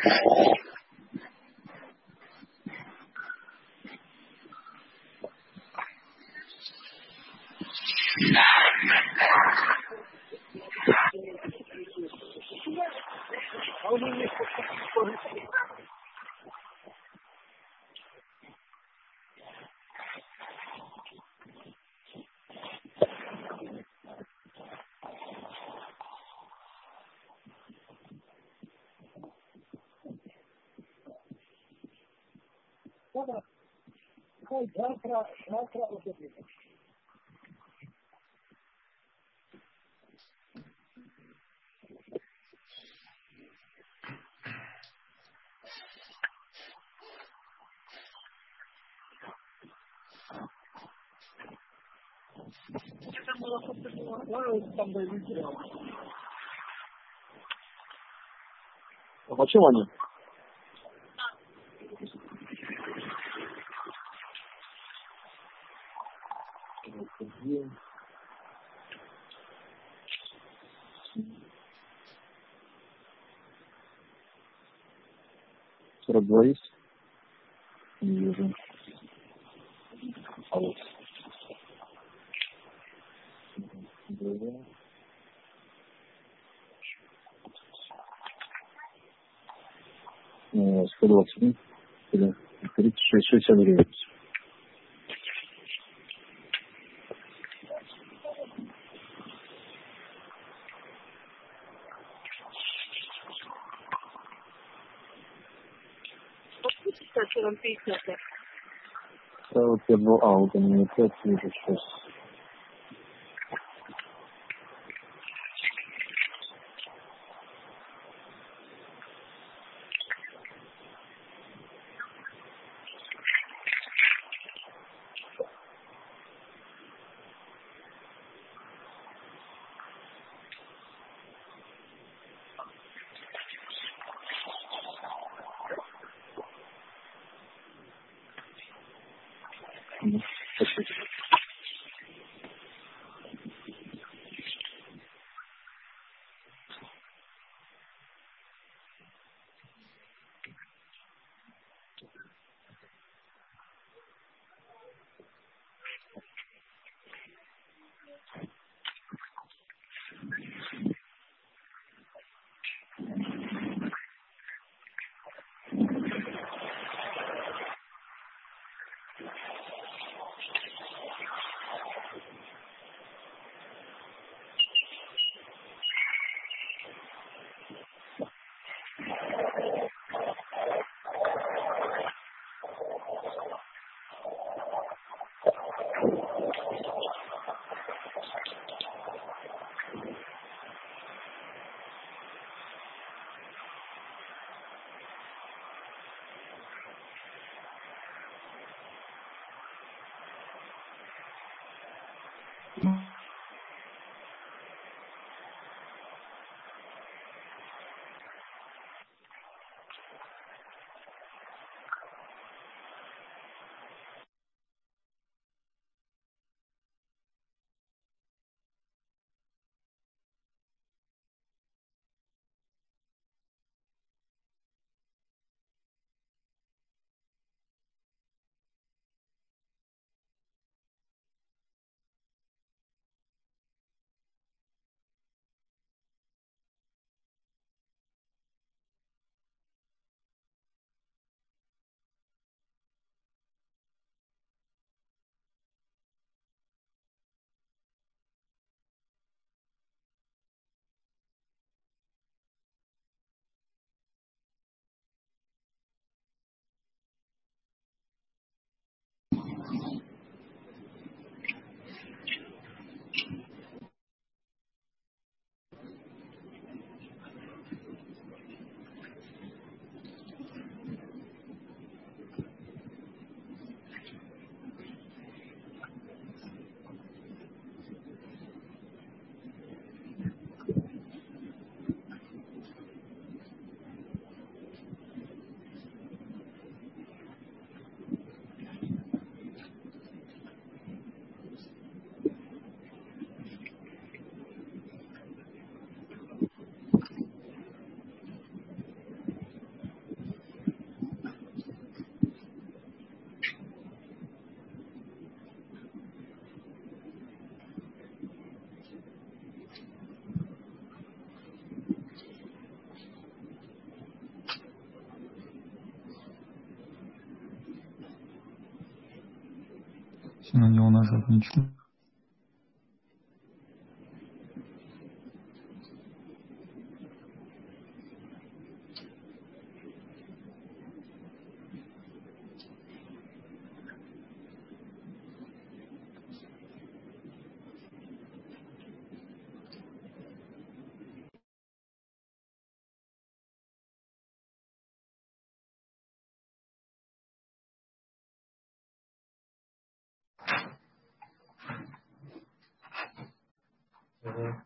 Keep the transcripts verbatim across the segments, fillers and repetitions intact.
آقا چه مانی؟ сорок два есть? Не вижу. А вот. сто двадцать, или тридцать шесть шестьдесят гривен. Да, вот я был, а, вот у меня пять вижу сейчас. Спасибо. Собственно, не у нас отлично. Угу.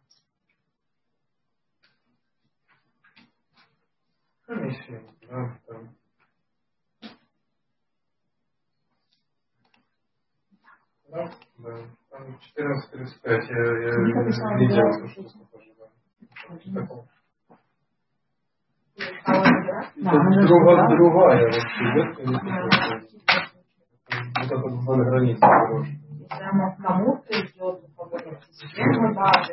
Комиссия, да, там. Да, да. Там четырнадцать тридцать пять. Я, я видел, что что похоже, да. Такого. Другая, другая вообще, ветка не такая. Вот это вдоль границы хорошая. Прямо кому-то идет у кого-то система базы.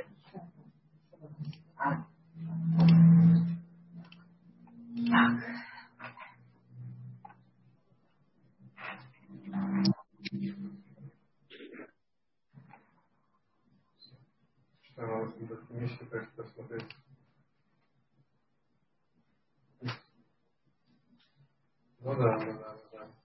Что надо смотреть комиссию, так что смотреть. Ну да, ну да, ну да.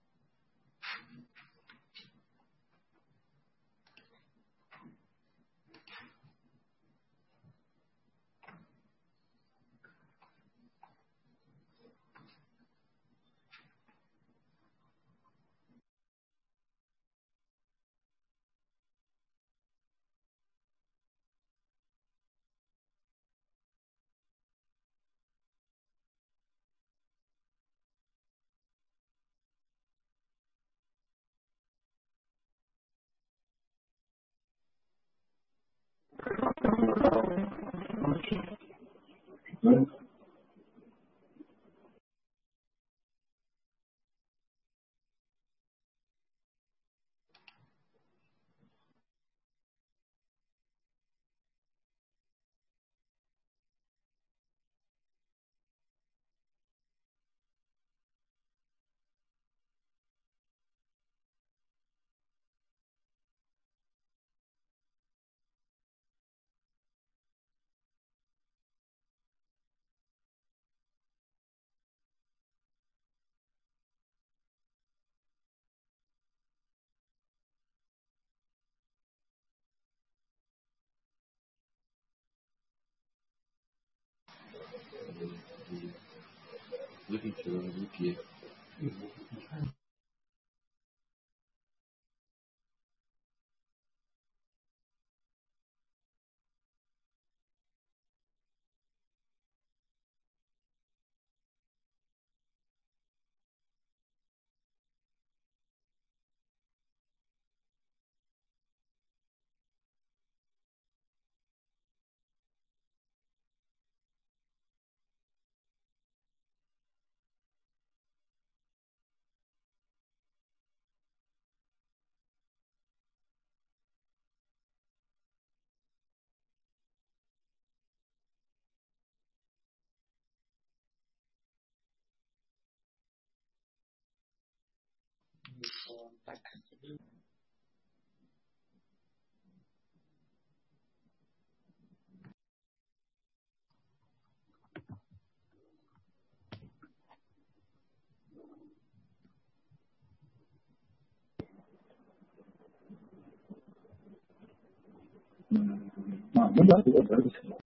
А, ну да, да, да.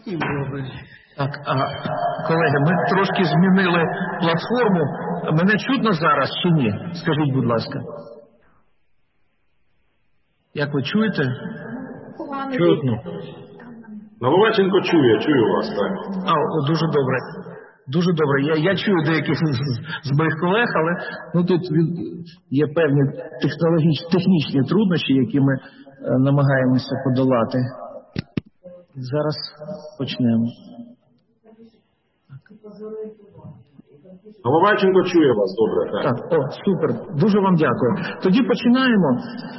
Так, а, колеги, ми трошки змінили платформу. Мене чутно зараз чи ні? Скажіть, будь ласка. Як ви чуєте? Чутно. Наливайченко чує, чую вас, так. А, о, дуже добре. Дуже добре. Я, я чую деяких з, з моїх колег, але ну, тут є певні технологічні, технічні труднощі, які ми е, намагаємося подолати. Зараз почнемо. Наливайченко чує вас, добре, так. Так, о, супер. Дуже вам дякую. Тоді починаємо.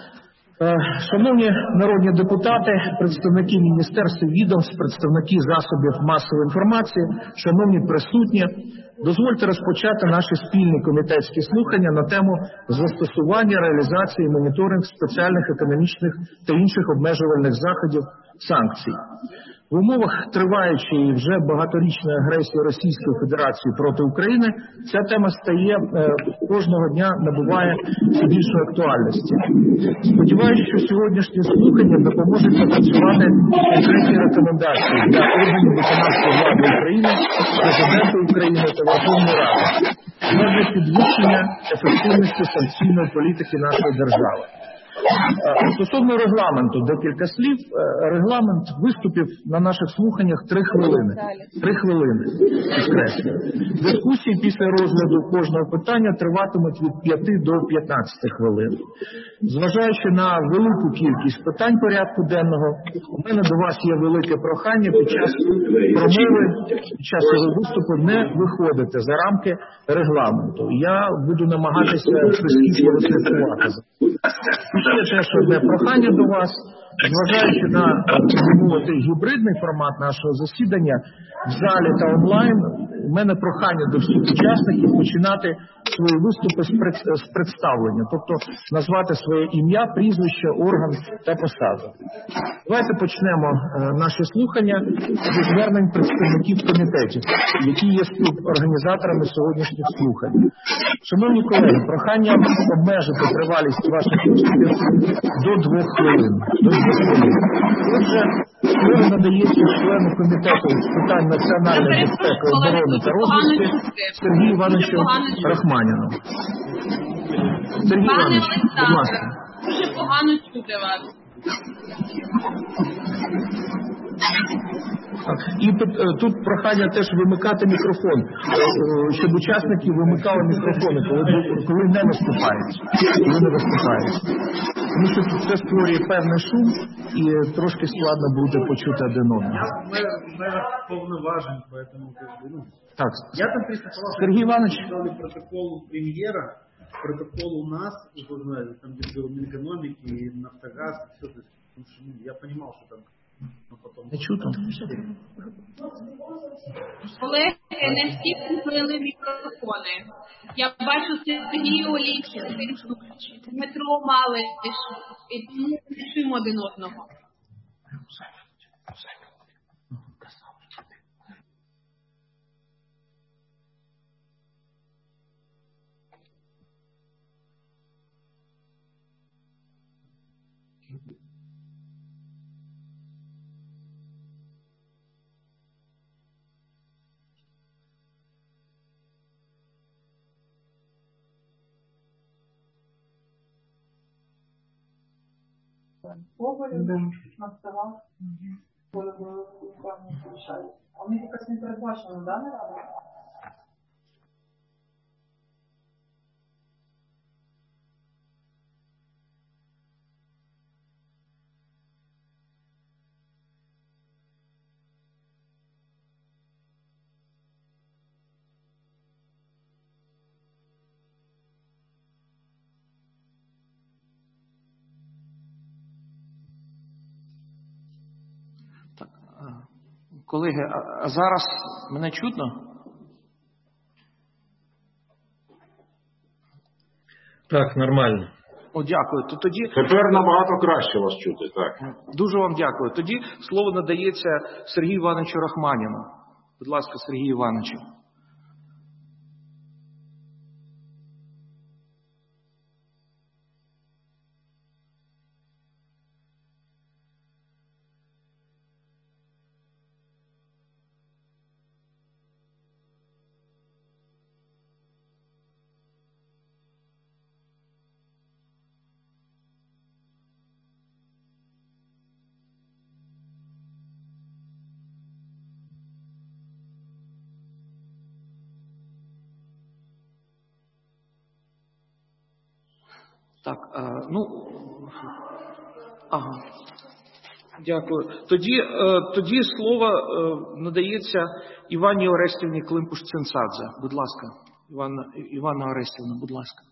Шановні народні депутати, представники міністерств, відомств, представники засобів масової інформації, шановні присутні, дозвольте розпочати наші спільні комітетські слухання на тему застосування, реалізації і моніторинг спеціальних економічних та інших обмежувальних заходів санкцій. В умовах триваючої вже багаторічної агресії Російської Федерації проти України ця тема стає е, кожного дня набуває все більшої актуальності. Сподіваюся, що сьогоднішні слухання допоможуть напрацювати конкретні рекомендації для органів виконавчої влади України, Президента України та Верховної Ради для підвищення ефективності санкційної політики нашої держави. Стосовно регламенту, декілька слів. Регламент виступів на наших слуханнях три хвилини. Три хвилини, підкреслюю. Дискусії після розгляду кожного питання триватимуть від п'яти до п'ятнадцяти хвилин. Зважаючи на велику кількість питань порядку денного, у мене до вас є велике прохання під час промови, під час цього виступу не виходити за рамки регламенту. Я буду намагатися прискіпливо слідкувати. Ще теж одне прохання до вас. Зважаючи на мовити гібридний формат нашого засідання в залі та онлайн, у мене прохання до всіх учасників починати свої виступи з представлення, тобто назвати своє ім'я, прізвище, орган та посаду. Давайте почнемо наші слухання зі звернень представників комітетів, які є співорганізаторами сьогоднішніх слухань. Шановні колеги, прохання обмежити тривалість ваших виступів до двох хвилин. До двох хвилин. Отже, слово надається члену комітету з питань національної безпеки, оборони та розвитку Сергію Івановичу Рахманіну. Сергій Іванович, будь ласка. Дуже погано чути вас. І тут прохання теж вимикати мікрофон, щоб учасники вимикали мікрофони, коли, коли не виступають. Коли не виступають. Тому що це створює певний шум і трошки складно буде почути один одного. Я повноважен, поэтому ну, так. Я там приступал, Сергій Иванович. Протокол премьера, протокол у нас, там где был Минэкономики, Нафтогаз, все, то есть, потому что, ну, я понимал, что там ну, потом... Не чутно. Колеги, не всі купили мікрофони. Я бачу Сергію Олійченко, Дмитро Малиш, і тому чуємо один одного. Поголів, наставав, коли були руками залишались. А у них якось не передбачено, да, не рада? Колеги, а зараз мене чутно? Так, нормально. О, дякую. То тоді... Тепер набагато краще вас чути, так. Дуже вам дякую. Тоді слово надається Сергію Івановичу Рахманіну. Будь ласка, Сергій Івановичу. Так, а, ну, ага. Дякую. Тоді, е, тоді слово е, надається Івані Орестівні Климпуш-Цинцадзе. Будь ласка, Івана, Івана Орестівна, будь ласка.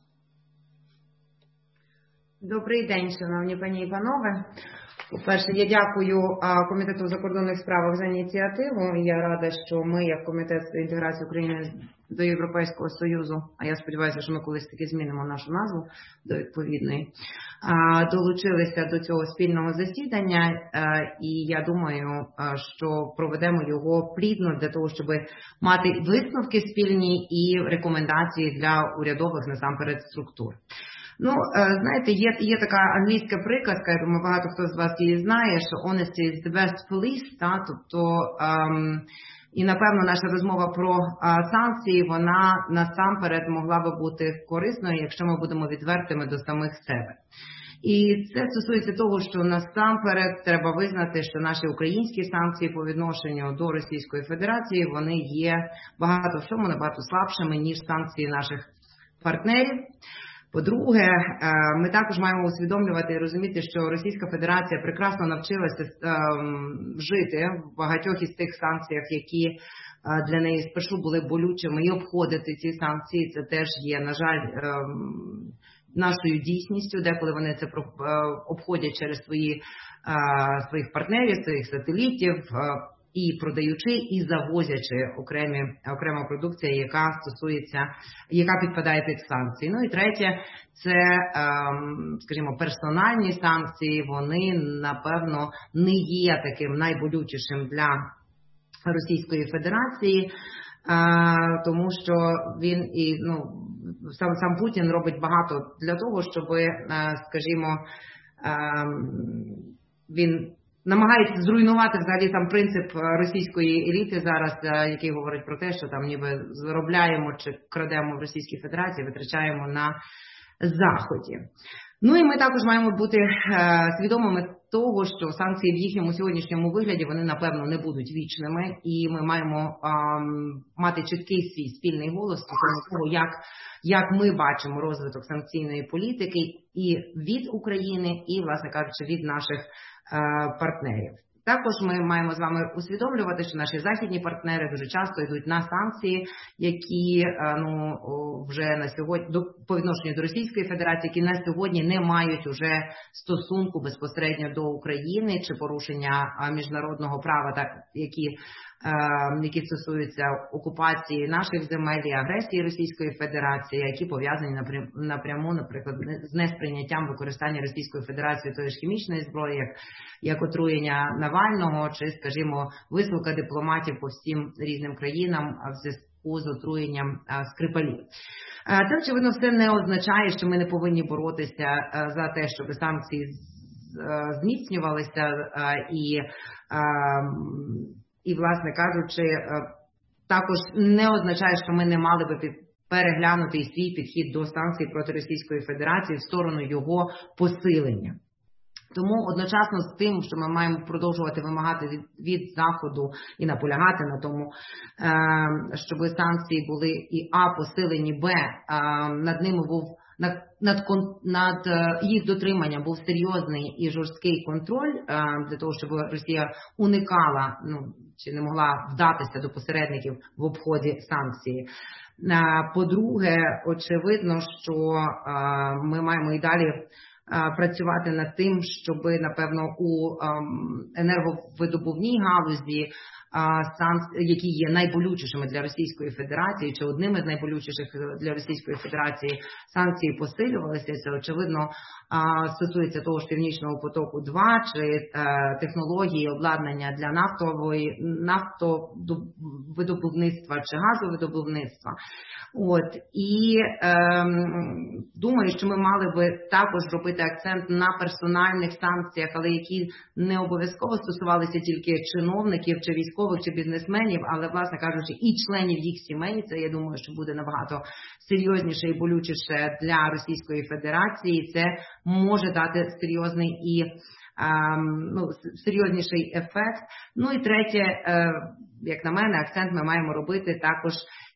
Добрий день, шановні пані і панове. По-перше, я дякую Комітету закордонних справ за ініціативу. Я рада, що ми, як Комітет з інтеграції України до Європейського Союзу, а я сподіваюся, що ми колись таки змінимо нашу назву до відповідної, долучилися до цього спільного засідання. І я думаю, що проведемо його плідно для того, щоб мати висновки спільні і рекомендації для урядових, насамперед, структур. Ну, знаєте, є, є така англійська приказка, я думаю, багато хто з вас її знає, що honesty is the best police, та, тобто, ем, і напевно наша розмова про а, санкції, вона насамперед могла би бути корисною, якщо ми будемо відвертими до самих себе. І це стосується того, що насамперед треба визнати, що наші українські санкції по відношенню до Російської Федерації, вони є багато в чому набагато слабшими, ніж санкції наших партнерів. По-друге, ми також маємо усвідомлювати і розуміти, що Російська Федерація прекрасно навчилася жити в багатьох із тих санкціях, які для неї спершу були болючими, і обходити ці санкції. Це теж є, на жаль, нашою дійсністю, деколи вони це обходять через свої, своїх партнерів, своїх сателітів, і продаючи, і завозячи окремі, окрема продукція, яка стосується, яка підпадає під санкції. Ну і третє, це, скажімо, персональні санкції, вони, напевно, не є таким найболючішим для Російської Федерації, тому що він і, ну, сам, сам Путін робить багато для того, щоб, скажімо, він намагається зруйнувати взагалі сам принцип російської еліти зараз, який говорить про те, що там ніби заробляємо чи крадемо в Російській Федерації, витрачаємо на Заході. Ну і ми також маємо бути свідомими того, що санкції в їхньому сьогоднішньому вигляді, вони, напевно, не будуть вічними, і ми маємо а, мати чіткий свій спільний голос стосовно того, як, як ми бачимо розвиток санкційної політики і від України, і, власне кажучи, від наших партнерів. Також ми маємо з вами усвідомлювати, що наші західні партнери дуже часто йдуть на санкції, які, ну, вже на сьогодні, по відношенню до Російської Федерації, які на сьогодні не мають уже стосунку безпосередньо до України чи порушення міжнародного права, так, які, які стосуються окупації наших земель і агресії Російської Федерації, які пов'язані напряму, наприклад, з несприйняттям використання Російської Федерації тої ж хімічної зброї, як, як отруєння Навального, чи, скажімо, висилка дипломатів по всім різним країнам в зв'язку з отруєнням Скрипалів. Це, очевидно, все не означає, що ми не повинні боротися за те, щоб санкції зміцнювалися і І, власне кажучи, також не означає, що ми не мали би переглянути і свій підхід до санкцій проти Російської Федерації в сторону його посилення. Тому одночасно з тим, що ми маємо продовжувати вимагати від, від Заходу і наполягати на тому, щоб санкції були і а, посилені, б, над ними був Над, над, над їх дотриманням був серйозний і жорсткий контроль для того, щоб Росія уникала, ну, чи не могла вдатися до посередників в обході санкції. По-друге, очевидно, що ми маємо і далі працювати над тим, щоб, напевно, у енерговидобувній галузі, які є найболючішими для Російської Федерації, чи одними з найболючіших для Російської Федерації, санкції посилювалися. Це, очевидно, стосується того ж Північного потоку два, чи технології, обладнання для нафтової, нафтовидобувництва чи газовидобувництва. От. І ем, думаю, що ми мали би також робити акцент на персональних санкціях, але які не обов'язково стосувалися тільки чиновників, чи військових, чи бізнесменів, але, власне кажучи, і членів їх сімей. Це, я думаю, що буде набагато серйозніше і болючіше для Російської Федерації. Це може дати серйозний і ем, ну, серйозніший ефект. Ну і третє, е, як на мене, акцент ми маємо робити також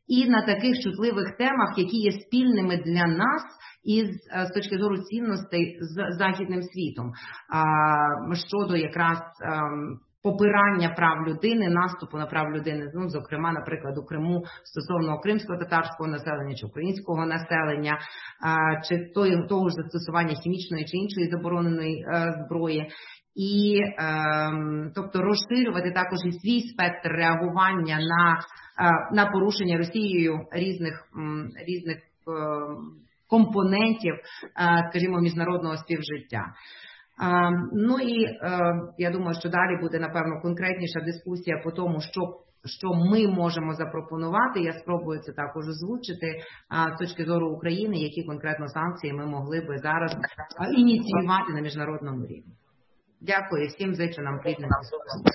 і на таких чутливих темах, які є спільними для нас із з точки зору цінностей з західним світом, щодо якраз попирання прав людини, наступу на прав людини, ну, зокрема, наприклад, у Криму стосовно кримсько-татарського населення чи українського населення, чи того ж застосування хімічної чи іншої забороненої зброї. І, тобто, розширювати також і свій спектр реагування на, на порушення Росією різних, різних компонентів, скажімо, міжнародного співжиття. Ну і я думаю, що далі буде, напевно, конкретніша дискусія по тому, що, що ми можемо запропонувати. Я спробую це також озвучити з точки зору України, які конкретно санкції ми могли би зараз ініціювати на міжнародному рівні. Дякую всім, зичу нам плідних дискусій.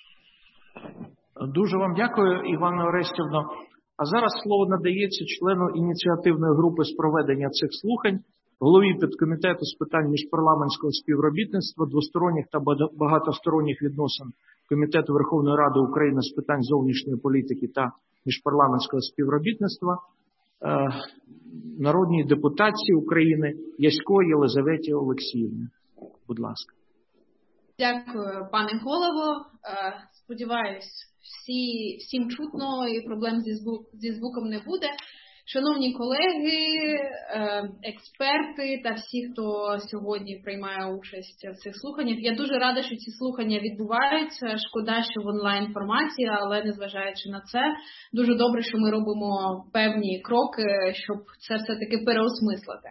Дуже вам дякую, Іванна Орестівна. А зараз слово надається члену ініціативної групи з проведення цих слухань, голові підкомітету з питань міжпарламентського співробітництва, двосторонніх та багатосторонніх відносин Комітету Верховної Ради України з питань зовнішньої політики та міжпарламентського співробітництва, народній депутатці України Ясько Єлизаветі Олексіївні. Будь ласка. Дякую, пане голово. Сподіваюсь, всі, всім чутно і проблем зі, звук, зі звуком не буде. Шановні колеги, експерти та всі, хто сьогодні приймає участь в цих слуханнях, я дуже рада, що ці слухання відбуваються. Шкода, що в онлайн-форматі, але незважаючи на це, дуже добре, що ми робимо певні кроки, щоб це все-таки переосмислити.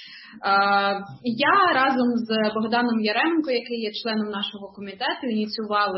Я разом з Богданом Яременко, який є членом нашого комітету, ініціювали,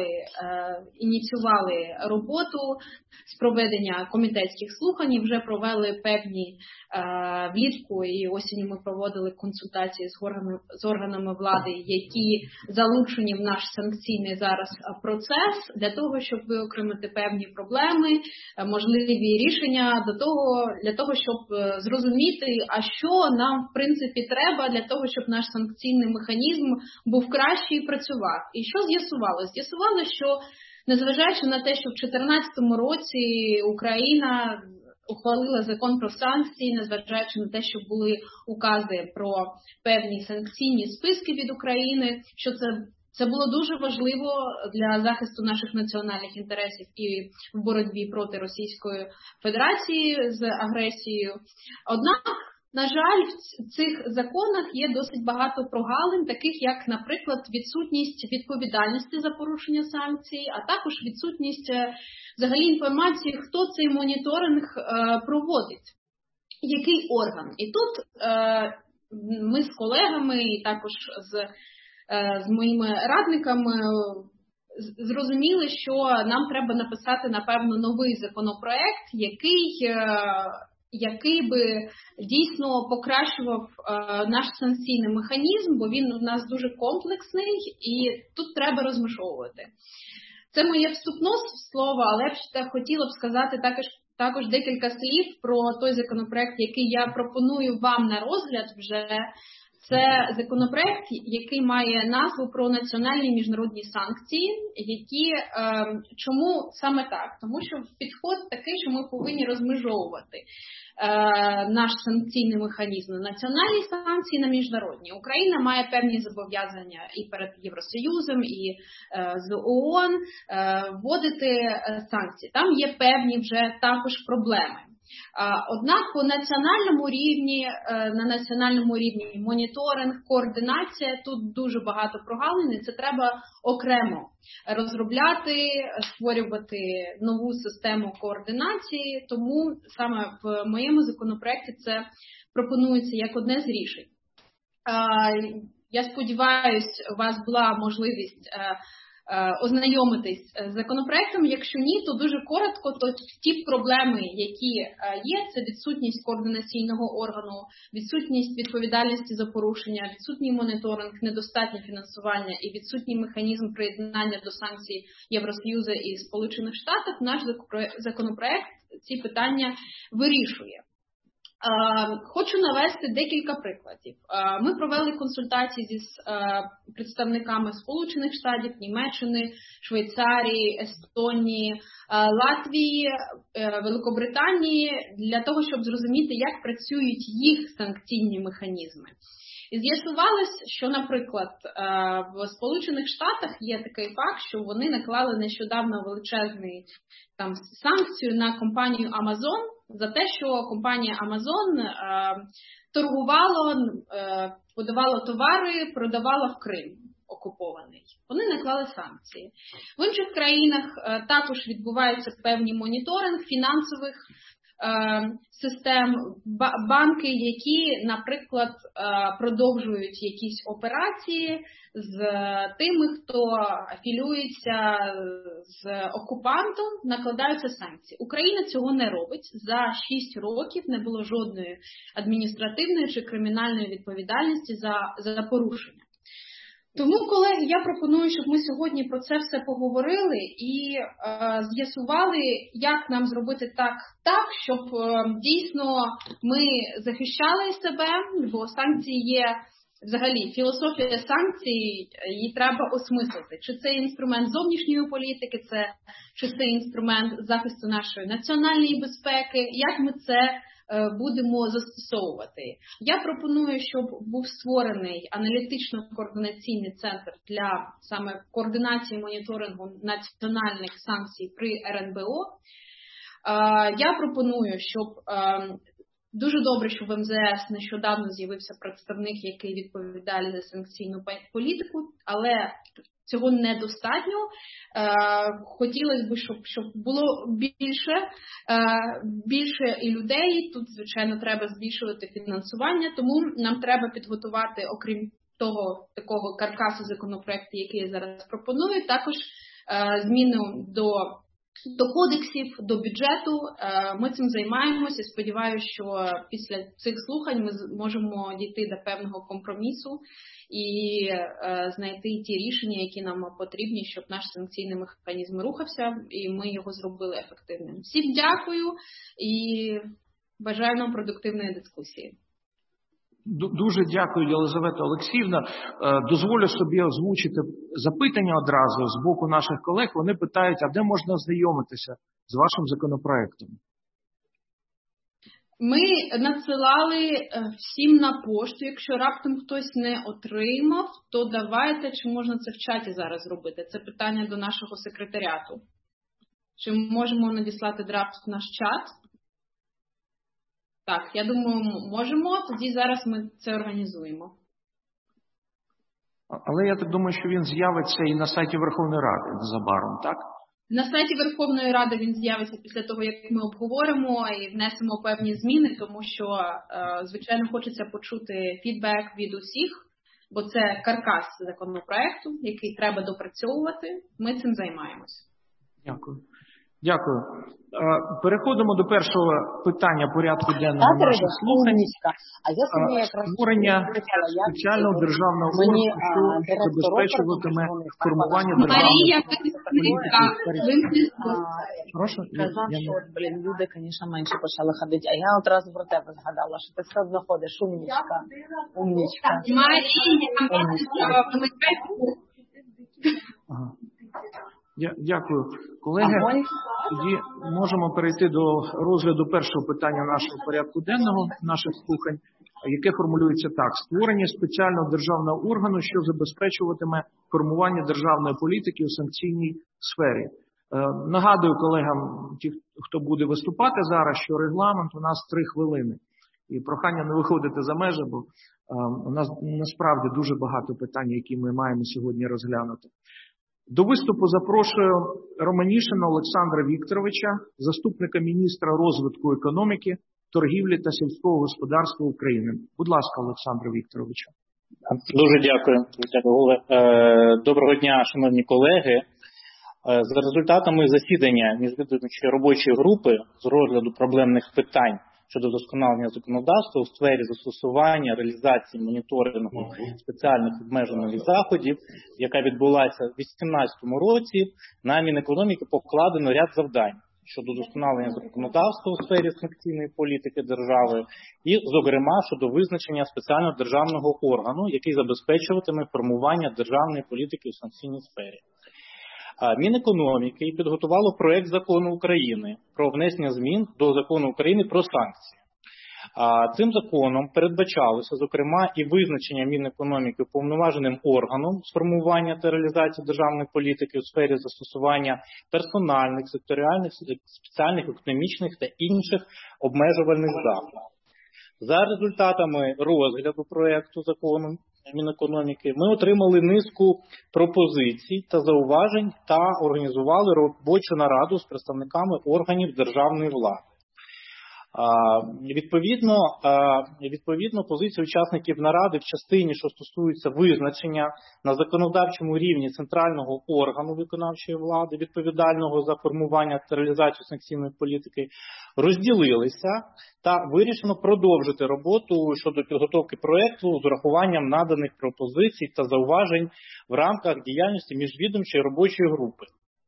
ініціювали роботу з проведення комітетських слухань і вже провели певні влітку і осінню ми проводили консультації з органами, з органами влади, які залучені в наш санкційний зараз процес, для того, щоб виокремити певні проблеми, можливі рішення, до того, для того, щоб зрозуміти, а що нам, в принципі, треба для того, щоб наш санкційний механізм був кращий і працював. І що з'ясувалося? З'ясувалося, що незважаючи на те, що в дві тисячі чотирнадцятому році Україна ухвалила закон про санкції, незважаючи на те, що були укази про певні санкційні списки від України, що це, це було дуже важливо для захисту наших національних інтересів і в боротьбі проти Російської Федерації з агресією. Однак, на жаль, в цих законах є досить багато прогалин, таких як, наприклад, відсутність відповідальності за порушення санкцій, а також відсутність взагалі інформації, хто цей моніторинг е, проводить, який орган. І тут е, ми з колегами і також з, е, з моїми радниками зрозуміли, що нам треба написати, напевно, новий законопроект, який... Е, який би дійсно покращував е, наш санкційний механізм, бо він у нас дуже комплексний і тут треба розмежовувати. Це моє вступне слово, але я хотіла б сказати також, також декілька слів про той законопроект, який я пропоную вам на розгляд вже. Це законопроект, який має назву про національні міжнародні санкції, які, е, чому саме так? Тому що підход такий, що ми повинні розмежовувати е, наш санкційний механізм на національні санкції, на міжнародні. Україна має певні зобов'язання і перед Євросоюзом, і е, з ООН е, вводити санкції. Там є певні вже також проблеми. Однак по національному рівні, на національному рівні моніторинг, координація, тут дуже багато прогалин, і це треба окремо розробляти, створювати нову систему координації, тому саме в моєму законопроекті це пропонується як одне з рішень. Я сподіваюся, у вас була можливість ознайомитись з законопроектом. Якщо ні, то дуже коротко, то ті проблеми, які є, це відсутність координаційного органу, відсутність відповідальності за порушення, відсутній моніторинг, недостатнє фінансування і відсутній механізм приєднання до санкцій Євросоюзу і Сполучених Штатів. Наш законопроект ці питання вирішує. Хочу навести декілька прикладів. Ми провели консультації зі представниками Сполучених Штатів, Німеччини, Швейцарії, Естонії, Латвії, Великобританії для того, щоб зрозуміти, як працюють їх санкційні механізми. І з'ясувалось, що, наприклад, в Сполучених Штатах є такий факт, що вони наклали нещодавно величезну там санкцію на компанію Amazon за те, що компанія Amazon е, торгувала, е, подавала товари, продавала в Крим окупований. Вони наклали санкції. В інших країнах е, також відбувається певний моніторинг фінансових е, систем, банки, які, наприклад, е, продовжують якісь операції з тими, хто афілюється з окупантом, накладаються санкції. Україна цього не робить. За шість років не було жодної адміністративної чи кримінальної відповідальності за, за порушення. Тому, колеги, я пропоную, щоб ми сьогодні про це все поговорили і е, з'ясували, як нам зробити так, так, щоб е, дійсно ми захищали себе, бо санкції є, взагалі, філософія санкцій, її треба осмислити. Чи це інструмент зовнішньої політики, це, чи це інструмент захисту нашої національної безпеки, як ми це будемо застосовувати. Я пропоную, щоб був створений аналітично-координаційний центр для саме координації моніторингу національних санкцій при ер ен бе о. Я пропоную, щоб дуже добре, що в ем зе ес нещодавно з'явився представник, який відповідає за санкційну політику, але цього недостатньо. Хотілося б, щоб, щоб було більше, більше і людей. Тут, звичайно, треба збільшувати фінансування, тому нам треба підготувати, окрім того такого каркасу законопроекту, який я зараз пропоную, також зміни до до кодексів, до бюджету. Ми цим займаємося. Сподіваюся, що після цих слухань ми зможемо дійти до певного компромісу і знайти ті рішення, які нам потрібні, щоб наш санкційний механізм рухався, і ми його зробили ефективним. Всім дякую і бажаю нам продуктивної дискусії. Дуже дякую, Єлизавета Олексіївна. Дозволю собі озвучити запитання одразу з боку наших колег. Вони питають, а де можна ознайомитися з вашим законопроектом? Ми надсилали всім на пошту. Якщо раптом хтось не отримав, то давайте, чи можна це в чаті зараз зробити? Це питання до нашого секретаріату. Чи можемо надіслати драфт в наш чат? Так, я думаю, можемо. Тоді зараз ми це організуємо. Але я так думаю, що він з'явиться і на сайті Верховної Ради незабаром, так? На сайті Верховної Ради він з'явиться після того, як ми обговоримо і внесемо певні зміни, тому що, звичайно, хочеться почути фідбек від усіх, бо це каркас законопроекту, який треба допрацьовувати. Ми цим займаємося. Дякую. Дякую. Переходимо до першого питання порядку денного наших слухань. А я собі якраз створення спеціального державного органу, що забезпечуватиме формування Марія, державної Прошу? Казав, що, блін, люди, звісно, менше почали ходити, а я одразу про тебе згадала, що ти все одно ходиш, умнічка. Умнічка. Марія, Ага. Дякую, колеги. Тоді можемо перейти до розгляду першого питання нашого порядку денного, наших слухань, яке формулюється так. Створення спеціального державного органу, що забезпечуватиме формування державної політики у санкційній сфері. Е, нагадую колегам, ті, хто буде виступати зараз, що регламент у нас три хвилини. І прохання не виходити за межі, бо е, у нас насправді дуже багато питань, які ми маємо сьогодні розглянути. До виступу запрошую Романішина Олександра Вікторовича, заступника міністра розвитку економіки, торгівлі та сільського господарства України. Будь ласка, Олександре Вікторовичу. Дуже дякую. Доброго дня, шановні колеги. За результатами засідання міжвідомчої робочої групи з розгляду проблемних питань щодо вдосконалення законодавства у сфері застосування, реалізації моніторингу спеціальних обмежених заходів, яка відбулася у дві тисячі вісімнадцятому році, на Мінекономіки покладено ряд завдань щодо удосконалення законодавства у сфері санкційної політики держави і, зокрема, щодо визначення спеціального державного органу, який забезпечуватиме формування державної політики у санкційній сфері. Мінекономіки підготувало проект закону України про внесення змін до закону України про санкції. Цим законом передбачалося, зокрема, і визначення Мінекономіки уповноваженим органом з формування та реалізації державної політики у сфері застосування персональних, секторіальних, спеціальних, економічних та інших обмежувальних заходів. За результатами розгляду проекту закону Мінекономіки ми отримали низку пропозицій та зауважень та організували робочу нараду з представниками органів державної влади. Відповідно, відповідно, позиція учасників наради в частині, що стосується визначення на законодавчому рівні центрального органу виконавчої влади, відповідального за формування та реалізацію санкційної політики, розділилися та вирішено продовжити роботу щодо підготовки проекту з урахуванням наданих пропозицій та зауважень в рамках діяльності міжвідомчої робочої групи.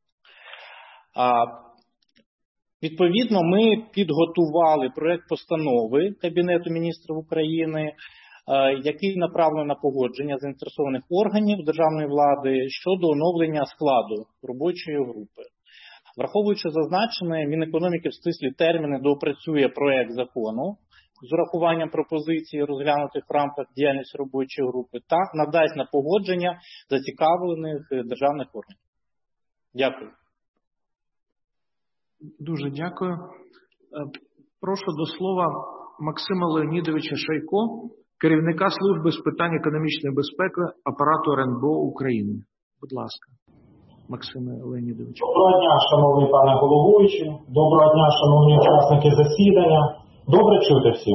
Відповідно, ми підготували проект постанови Кабінету міністрів України, який направлено на погодження заінтересованих органів державної влади щодо оновлення складу робочої групи. Враховуючи зазначене, Мінекономіки в стислі терміни доопрацює проект закону з урахуванням пропозицій, розглянутих в рамках діяльності робочої групи, та надасть на погодження зацікавлених державних органів. Дякую. Дуже дякую. Прошу до слова Максима Леонідовича Шайко, керівника служби з питань економічної безпеки апарату ер ен бе о України. Будь ласка, Максиме Леонідовичу. Доброго дня, шановний пане головуючий. Доброго дня, шановні учасники засідання. Добре чути всім.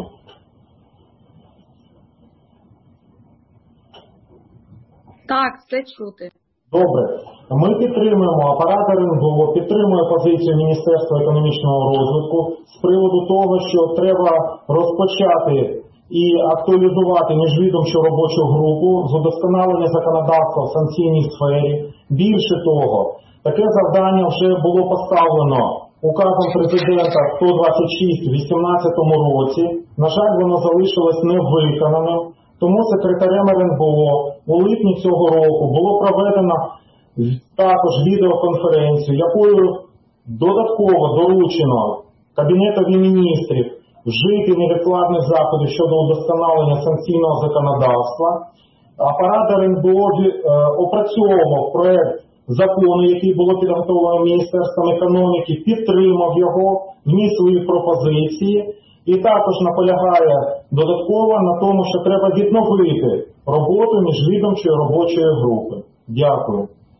Так, все чути. Добре. Ми підтримуємо, апарат ер ен бе о підтримує позицію Міністерства економічного розвитку з приводу того, що треба розпочати і актуалізувати міжвідомчу робочу групу з удосконалення законодавства в санкційній сфері. Більше того, таке завдання вже було поставлено указом президента сто двадцять шість у дві тисячі вісімнадцятому році. На жаль, воно залишилось невиконаним. Тому секретарем ер ен бе о у липні цього року було проведено також відеоконференцію, якою додатково доручено Кабінетові міністрів вжити невідкладних заходів щодо удосконалення санкційного законодавства. Апарат ер ен бе о опрацьовував проект закону, який було підготовлено Міністерством економіки, підтримав його, вніс свої пропозиції і також наполягає додатково на тому, що треба відновити роботу міжвідомчої робочої групи. Дякую.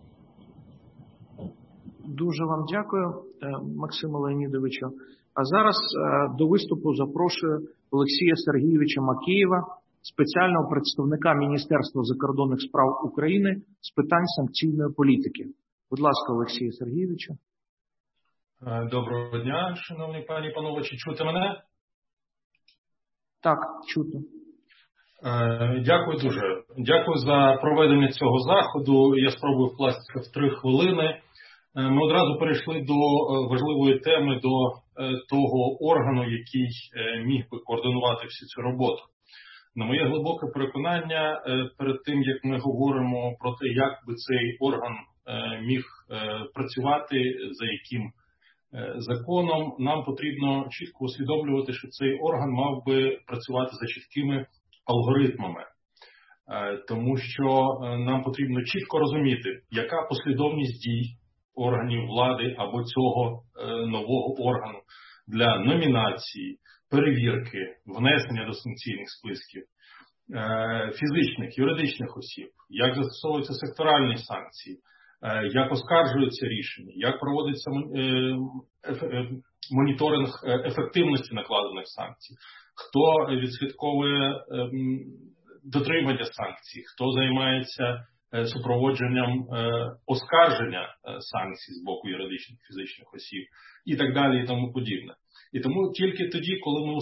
Дуже вам дякую, Максиму Леонідовичу. А зараз до виступу запрошую Олексія Сергійовича Макеєва, спеціального представника Міністерства закордонних справ України з питань санкційної політики. Будь ласка, Олексію Сергійовичу. Доброго дня, шановні пані і панове. Чи чути мене? Так, чутно. Дякую дуже. Дякую за проведення цього заходу. Я спробую вкластися в три хвилини. Ми одразу перейшли до важливої теми, до того органу, який міг би координувати всю цю роботу. На моє глибоке переконання, перед тим, як ми говоримо про те, як би цей орган міг працювати, за яким законом, нам потрібно чітко усвідомлювати, що цей орган мав би працювати за чіткими алгоритмами. Тому що нам потрібно чітко розуміти, яка послідовність дій органів влади або цього нового органу для номінації, перевірки, внесення до санкційних списків фізичних, юридичних осіб, як застосовуються секторальні санкції, як оскаржуються рішення, як проводиться моніторинг ефективності накладених санкцій, хто відслідковує дотримання санкцій, хто займається супроводженням оскарження санкцій з боку юридичних фізичних осіб і так далі і тому подібне. І тому тільки тоді, коли ми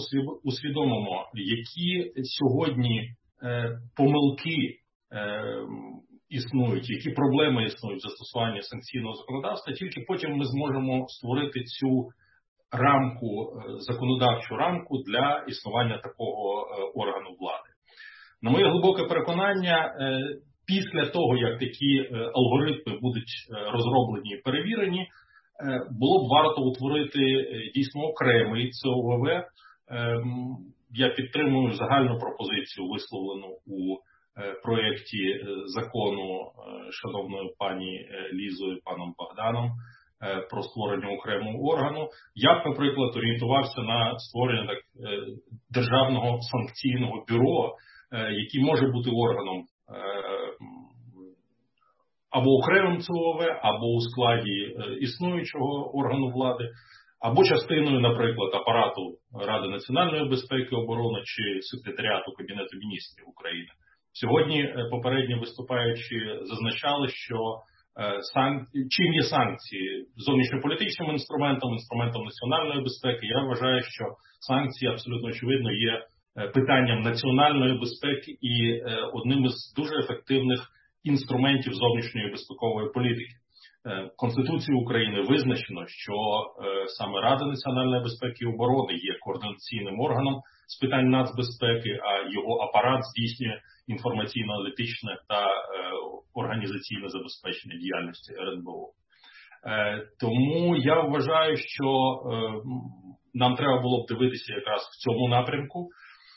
усвідомимо, які сьогодні помилки існують, які проблеми існують в застосуванні санкційного законодавства, тільки потім ми зможемо створити цю рамку, законодавчу рамку для існування такого органу влади. На моє глибоке переконання, після того, як такі алгоритми будуть розроблені і перевірені, було б варто утворити дійсно окремий Це О В В. Я підтримую загальну пропозицію, висловлену у проєкті закону шановною пані Лізою і паном Богданом про створення окремого органу. Я б, наприклад, орієнтувався на створення так, державного санкційного бюро, який може бути органом або окремим Це О В В, або у складі існуючого органу влади, або частиною, наприклад, апарату Ради національної безпеки і оборони чи секретаріату Кабінету міністрів України. Сьогодні попередні виступаючі зазначали, що сан... чим є санкції? Зовнішньополітичним інструментом, інструментом національної безпеки. Я вважаю, що санкції абсолютно очевидно є питанням національної безпеки і одним із дуже ефективних інструментів зовнішньої безпекової політики. В Конституції України визначено, що саме Рада національної безпеки і оборони є координаційним органом з питань нацбезпеки, а його апарат здійснює інформаційно-аналітичне та організаційне забезпечення діяльності Ер Ен Бе О. Тому я вважаю, що нам треба було б дивитися якраз в цьому напрямку.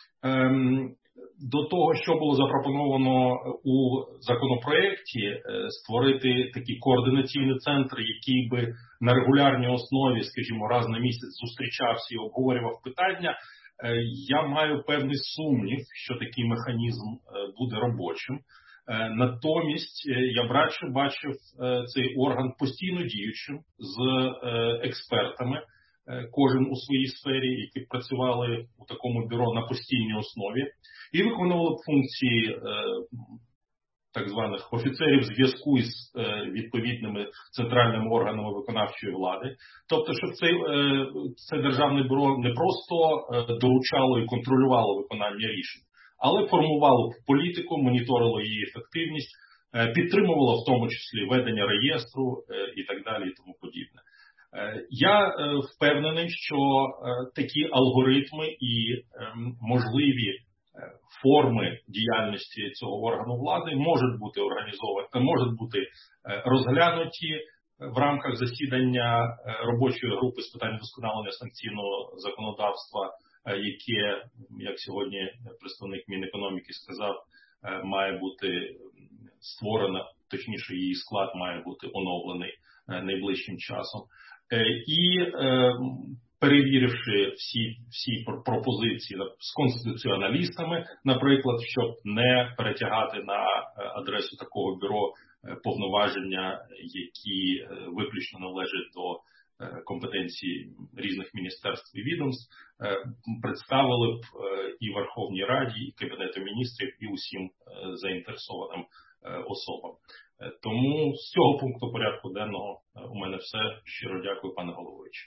До того, що було запропоновано у законопроєкті, створити такий координаційний центр, який би на регулярній основі, скажімо, раз на місяць зустрічався і обговорював питання, я маю певний сумнів, що такий механізм буде робочим. Натомість я б радше бачив цей орган постійно діючим з експертами, кожен у своїй сфері, які працювали у такому бюро на постійній основі, і виконували б функції е, так званих офіцерів зв'язку із е, відповідними центральними органами виконавчої влади. Тобто, щоб це, е, це державне бюро не просто е, доручало і контролювало виконання рішень, але формувало політику, моніторило її ефективність, е, підтримувало в тому числі ведення реєстру е, і так далі і тому подібне. Я впевнений, що такі алгоритми і можливі форми діяльності цього органу влади можуть бути організовані, можуть бути розглянуті в рамках засідання робочої групи з питань вдосконалення санкційного законодавства, яке, як сьогодні представник Мінекономіки сказав, має бути створено, точніше її склад має бути оновлений найближчим часом. І е, перевіривши всі, всі пропозиції з конституціоналістами, наприклад, щоб не перетягати на адресу такого бюро повноваження, які виключно належать до компетенції різних міністерств і відомств, представили б і Верховній Раді, і Кабінету міністрів, і усім заінтересованим особам. Тому з цього пункту порядку денного у мене все. Щиро дякую, пане головуючий.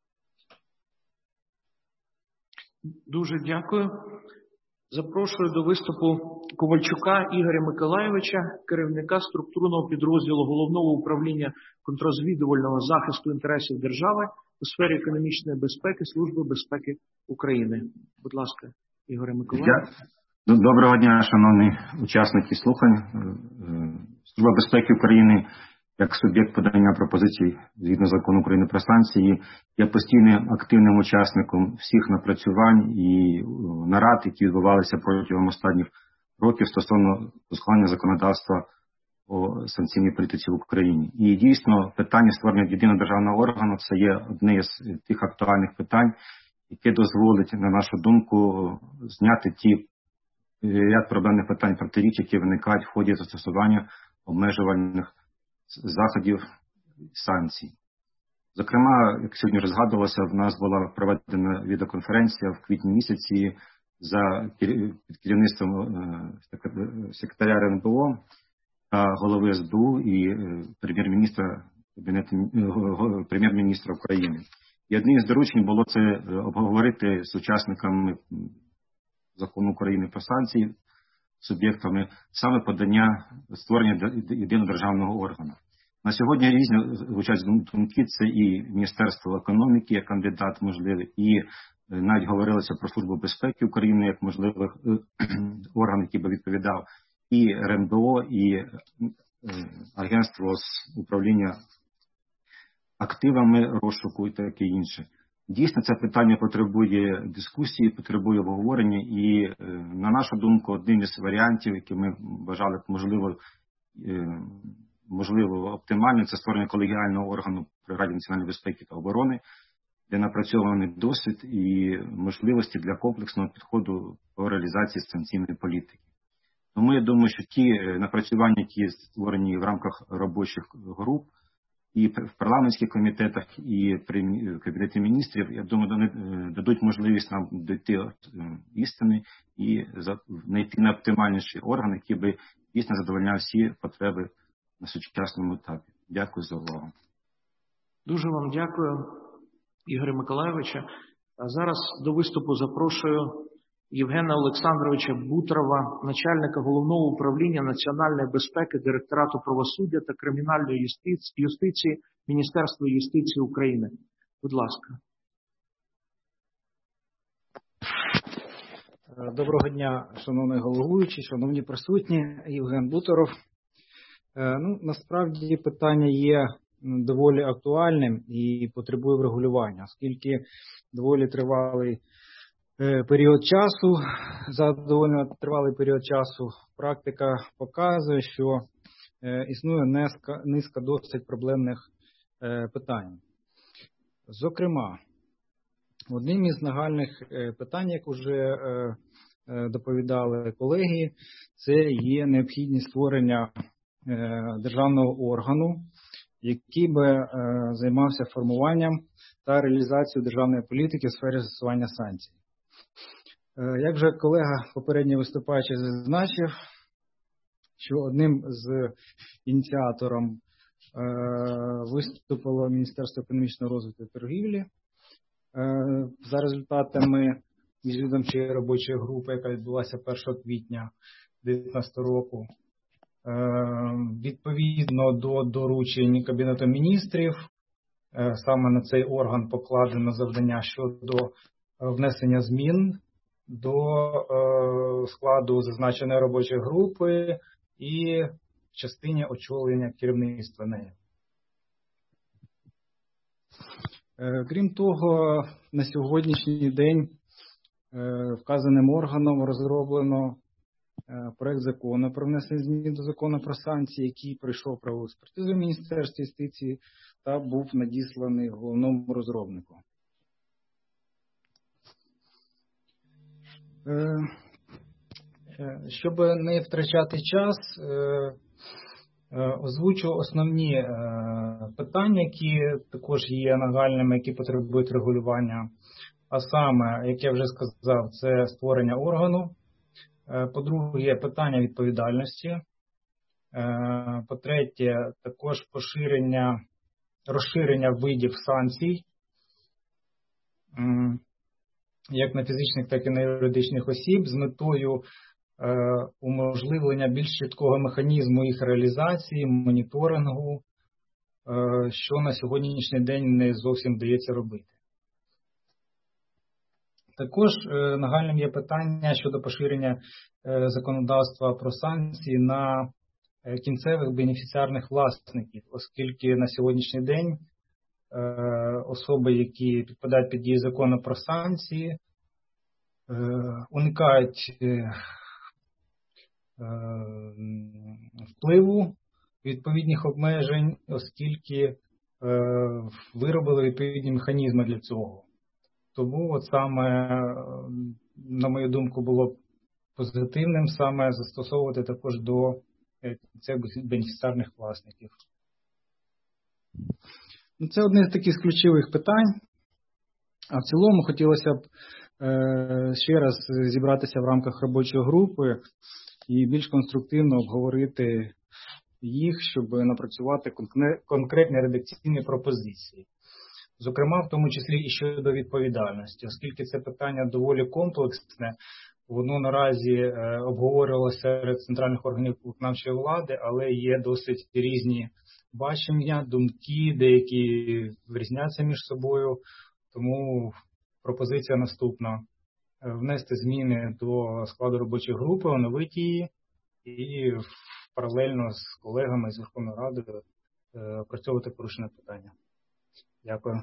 Дуже дякую. Запрошую до виступу Ковальчука Ігоря Миколайовича, керівника структурного підрозділу Головного управління контррозвідувального захисту інтересів держави у сфері економічної безпеки Служби безпеки України. Будь ласка, Ігоре Миколайович. Доброго дня, шановні учасники слухань. Служба безпеки України як суб'єкт подання пропозицій згідно закону України про санкції є постійним активним учасником всіх напрацювань і нарад, які відбувалися протягом останніх років стосовно досконалення законодавства по санкційній політиці в Україні. І дійсно питання створення єдиного державного органу – це є одне з тих актуальних питань, яке дозволить, на нашу думку, зняти ті ряд проблемних питань протиріч, які виникають в ході застосування обмежувальних заходів санкцій. Зокрема, як сьогодні вже згадувалося, в нас була проведена відеоконференція в квітні місяці за під керівництвом секретаря Ер Ен Бе О та голови Ес Бе У і прем'єр-міністра прем'єр-міністра України. І одним із доручень було це обговорити з учасниками закону України про санкції суб'єктами саме подання створення єдиного державного органу. На сьогодні різні звучать думки, це і Міністерство економіки як кандидат можливий, і навіть говорилося про Службу безпеки України як можливий орган, який би відповідав, і ер ен бе о, і Агентство з управління активами розшуку і таке інше. Дійсно, це питання потребує дискусії, потребує обговорення, і, на нашу думку, одним із варіантів, які ми вважали можливо, можливо оптимальним, це створення колегіального органу при Раді національної безпеки та оборони, де напрацьований досвід і можливості для комплексного підходу по реалізації санкційної політики. Тому я думаю, що ті напрацювання, які створені в рамках робочих груп, і в парламентських комітетах, і при Кабінеті міністрів, я думаю, вони дадуть можливість нам дійти істини і знайти найоптимальніший орган, який би дійсно задовольняв всі потреби на сучасному етапі. Дякую за увагу. Дуже вам дякую, Ігорю Миколайовичу. А зараз до виступу запрошую Євгена Олександровича Бутрова, начальника Головного управління національної безпеки, Директорату правосуддя та кримінальної юстиції Міністерства юстиції України. Будь ласка. Доброго дня, шановний головуючий, шановні присутні, Євген Бутров. Ну, насправді питання є доволі актуальним і потребує врегулювання, оскільки доволі тривалий період часу, за доволі тривалий період часу практика показує, що існує низка, низка досить проблемних питань. Зокрема, одним із нагальних питань, як вже доповідали колеги, це є необхідність створення державного органу, який би займався формуванням та реалізацією державної політики в сфері застосування санкцій. Як вже колега попередній виступаючий зазначив, що одним з ініціатором виступило Міністерство економічного розвитку і торгівлі за результатами міжвідомчої робочої групи, яка відбулася першого квітня дві тисячі дев'ятнадцятого року. Відповідно до доручень Кабінету міністрів, саме на цей орган покладено завдання щодо внесення змін до складу зазначеної робочої групи і в частині очолення керівництва нею. Крім того, на сьогоднішній день вказаним органом розроблено проект закону про внесення змін до закону про санкції, який пройшов правову експертизу в Міністерстві юстиції та був надісланий головному розробнику. Щоб не втрачати час, озвучу основні питання, які також є нагальними, які потребують регулювання. А саме, як я вже сказав, це створення органу. По-друге, питання відповідальності. По-третє, також поширення, розширення видів санкцій, як на фізичних, так і на юридичних осіб, з метою уможливлення більш чіткого механізму їх реалізації, моніторингу, що на сьогоднішній день не зовсім вдається робити. Також нагальним є питання щодо поширення законодавства про санкції на кінцевих бенефіціарних власників, оскільки на сьогоднішній день особи, які підпадають під дію закону про санкції, уникають впливу відповідних обмежень, оскільки виробили відповідні механізми для цього. Тому от саме, на мою думку, було позитивним саме застосовувати також до цих бенефіціарних власників. Це одне з таких ключових питань. А в цілому хотілося б ще раз зібратися в рамках робочої групи і більш конструктивно обговорити їх, щоб напрацювати конкретні редакційні пропозиції. Зокрема, в тому числі і щодо відповідальності, оскільки це питання доволі комплексне, Воно наразі обговорювалося серед центральних органів виконавчої влади, але є досить різні бачення, думки, деякі різняться між собою. Тому пропозиція наступна. Внести зміни до складу робочої групи, оновити її і паралельно з колегами з Верховною Радою опрацьовувати порушене питання. Дякую.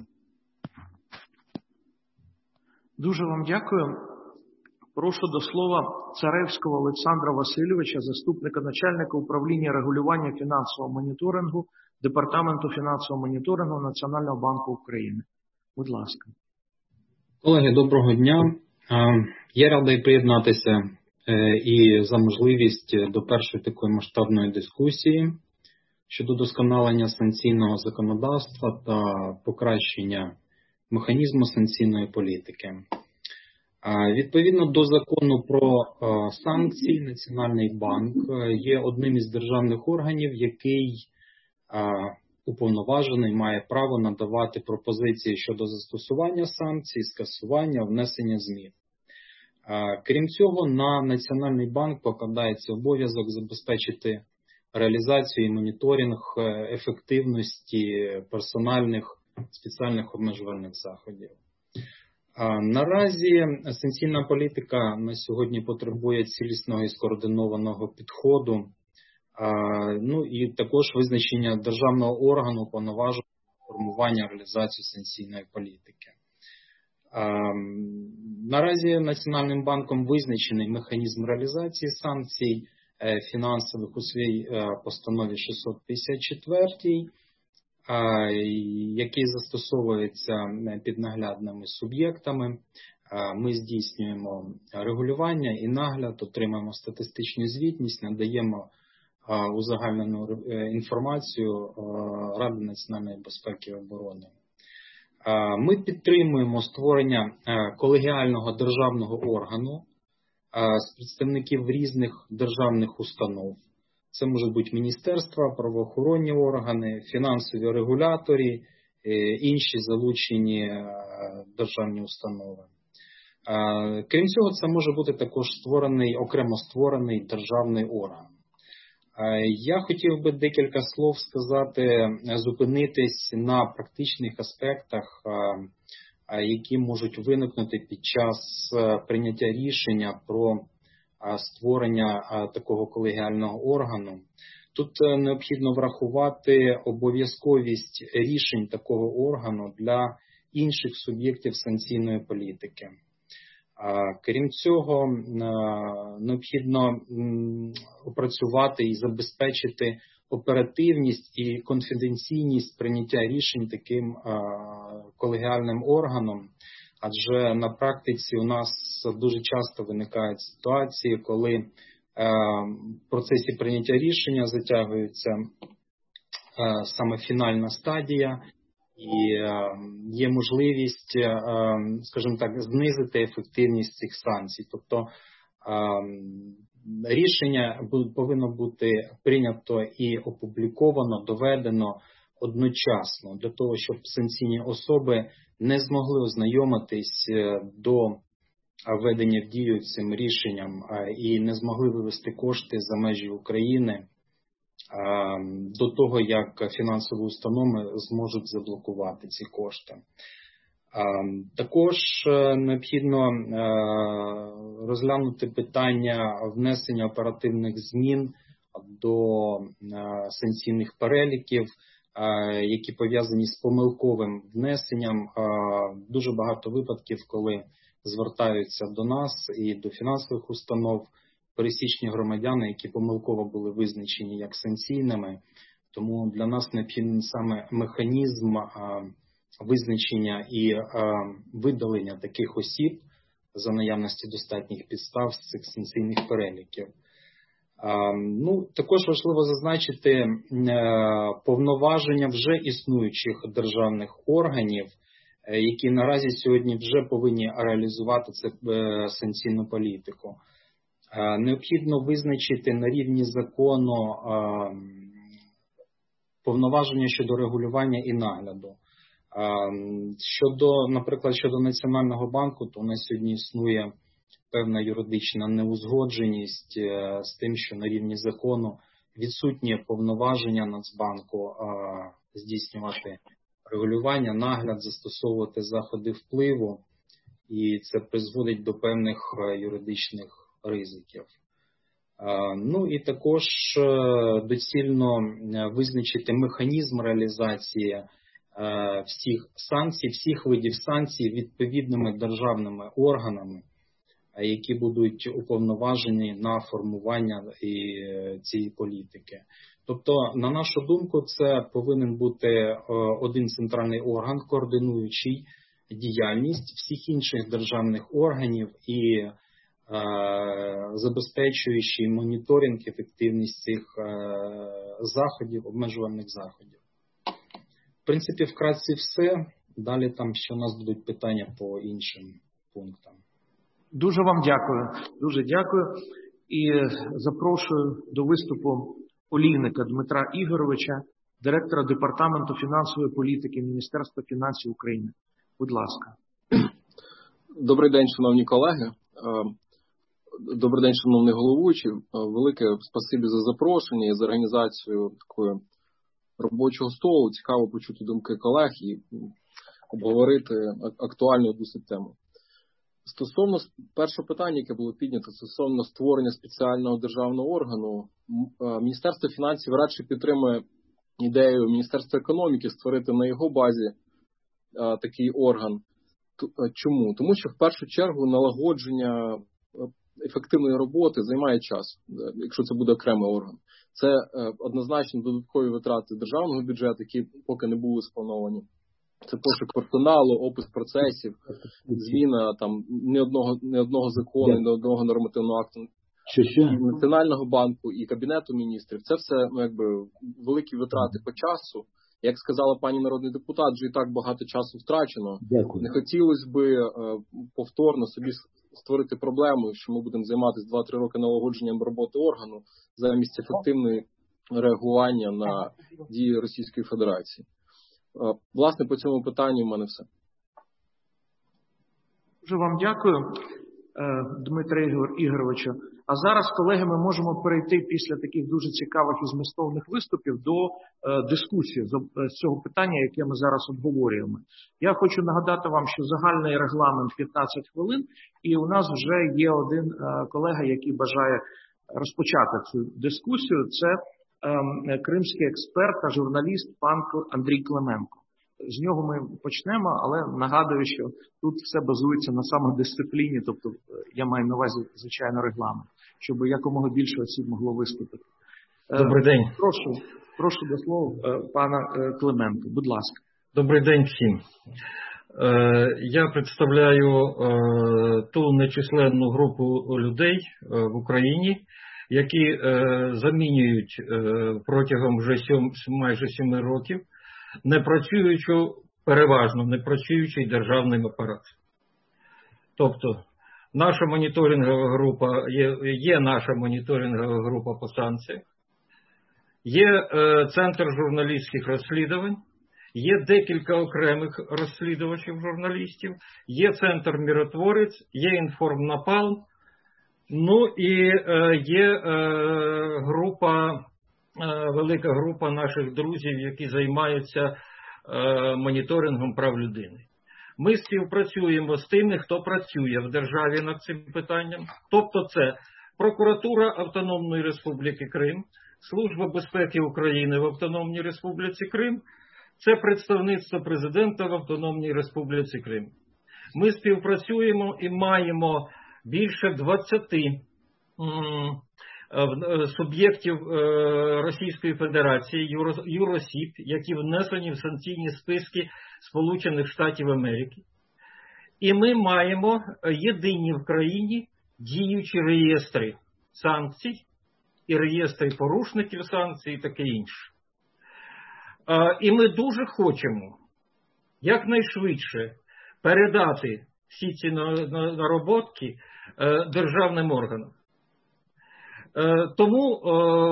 Дуже вам дякую. Прошу до слова Царевського Олександра Васильовича, заступника начальника управління регулювання фінансового моніторингу Департаменту фінансового моніторингу Національного банку України. Будь ласка. Колеги, доброго дня. Я радий приєднатися і за можливість до першої такої масштабної дискусії щодо досконалення санкційного законодавства та покращення механізму санкційної політики. Відповідно до закону про санкції, Національний банк є одним із державних органів, який уповноважений має право надавати пропозиції щодо застосування санкцій, скасування, внесення змін. Крім цього, на Національний банк покладається обов'язок забезпечити реалізацію і моніторинг ефективності персональних спеціальних обмежувальних заходів. Наразі санкційна політика на сьогодні потребує цілісного і скоординованого підходу, ну і також визначення державного органу уповноваженого формування реалізації санкційної політики. Наразі Національним банком визначений механізм реалізації санкцій фінансових у своїй постанові шістсот п'ятдесят чотири, який застосовується під наглядними суб'єктами. Ми здійснюємо регулювання і нагляд, отримуємо статистичну звітність, надаємо узагальнену інформацію Ради національної безпеки і оборони. Ми підтримуємо створення колегіального державного органу з представників різних державних установ. Це можуть бути міністерства, правоохоронні органи, фінансові регулятори, інші залучені державні установи. Крім цього, це може бути також створений, окремо створений державний орган. Я хотів би декілька слов сказати, зупинитись на практичних аспектах, які можуть виникнути під час прийняття рішення про створення такого колегіального органу. Тут необхідно врахувати обов'язковість рішень такого органу для інших суб'єктів санкційної політики. Крім цього, необхідно опрацювати і забезпечити оперативність і конфіденційність прийняття рішень таким колегіальним органом, адже на практиці у нас дуже часто виникають ситуації, коли в процесі прийняття рішення затягується саме фінальна стадія, і є можливість, скажімо так, знизити ефективність цих санкцій. Тобто рішення повинно бути прийнято і опубліковано, доведено одночасно, для того, щоб санкційні особи не змогли ознайомитись до введення в дію цим рішенням і не змогли вивести кошти за межі України до того, як фінансові установи зможуть заблокувати ці кошти. Також необхідно розглянути питання внесення оперативних змін до санкційних переліків, які пов'язані з помилковим внесенням. Дуже багато випадків, коли звертаються до нас і до фінансових установ пересічні громадяни, які помилково були визначені як санкційними. Тому для нас необхідний саме механізм визначення і видалення таких осіб за наявності достатніх підстав з цих санкційних переліків. Ну, також важливо зазначити повноваження вже існуючих державних органів, які наразі сьогодні вже повинні реалізувати це санкційну політику. Необхідно визначити на рівні закону повноваження щодо регулювання і нагляду. Щодо, наприклад, щодо Національного банку, то у нас сьогодні існує певна юридична неузгодженість з тим, що на рівні закону відсутні повноваження Нацбанку здійснювати регулювання, нагляд, застосовувати заходи впливу, і це призводить до певних юридичних ризиків. Ну і також доцільно визначити механізм реалізації всіх санкцій, всіх видів санкцій відповідними державними органами, які будуть уповноважені на формування цієї політики. Тобто, на нашу думку, це повинен бути один центральний орган, координуючий діяльність всіх інших державних органів і е, забезпечуючий моніторинг, ефективність цих е, заходів, обмежувальних заходів. В принципі, вкратце все. Далі там ще у нас будуть питання по іншим пунктам. Дуже вам дякую. Дуже дякую. І запрошую до виступу Олійника Дмитра Ігоровича, директора Департаменту фінансової політики Міністерства фінансів України. Будь ласка. Добрий день, шановні колеги. Добрий день, шановний головуючий. Велике спасибі за запрошення і за організацію такої робочого столу. Цікаво почути думки колег і обговорити актуальну досить тему. Стосовно першого питання, яке було піднято, стосовно створення спеціального державного органу, Міністерство фінансів радше підтримує ідею Міністерства економіки створити на його базі а, такий орган. Чому? Тому що в першу чергу налагодження ефективної роботи займає час, якщо це буде окремий орган. Це однозначно додаткові витрати державного бюджету, які поки не були сплановані. Це пошук персоналу, опис процесів, зміна там не одного, не одного закону, не одного нормативного акту що, що? І Національного банку, і Кабінету міністрів. Це все, ну, якби, великі витрати по часу. Як сказала пані народний депутат, вже і так багато часу втрачено. Дякую. Не хотілося би е, повторно собі створити проблему, що ми будемо займатися два-три роки налагодженням роботи органу замість ефективної реагування на дії Російської Федерації. Е, власне, по цьому питанню в мене все. Дуже вам дякую, Дмитре Ігоровичу. А зараз, колеги, ми можемо перейти після таких дуже цікавих і змістовних виступів до е, дискусії з, з цього питання, яке ми зараз обговорюємо. Я хочу нагадати вам, що загальний регламент п'ятнадцять хвилин, і у нас вже є один е, колега, який бажає розпочати цю дискусію. Це е, кримський експерт та журналіст пан Андрій Клименко. З нього ми почнемо, але нагадую, що тут все базується на самодисципліні, тобто я маю на увазі, звичайно, регламент, щоб якомога більше осіб могло виступити. Добрий день. Прошу, прошу до слова пана Клименко, будь ласка. Добрий день всім. Я представляю ту нечисленну групу людей в Україні, які замінюють протягом вже сім, майже семи років непрацюючу, переважно непрацюючий державний апарат. Тобто, наша моніторингова група, є, є наша моніторингова група по санкціях, є е, Центр журналістських розслідувань, є декілька окремих розслідувачів журналістів, є Центр Миротворець, є Інформнапалм, ну і е, є е, група, велика група наших друзів, які займаються е, моніторингом прав людини. Ми співпрацюємо з тими, хто працює в державі над цим питанням. Тобто це Прокуратура Автономної Республіки Крим, Служба безпеки України в Автономній Республіці Крим, це представництво президента в Автономній Республіці Крим. Ми співпрацюємо і маємо більше двадцяти м- суб'єктів Російської Федерації, юросіб, які внесені в санкційні списки Сполучених Штатів Америки. І ми маємо єдині в країні діючі реєстри санкцій і реєстри порушників санкцій і таке інше. І ми дуже хочемо якнайшвидше передати всі ці нароботки державним органам. Тому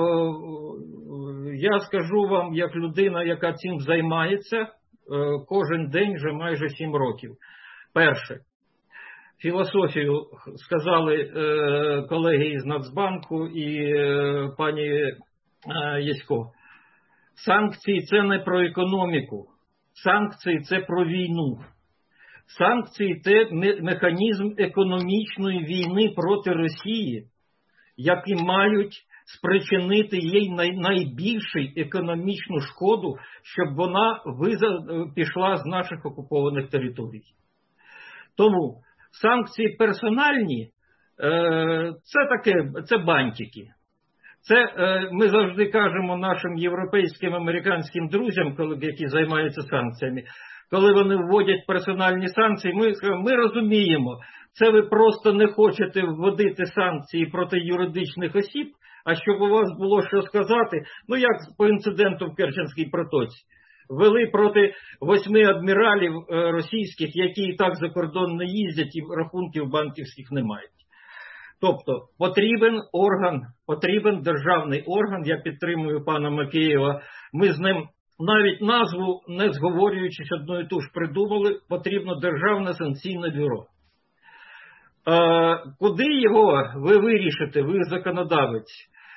я скажу вам, як людина, яка цим займається кожен день вже майже сім років. Перше, філософію сказали е, колеги із Нацбанку і е, пані е, Ясько. Санкції – це не про економіку. Санкції – це про війну. Санкції – це механізм економічної війни проти Росії, які мають спричинити їй найбільшу економічну шкоду, щоб вона пішла з наших окупованих територій. Тому санкції персональні – це таке, це бантики. Це ми завжди кажемо нашим європейським, американським друзям, які займаються санкціями, коли вони вводять персональні санкції, ми, ми розуміємо, це ви просто не хочете вводити санкції проти юридичних осіб, а щоб у вас було що сказати, ну як по інциденту в Керченській протоці. Ввели проти восьми адміралів російських, які і так за кордон не їздять і рахунків банківських не мають. Тобто потрібен орган, потрібен державний орган, я підтримую пана Макеєва, ми з ним навіть назву, не зговорюючись одну і ту ж придумали, потрібно Державне санкційне бюро. Е, куди його ви вирішите, ви законодавець,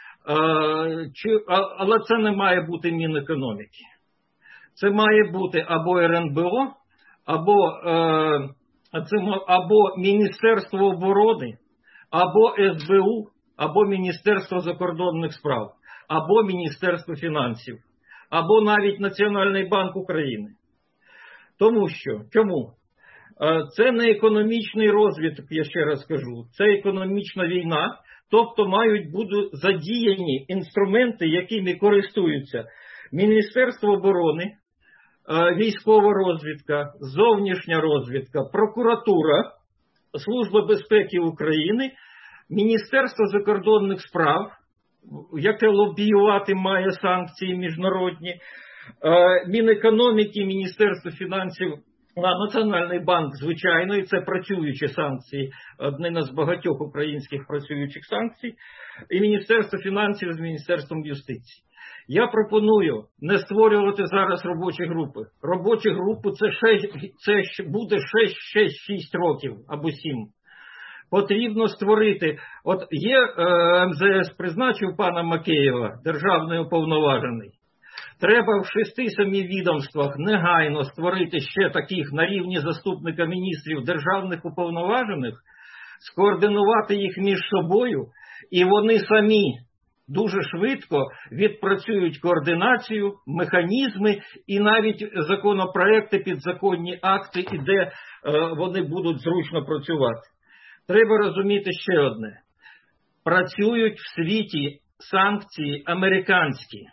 е, чи, а, але це не має бути Мінекономіки. Це має бути або Ер Ен Бе О, або, е, це, або Міністерство оборони, або Ес Бе У, або Міністерство закордонних справ, або Міністерство фінансів, або навіть Національний банк України. Тому що, чому? Це не економічний розвиток, я ще раз кажу, це економічна війна, тобто мають бути задіяні інструменти, якими користуються Міністерство оборони, військова розвідка, зовнішня розвідка, прокуратура, Служба безпеки України, Міністерство закордонних справ, яке лобіювати має санкції міжнародні, Мінекономіки, Міністерство фінансів, Національний банк, звичайно, і це працюючі санкції, одне з багатьох українських працюючих санкцій, і Міністерство фінансів з Міністерством юстиції. Я пропоную не створювати зараз робочі групи. Робочі групи це, це буде шість років або сім. Потрібно створити, от є е, Ем Зе Ес призначив пана Макеєва, державний уповноважений. Треба в шести-семи відомствах негайно створити ще таких на рівні заступника міністрів державних уповноважених, скоординувати їх між собою, і вони самі дуже швидко відпрацюють координацію, механізми і навіть законопроекти, підзаконні акти, і де е, вони будуть зручно працювати. Треба розуміти ще одне. Працюють в світі санкції американські.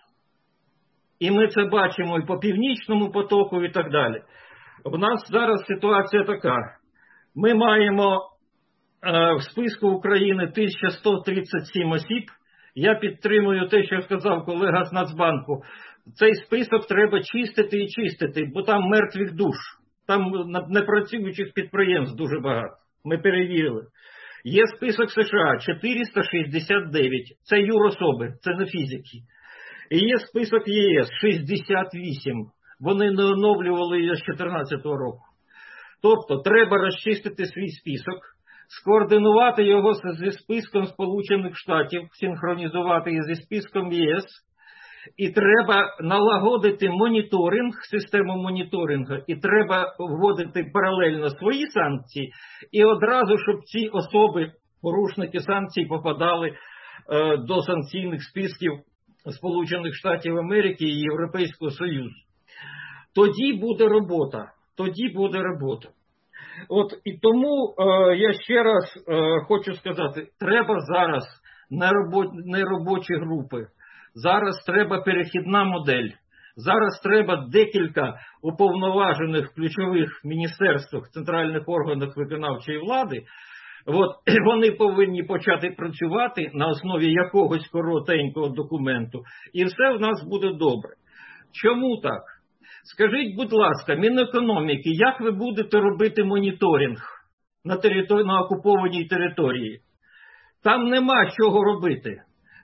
І ми це бачимо і по Північному потоку і так далі. В нас зараз ситуація така. Ми маємо е, в списку України тисяча сто тридцять сім осіб. Я підтримую те, що сказав колега з Нацбанку. Цей список треба чистити і чистити, бо там мертвих душ. Там непрацюючих підприємств дуже багато. Ми перевірили. Є список США чотириста шістдесят дев'ять. Це юрособи, це не фізики. І є список Є Ес шістдесят вісім. Вони не оновлювали її з дві тисячі чотирнадцятого року. Тобто треба розчистити свій список, скоординувати його зі списком Сполучених Штатів, синхронізувати її зі списком Є Ес. І треба налагодити моніторинг, систему моніторингу, і треба вводити паралельно свої санкції, і одразу, щоб ці особи, порушники санкцій, попадали е, до санкційних списків Сполучених Штатів Америки і Європейського Союзу. Тоді буде робота, тоді буде робота. От і тому е, я ще раз е, хочу сказати, треба зараз не, робо, не робочі групи, зараз треба перехідна модель, зараз треба декілька уповноважених в ключових міністерствах, центральних органах виконавчої влади. От, вони повинні почати працювати на основі якогось коротенького документу, і все в нас буде добре. Чому так? Скажіть, будь ласка, Мінекономіки, як ви будете робити моніторинг на, території, на окупованій території? Там нема чого робити.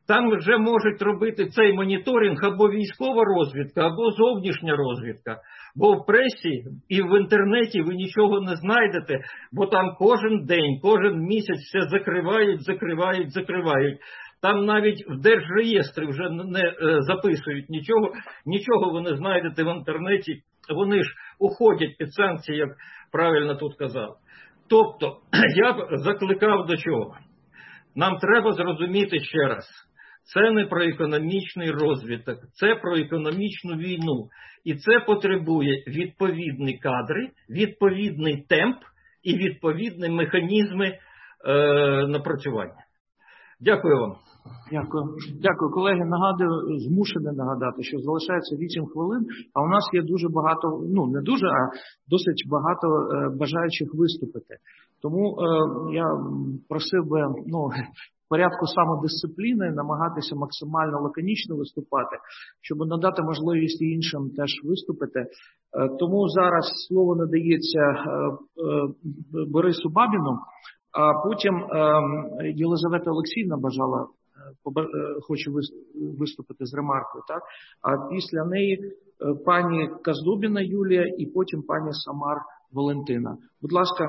Там вже можуть робити цей моніторинг або військова розвідка, або зовнішня розвідка. Бо в пресі і в інтернеті ви нічого не знайдете, бо там кожен день, кожен місяць все закривають, закривають, закривають. Там навіть в держреєстрі вже не записують нічого, нічого ви не знайдете в інтернеті. Вони ж уходять під санкції, як правильно тут казав. Тобто, я б закликав до чого? Нам треба зрозуміти ще раз. Це не про економічний розвиток, це про економічну війну. І це потребує відповідні кадри, відповідний темп і відповідні механізми е, напрацювання. Дякую вам. Дякую. Дякую, колеги. Нагадую, змушений нагадати, що залишається вісім хвилин, а у нас є дуже багато, ну не дуже, а досить багато е, бажаючих виступити. Тому е, я просив би, ну, в порядку самодисципліни намагатися максимально лаконічно виступати, щоб надати можливість і іншим теж виступити. Е, тому зараз слово надається е, е, Борису Бабіну, а потім е, Єлизавета Олексіївна бажала хочу виступити з ремаркою, так? А після неї пані Каздубіна Юлія і потім пані Самар Валентина. Будь ласка,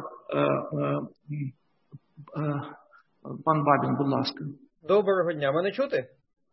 пан Бабін, будь ласка. Доброго дня. Мене чути?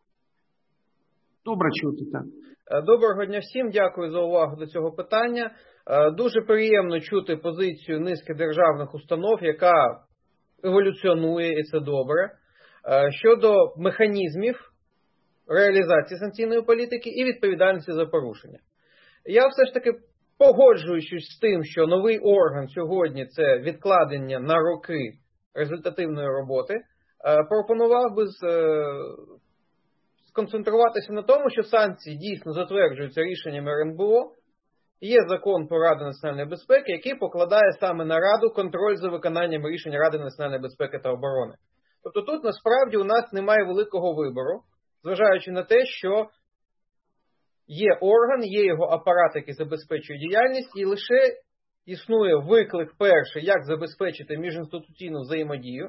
Добре чути, так. Доброго дня всім. Дякую за увагу до цього питання. Дуже приємно чути позицію низки державних установ, яка еволюціонує, і це добре. Щодо механізмів реалізації санкційної політики і відповідальності за порушення. Я все ж таки погоджуючись з тим, що новий орган сьогодні – це відкладення на роки результативної роботи, пропонував би сконцентруватися на тому, що санкції дійсно затверджуються рішенням ер ен бе о. Є закон про Раду національної безпеки, який покладає саме на Раду контроль за виконанням рішень Ради національної безпеки та оборони. Тобто тут насправді у нас немає великого вибору, зважаючи на те, що є орган, є його апарат, який забезпечує діяльність, і лише існує виклик перший, як забезпечити міжінституційну взаємодію,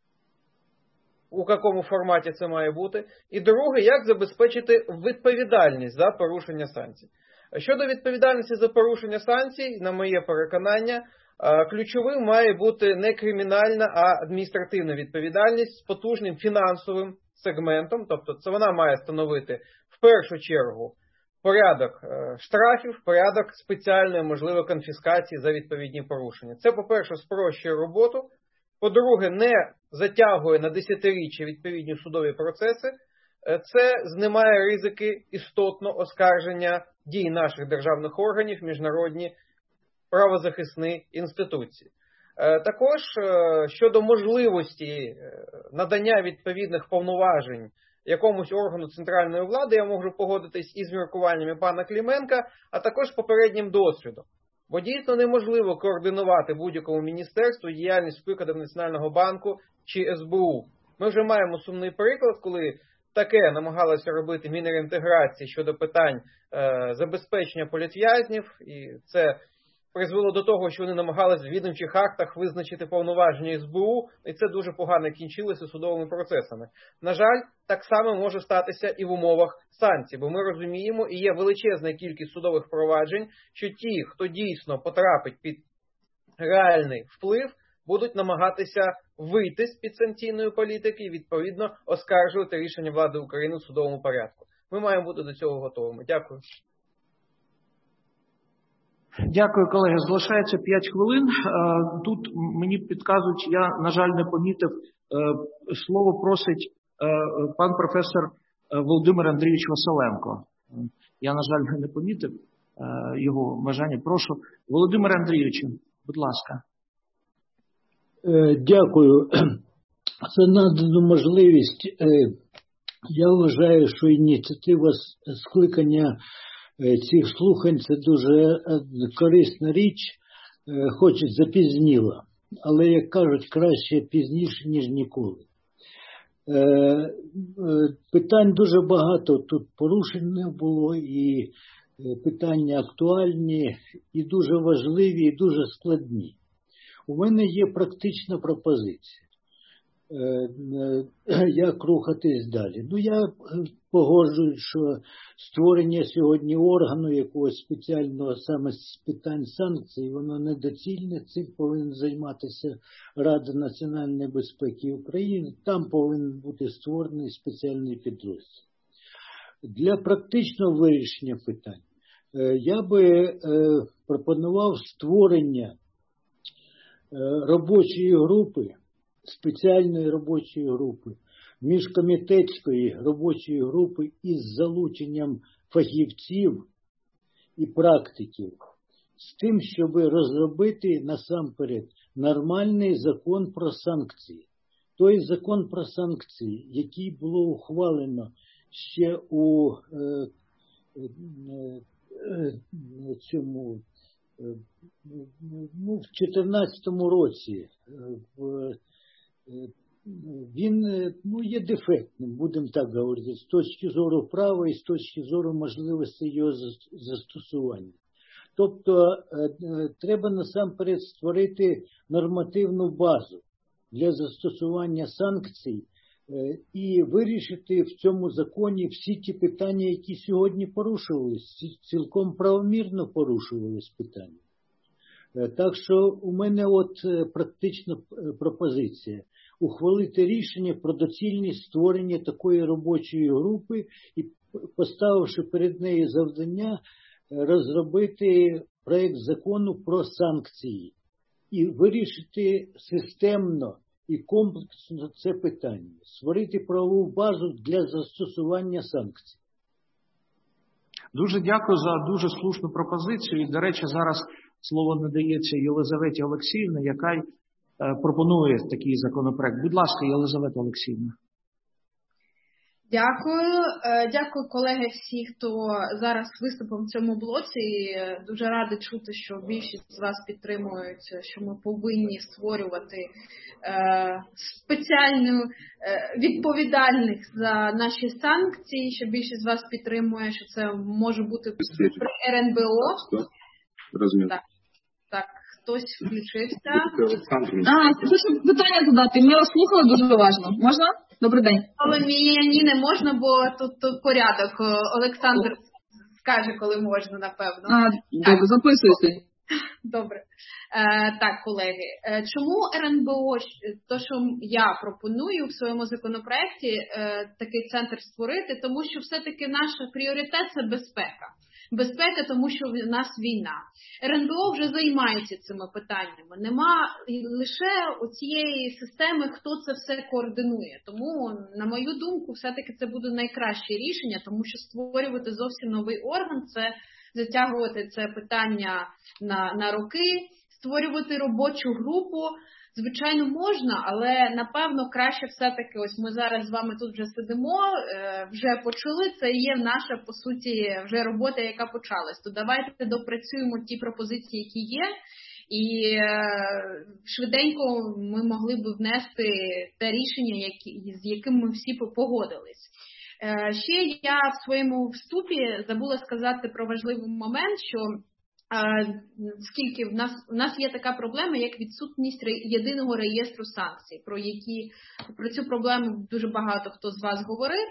у якому форматі це має бути, і друге, як забезпечити відповідальність за порушення санкцій. Щодо відповідальності за порушення санкцій, на моє переконання, ключовим має бути не кримінальна, а адміністративна відповідальність з потужним фінансовим сегментом. Тобто це вона має становити в першу чергу порядок штрафів, порядок спеціальної, можливо, конфіскації за відповідні порушення. Це, по-перше, спрощує роботу. По-друге, не затягує на десятиріччя відповідні судові процеси. Це знімає ризики істотно оскарження дій наших державних органів, міжнародні правозахисні інституції. Також щодо можливості надання відповідних повноважень якомусь органу центральної влади, я можу погодитись із міркуваннями пана Клименка, а також попереднім досвідом. Бо дійсно неможливо координувати будь-якому міністерству діяльність прикладом Національного банку чи ес бе у. Ми вже маємо сумний приклад, коли таке намагалося робити Мінреінтеграції щодо питань е, забезпечення політв'язнів, і це призвело до того, що вони намагалися в відомчих актах визначити повноваження ес бе у, і це дуже погано кінчилося судовими процесами. На жаль, так само може статися і в умовах санкцій, бо ми розуміємо, і є величезна кількість судових проваджень, що ті, хто дійсно потрапить під реальний вплив, будуть намагатися вийти з під санкційної політики і, відповідно, оскаржувати рішення влади України в судовому порядку. Ми маємо бути до цього готовими. Дякую. Дякую, колеги. Залишається п'ять хвилин. Тут мені підказують, я, на жаль, не помітив, слово просить пан професор Володимир Андрійович Василенко. Я, на жаль, не помітив його бажання. Прошу. Володимир Андрійович, будь ласка. Дякую за надану можливість. Я вважаю, що ініціатива скликання цих слухань – це дуже корисна річ, хоч запізніла. Але, як кажуть, краще пізніше, ніж ніколи. Питань дуже багато тут порушень було, і питання актуальні, і дуже важливі, і дуже складні. У мене є практична пропозиція. як рухатись далі. Ну, я погоджуюсь, що створення сьогодні органу якогось спеціального саме з питань санкцій, воно недоцільне. Цим повинен займатися Рада національної безпеки України. Там повинен бути створений спеціальний підрозділ. Для практичного вирішення питань я би пропонував створення робочої групи, спеціальної робочої групи, міжкомітетської робочої групи із залученням фахівців і практиків, з тим, щоб розробити насамперед нормальний закон про санкції. Той закон про санкції, який було ухвалено ще у е, е, е, цьому ну, в чотирнадцятому році, в він ну, є дефектним, будемо так говорити, з точки зору права і з точки зору можливості його застосування. Тобто треба насамперед створити нормативну базу для застосування санкцій і вирішити в цьому законі всі ті питання, які сьогодні порушувалися, цілком правомірно порушувалися питання. Так що у мене от практична пропозиція – ухвалити рішення про доцільність створення такої робочої групи і, поставивши перед нею завдання, розробити проект закону про санкції і вирішити системно і комплексно це питання, створити правову базу для застосування санкцій. Дуже дякую за дуже слушну пропозицію. І, до речі, зараз слово надається Єлизаветі Олексіївні, яка е, пропонує такий законопроект. Будь ласка, Єлизавета Олексіївна. Дякую. Дякую, колеги, всі, хто зараз виступив в цьому блоці. Дуже рада чути, що більшість з вас підтримують, що ми повинні створювати е, спеціальну е, відповідальних за наші санкції, що більшість з вас підтримує, що це може бути при ер ен бе о. Так, так, хтось включився. А, хочу питання задати. Ми вас слухали дуже уважно. Можна? Добрий день. Але мені ні, не можна, бо тут, тут порядок. Олександр О. скаже, коли можна, напевно. А, так, записуйте. Добре. Е, так, колеги. Е, чому ер ен бе о, то, що я пропоную в своєму законопроекті, е, такий центр створити, тому що все-таки наш пріоритет – це безпека. Безпека, тому що в нас війна. ер ен бе о вже займається цими питаннями. Нема лише цієї системи, хто це все координує. Тому, на мою думку, все-таки це буде найкраще рішення, тому що створювати зовсім новий орган – це затягувати це питання на, на роки, створювати робочу групу. Звичайно, можна, але, напевно, краще все-таки, ось ми зараз з вами тут вже сидимо, вже почали, це є наша, по суті, вже робота, яка почалась. То давайте допрацюємо ті пропозиції, які є, і швиденько ми могли б внести те рішення, які, з яким ми всі погодились. Ще я в своєму вступі забула сказати про важливий момент, що Скільки в нас у нас є така проблема, як відсутність єдиного реєстру санкцій, про які про цю проблему дуже багато хто з вас говорив.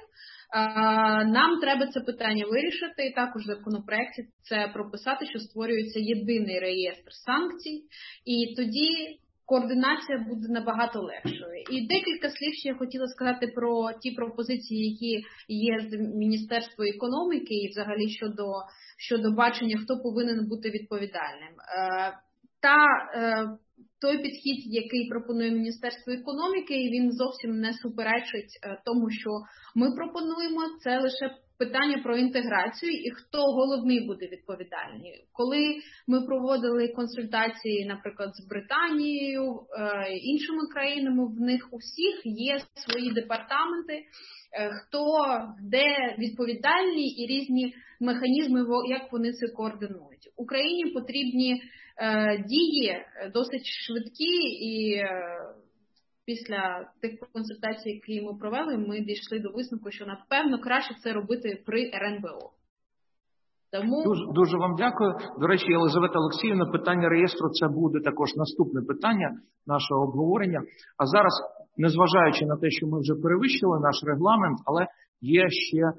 Нам треба це питання вирішити, і також в законопроекті це прописати, що створюється єдиний реєстр санкцій, і тоді координація буде набагато легшою. І декілька слів ще я хотіла сказати про ті пропозиції, які є з Міністерства економіки і взагалі щодо, щодо бачення, хто повинен бути відповідальним. Та той підхід, який пропонує Міністерство економіки, він зовсім не суперечить тому, що ми пропонуємо, це лише питання про інтеграцію і хто головний буде відповідальний. Коли ми проводили консультації, наприклад, з Британією, іншими країнами, в них у всіх є свої департаменти, хто де відповідальні і різні механізми, як вони це координують. Україні потрібні дії досить швидкі, і після тих консультацій, які ми провели, ми дійшли до висновку, що, напевно, краще це робити при ер ен бе о. Тому... Дуже, дуже вам дякую. До речі, Єлизавета Олексіївна, питання реєстру – це буде також наступне питання нашого обговорення. А зараз незважаючи на те, що ми вже перевищили наш регламент, але є ще е,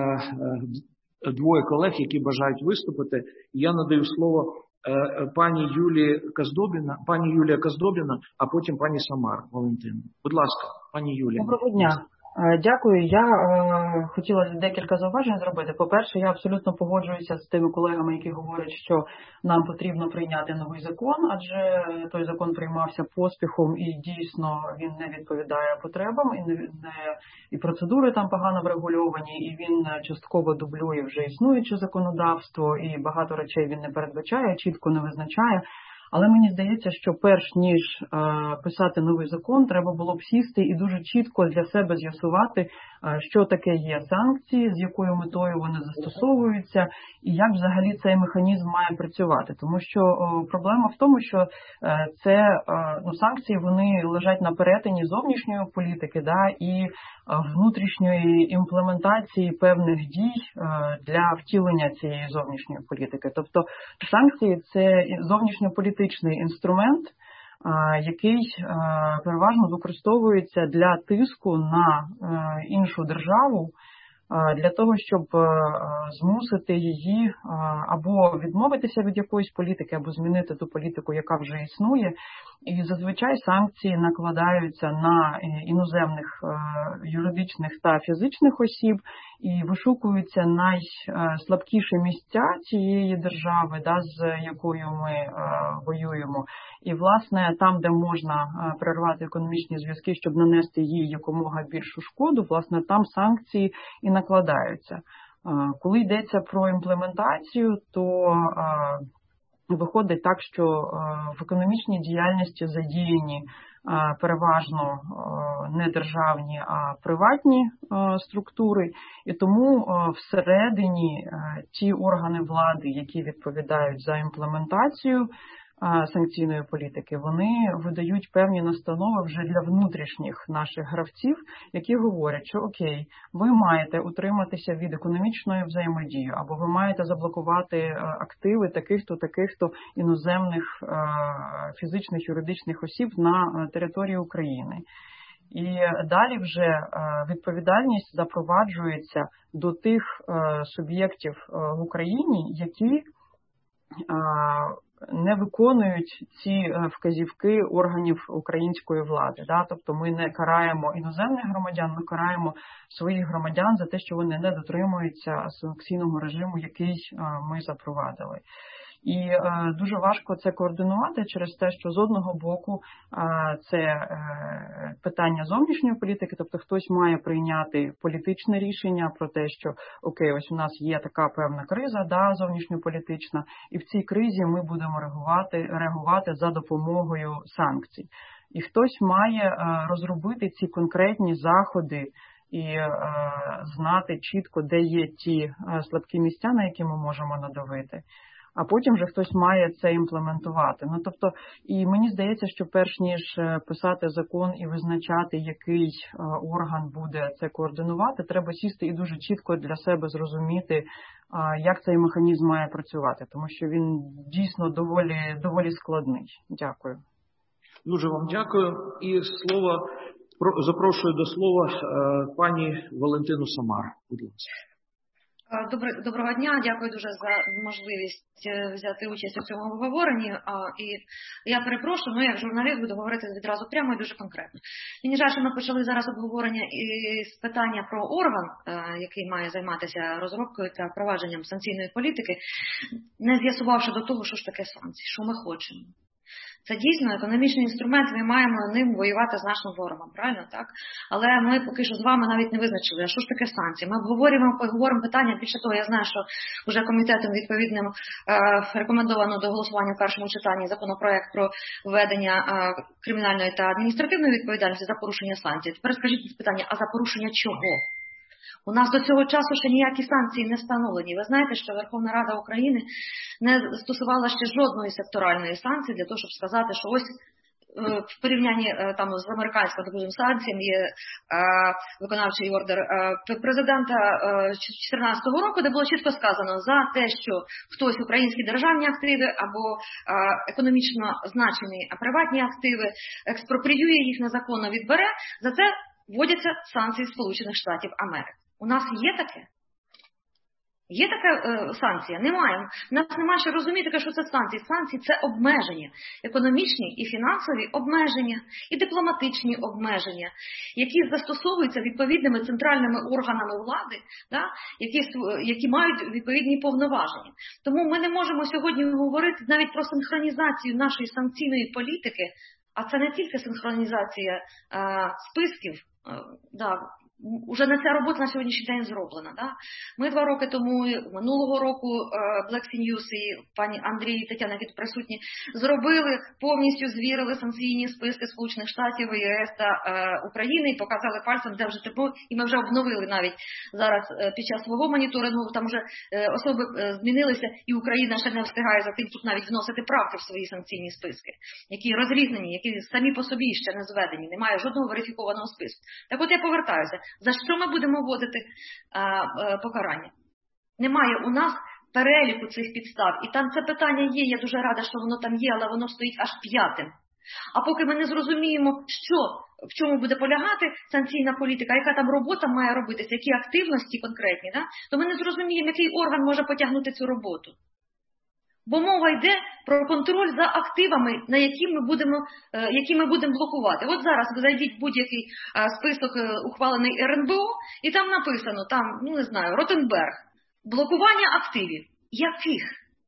е, двоє колег, які бажають виступити. Я надаю слово е, пані Юлії Каздобіна, пані Юлія Каздобіна, а потім пані Самар Валентина. Будь ласка, пані Юлія. Доброго дня. Дякую. Я е, хотіла декілька зауважень зробити. По-перше, я абсолютно погоджуюся з тими колегами, які говорять, що нам потрібно прийняти новий закон, адже той закон приймався поспіхом і дійсно він не відповідає потребам, і, не, не, і процедури там погано врегульовані, і він частково дублює вже існуюче законодавство, і багато речей він не передбачає, чітко не визначає. Але мені здається, що перш ніж е, писати новий закон, треба було б сісти і дуже чітко для себе з'ясувати, е, що таке є санкції, з якою метою вони застосовуються, і як взагалі цей механізм має працювати. Тому що е, проблема в тому, що е, це е, ну, санкції вони лежать на перетині зовнішньої політики, да, і е, внутрішньої імплементації певних дій е, для втілення цієї зовнішньої політики. Тобто санкції – це зовнішньополітичний інструмент, який переважно використовується для тиску на іншу державу, для того, щоб змусити її або відмовитися від якоїсь політики, або змінити ту політику, яка вже існує. І зазвичай санкції накладаються на іноземних юридичних та фізичних осіб і вишукуються найслабкіші місця цієї держави, да, з якою ми воюємо. І, власне, там, де можна перервати економічні зв'язки, щоб нанести їй якомога більшу шкоду, власне, там санкції і накладаються. Коли йдеться про імплементацію, то виходить так, що в економічній діяльності задіяні переважно не державні, а приватні структури. І тому всередині ті органи влади, які відповідають за імплементацію санкційної політики, вони видають певні настанови вже для внутрішніх наших гравців, які говорять, що окей, ви маєте утриматися від економічної взаємодії, або ви маєте заблокувати активи таких-то, таких-то іноземних фізичних, юридичних осіб на території України. І далі вже відповідальність запроваджується до тих суб'єктів в Україні, які не виконують ці вказівки органів української влади. Да? Тобто ми не караємо іноземних громадян, ми караємо своїх громадян за те, що вони не дотримуються санкційного режиму, який ми запровадили. І е, дуже важко це координувати через те, що з одного боку е, це е, питання зовнішньої політики, тобто хтось має прийняти політичне рішення про те, що окей, ось у нас є така певна криза, да, зовнішньополітична, і в цій кризі ми будемо реагувати, реагувати за допомогою санкцій. І хтось має е, розробити ці конкретні заходи і е, знати чітко, де є ті е, слабкі місця, на які ми можемо надавити. А потім вже хтось має це імплементувати. Ну, тобто, і мені здається, що перш ніж писати закон і визначати, який орган буде це координувати, треба сісти і дуже чітко для себе зрозуміти, як цей механізм має працювати, тому що він дійсно доволі, доволі складний. Дякую. Дуже вам дякую. І слово, запрошую до слова пані Валентину Самар. Будь ласка. Доброго дня, дякую дуже за можливість взяти участь у цьому обговоренні. І я перепрошую, ну як журналіст буду говорити відразу прямо і дуже конкретно. Мені жаль, що ми почали зараз обговорення із питання про орган, який має займатися розробкою та впровадженням санкційної політики, не з'ясувавши до того, що ж таке санкції, що ми хочемо. Це дійсно економічний інструмент, ми маємо ним воювати з нашим ворогом, правильно, так? Але ми поки що з вами навіть не визначили, а що ж таке санкції. Ми обговорюємо, поговоримо питання, більше того, я знаю, що вже комітетом відповідним е, рекомендовано до голосування в першому читанні законопроект про введення е, кримінальної та адміністративної відповідальності за порушення санкцій. Тепер скажіть питання, а за порушення чого? У нас до цього часу ще ніякі санкції не встановлені. Ви знаєте, що Верховна Рада України не стосувала ще жодної секторальної санкції для того, щоб сказати, що ось в порівнянні там з американськими, допустим, санкціями є е, виконавчий ордер е, президента дві тисячі чотирнадцятого року, де було чітко сказано за те, що хтось українські державні активи або е, економічно значені приватні активи експропріює їх незаконно, відбере, за це вводяться санкції Сполучених Штатів Америки. У нас є таке? Є така е, санкція? Немає. У нас немає що розуміти, що це санкції. Санкції – це обмеження. Економічні і фінансові обмеження, і дипломатичні обмеження, які застосовуються відповідними центральними органами влади, да, які, які мають відповідні повноваження. Тому ми не можемо сьогодні говорити навіть про синхронізацію нашої санкційної політики, а це не тільки синхронізація е, списків, е, да, уже на ця робота на сьогоднішній день зроблена. Да? Ми два роки тому, минулого року, Black Sea News і пані Андрій і Тетяна, які тут присутні, зробили, повністю звірили санкційні списки Сполучених Штатів, ЄС та е, України і показали пальцем, де вже тепер, і ми вже обновили навіть зараз е, під час свого моніторингу, там вже е, особи е, змінилися, і Україна ще не встигає за тим тут навіть вносити правки в свої санкційні списки, які розрізнені, які самі по собі ще не зведені, немає жодного верифікованого списку. Так от я повертаюся. За що ми будемо вводити а, а, покарання? Немає у нас переліку цих підстав. І там це питання є, я дуже рада, що воно там є, але воно стоїть аж п'ятим. А поки ми не зрозуміємо, що, в чому буде полягати санкційна політика, яка там робота має робитися, які активності конкретні, да? То ми не зрозуміємо, який орган може потягнути цю роботу. Бо мова йде про контроль за активами, на які ми будемо, які ми будемо блокувати. От зараз ви зайдіть в будь-який список ухвалений ер ен бе о, і там написано, там, ну не знаю, Ротенберг, блокування активів. Яких?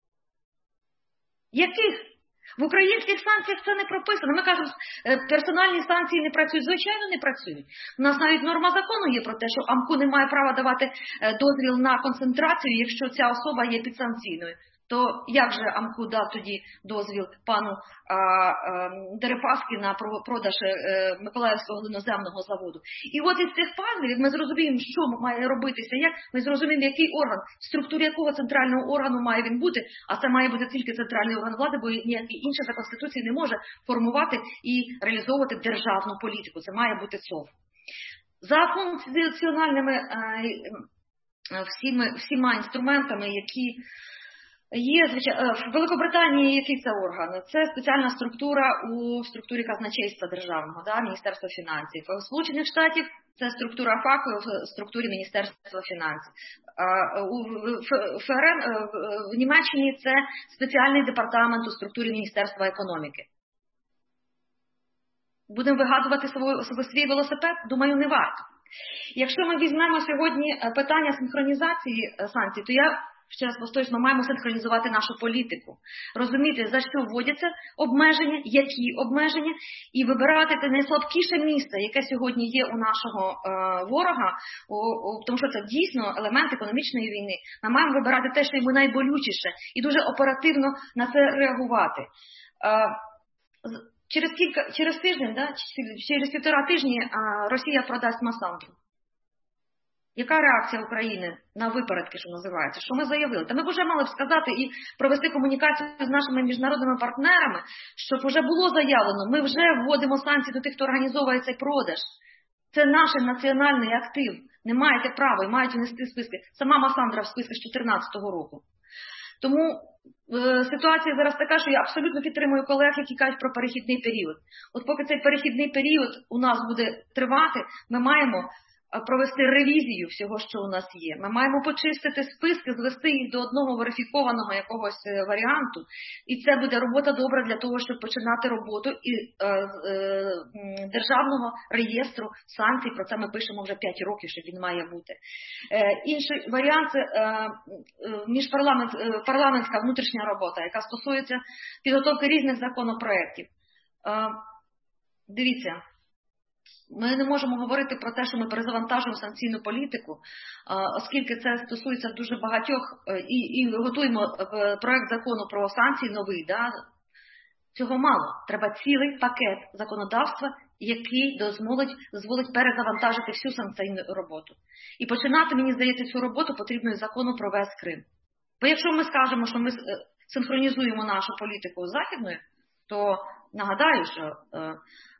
Яких? В українських санкціях це не прописано. Ми кажемо, персональні санкції не працюють. Звичайно, не працюють. У нас навіть норма закону є про те, що АМКУ не має права давати дозвіл на концентрацію, якщо ця особа є підсанкційною. То як же АМКУ дав тоді дозвіл пану а, а, Дерипаски на продаж а, Миколаївського глиноземного заводу? І от із цих пазлів ми зрозуміємо, що має робитися, як ми зрозуміємо, який орган, в структурі якого центрального органу має він бути, а це має бути тільки центральний орган влади, бо ніякий інший за Конституцією не може формувати і реалізовувати державну політику. Це має бути ЦОВ. За функціональними а, всіма, всіма інструментами, які є, звичайно, в Великобританії який це орган? Це спеціальна структура у структурі казначейства державного, да, Міністерства фінансів. У Сполучених Штатів це структура ФАКу в структурі Міністерства фінансів. У ФРН, в Німеччині це спеціальний департамент у структурі Міністерства економіки. Будемо вигадувати свій велосипед? Думаю, не варто. Якщо ми візьмемо сьогодні питання синхронізації санкцій, то я ще раз повторюсь, ми маємо синхронізувати нашу політику, розуміти, за що вводяться обмеження, які обмеження, і вибирати те найслабкіше місце, яке сьогодні є у нашого е, ворога, у, у, тому що це дійсно елемент економічної війни. Ми маємо вибирати те, що йому найболючіше, і дуже оперативно на це реагувати. Е, через, кілька, через тиждень, да, через півтора тижні е, Росія продасть Масандру. Яка реакція України на випередки, що називається? Що ми заявили? Та ми б вже мали б сказати і провести комунікацію з нашими міжнародними партнерами, щоб вже було заявлено, ми вже вводимо санкції до тих, хто організовує цей продаж. Це наш національний актив. Не маєте права і мають внести списки. Сама Масандра в списках з дві тисячі чотирнадцятого року. Тому е, ситуація зараз така, що я абсолютно підтримую колег, які кажуть про перехідний період. От поки цей перехідний період у нас буде тривати, ми маємо провести ревізію всього, що у нас є. Ми маємо почистити списки, звести їх до одного верифікованого якогось варіанту. І це буде робота добра для того, щоб починати роботу і е, е, державного реєстру санкцій. Про це ми пишемо вже п'ять років, що він має бути. Е, інший варіант – це е, міжпарламент, е, парламентська внутрішня робота, яка стосується підготовки різних законопроєктів. Е, дивіться, ми не можемо говорити про те, що ми перезавантажуємо санкційну політику, оскільки це стосується дуже багатьох, і, і готуємо проект закону про санкції новий. Да? Цього мало. Треба цілий пакет законодавства, який дозволить, дозволить перезавантажити всю санкційну роботу. І починати, мені здається, цю роботу потрібно із закону про весь Крим. Бо якщо ми скажемо, що ми синхронізуємо нашу політику з західною, то нагадаю, що е, е,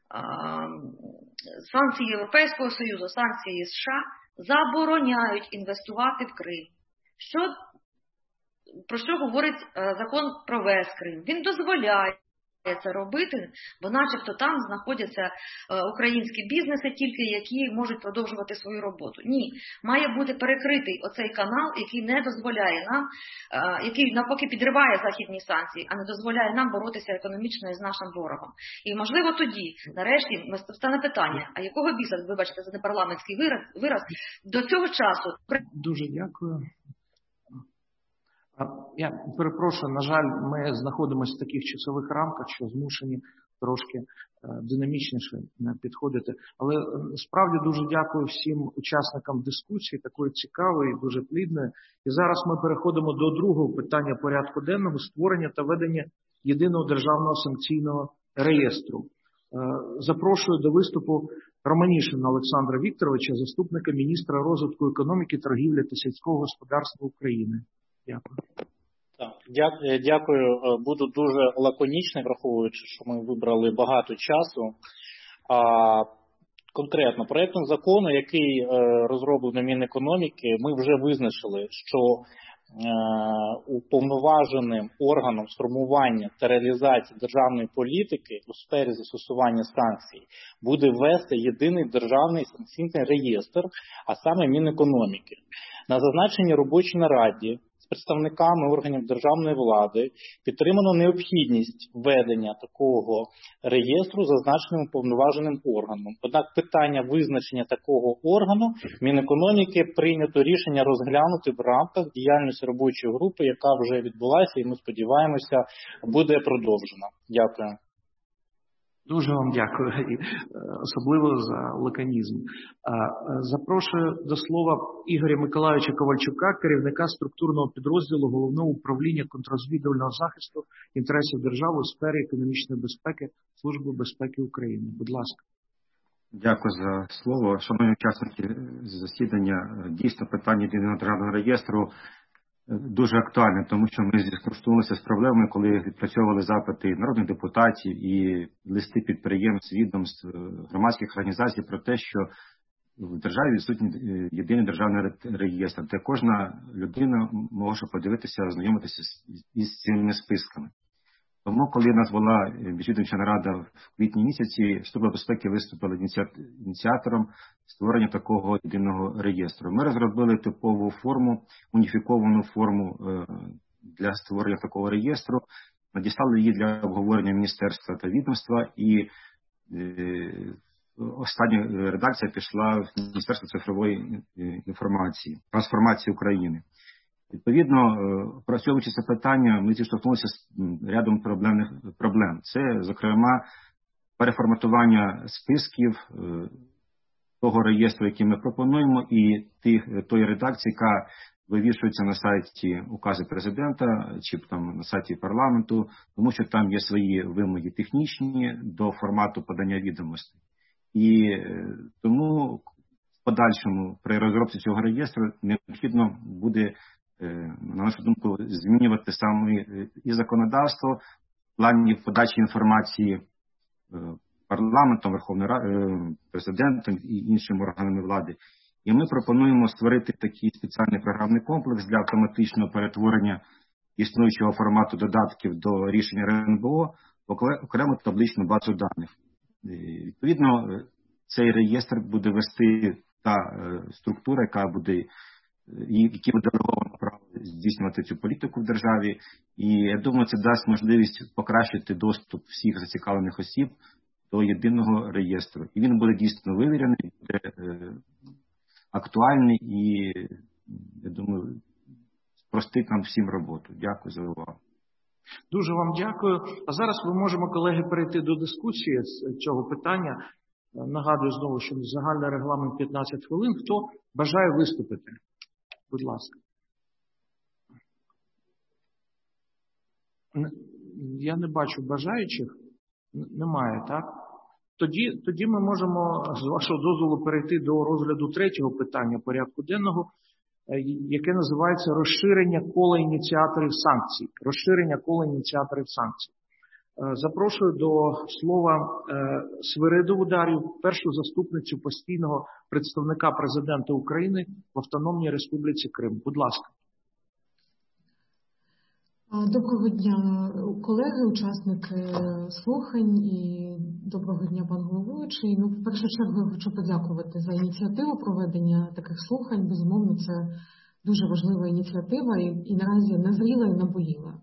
санкції Європейського Союзу, санкції США забороняють інвестувати в Крим. Що, про що говорить е, закон про весь Крим? Він дозволяє це робити, бо начебто там знаходяться е, українські бізнеси тільки, які можуть продовжувати свою роботу. Ні, має бути перекритий оцей канал, який не дозволяє нам, е, який навпаки підриває західні санкції, а не дозволяє нам боротися економічно з нашим ворогом. І можливо тоді, нарешті, стане питання, а якого біса, вибачте за непарламентський вираз, вираз до цього часу... Дуже дякую. Я перепрошую, на жаль, ми знаходимося в таких часових рамках, що змушені трошки динамічніше підходити. Але справді дуже дякую всім учасникам дискусії, такої цікавої, дуже плідної. І зараз ми переходимо до другого питання порядку денного – створення та ведення єдиного державного санкційного реєстру. Запрошую до виступу Романішина Олександра Вікторовича, заступника міністра розвитку економіки, торгівлі та сільського господарства України. Дякую. Так, дякую. Буду дуже лаконічний, враховуючи, що ми вибрали багато часу. А, конкретно, проєктом закону, який розроблений Мінекономіки, ми вже визначили, що уповноваженим органом сформування та реалізації державної політики у сфері застосування санкцій буде ввести єдиний державний санкційний реєстр, а саме Мінекономіки. На зазначеній робочій нараді представниками органів державної влади підтримано необхідність введення такого реєстру зазначеним уповноваженим органом. Однак питання визначення такого органу Мінекономіки прийнято рішення розглянути в рамках діяльності робочої групи, яка вже відбулася і ми сподіваємося буде продовжена. Дякую. Дуже вам дякую, особливо за лаконізм. Запрошую до слова Ігоря Миколайовича Ковальчука, керівника структурного підрозділу Головного управління контррозвідувального захисту інтересів держави у сфері економічної безпеки Служби безпеки України. Будь ласка. Дякую за слово. Шановні учасники засідання, дійсно питання єдиного державного реєстру дуже актуальне, тому що ми зіштовхнулися з проблемою, коли відпрацьовували запити народних депутатів і листи підприємств, відомств, громадських організацій про те, що в державі відсутній єдиний державний реєстр, де кожна людина може подивитися, ознайомитися із цими списками. Тому, коли у нас була міжвідомча нарада в квітні місяці, Служба безпеки виступила ініціатором створення такого єдиного реєстру. Ми розробили типову форму, уніфіковану форму для створення такого реєстру, надіслали її для обговорення міністерства та відомства, і остання редакція пішла в Міністерство цифрової інформації, трансформації України. Відповідно, працюючи це питання, ми зіштовхнулися з рядом проблемних проблем. Це, зокрема, переформатування списків того реєстру, який ми пропонуємо, і тих, тої редакції, яка вивішується на сайті указу президента чи там на сайті парламенту, тому що там є свої вимоги технічні до формату подання відомостей. І тому в подальшому при розробці цього реєстру необхідно буде, на нашу думку, змінювати саме і законодавство в плані подачі інформації парламентом, Верховною Радою, президентом і іншими органами влади. І ми пропонуємо створити такий спеціальний програмний комплекс для автоматичного перетворення існуючого формату додатків до рішення РНБО в окрему табличну базу даних. Відповідно, цей реєстр буде вести та структура, яка буде які буде делеговано право здійснювати цю політику в державі. І я думаю, це дасть можливість покращити доступ всіх зацікавлених осіб до єдиного реєстру. І він буде дійсно вивірений, буде е, актуальний і, я думаю, спростить нам всім роботу. Дякую за увагу. Дуже вам дякую. А зараз ми можемо, колеги, перейти до дискусії з цього питання. Нагадую знову, що загальний регламент п'ятнадцять хвилин. Хто бажає виступити? Будь ласка. Я не бачу бажаючих. Немає, так? Тоді, тоді ми можемо, з вашого дозволу, перейти до розгляду третього питання порядку денного, яке називається розширення кола ініціаторів санкцій. Розширення кола ініціаторів санкцій. Запрошую до слова Свиридову Дар'ю, першу заступницю постійного представника президента України в Автономній Республіці Крим. Будь ласка. Доброго дня, колеги, учасники слухань і доброго дня, пан головуючий. Ну, в першу чергу я хочу подякувати за ініціативу проведення таких слухань. Безумовно, це дуже важлива ініціатива і, і наразі назріла і наболіла.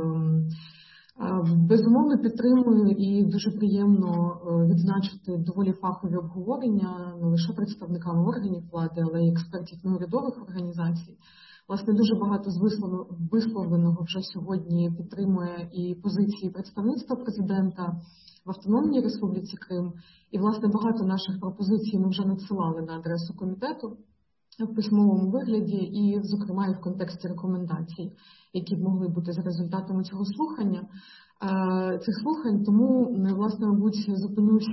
Безумовно, підтримую і дуже приємно відзначити доволі фахові обговорення не лише представниками органів влади, але й експертів неурядових організацій. Власне, дуже багато з висловленого вже сьогодні підтримує і позиції представництва президента в Автономній Республіці Крим. І, власне, багато наших пропозицій ми вже надсилали на адресу комітету в письмовому вигляді і, зокрема, і в контексті рекомендацій, які б могли бути за результатами цього слухання, цих слухань. Тому, власне, мабуть, зупинюсь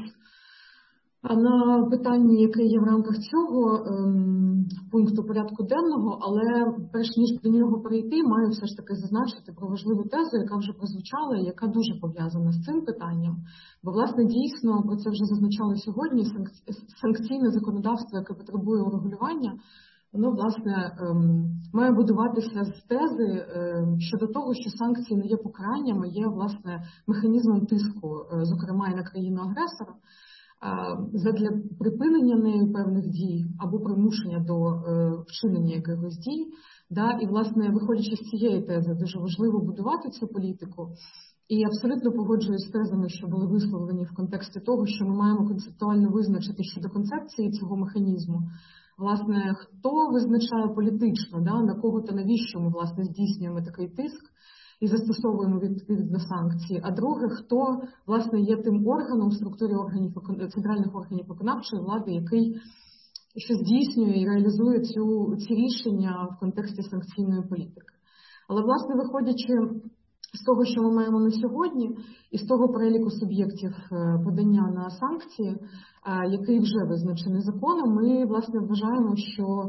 на питанні, яке є в рамках цього ем, пункту порядку денного, але перш ніж до нього перейти, маю все ж таки зазначити про важливу тезу, яка вже прозвучала і яка дуже пов'язана з цим питанням. Бо, власне, дійсно, про це вже зазначали сьогодні, санкційне законодавство, яке потребує урегулювання, воно, власне, ем, має будуватися з тези ем, щодо того, що санкції не є покаранням, а є, власне, механізмом тиску, е, зокрема, і на країну-агресора, задля припинення нею певних дій або примушення до е, вчинення якихось дій. Да? І, власне, виходячи з цієї тези, дуже важливо будувати цю політику. І я абсолютно погоджуюсь з тезами, що були висловлені в контексті того, що ми маємо концептуально визначити щодо концепції цього механізму. Власне, хто визначає політично, да? На кого та навіщо ми, власне, здійснюємо такий тиск і застосовуємо відповідно санкції. А друге, хто, власне, є тим органом в структурі органів, центральних органів виконавчої влади, який що здійснює і реалізує цю, ці рішення в контексті санкційної політики. Але, власне, виходячи з того, що ми маємо на сьогодні, і з того переліку суб'єктів подання на санкції, який вже визначений законом, ми, власне, вважаємо, що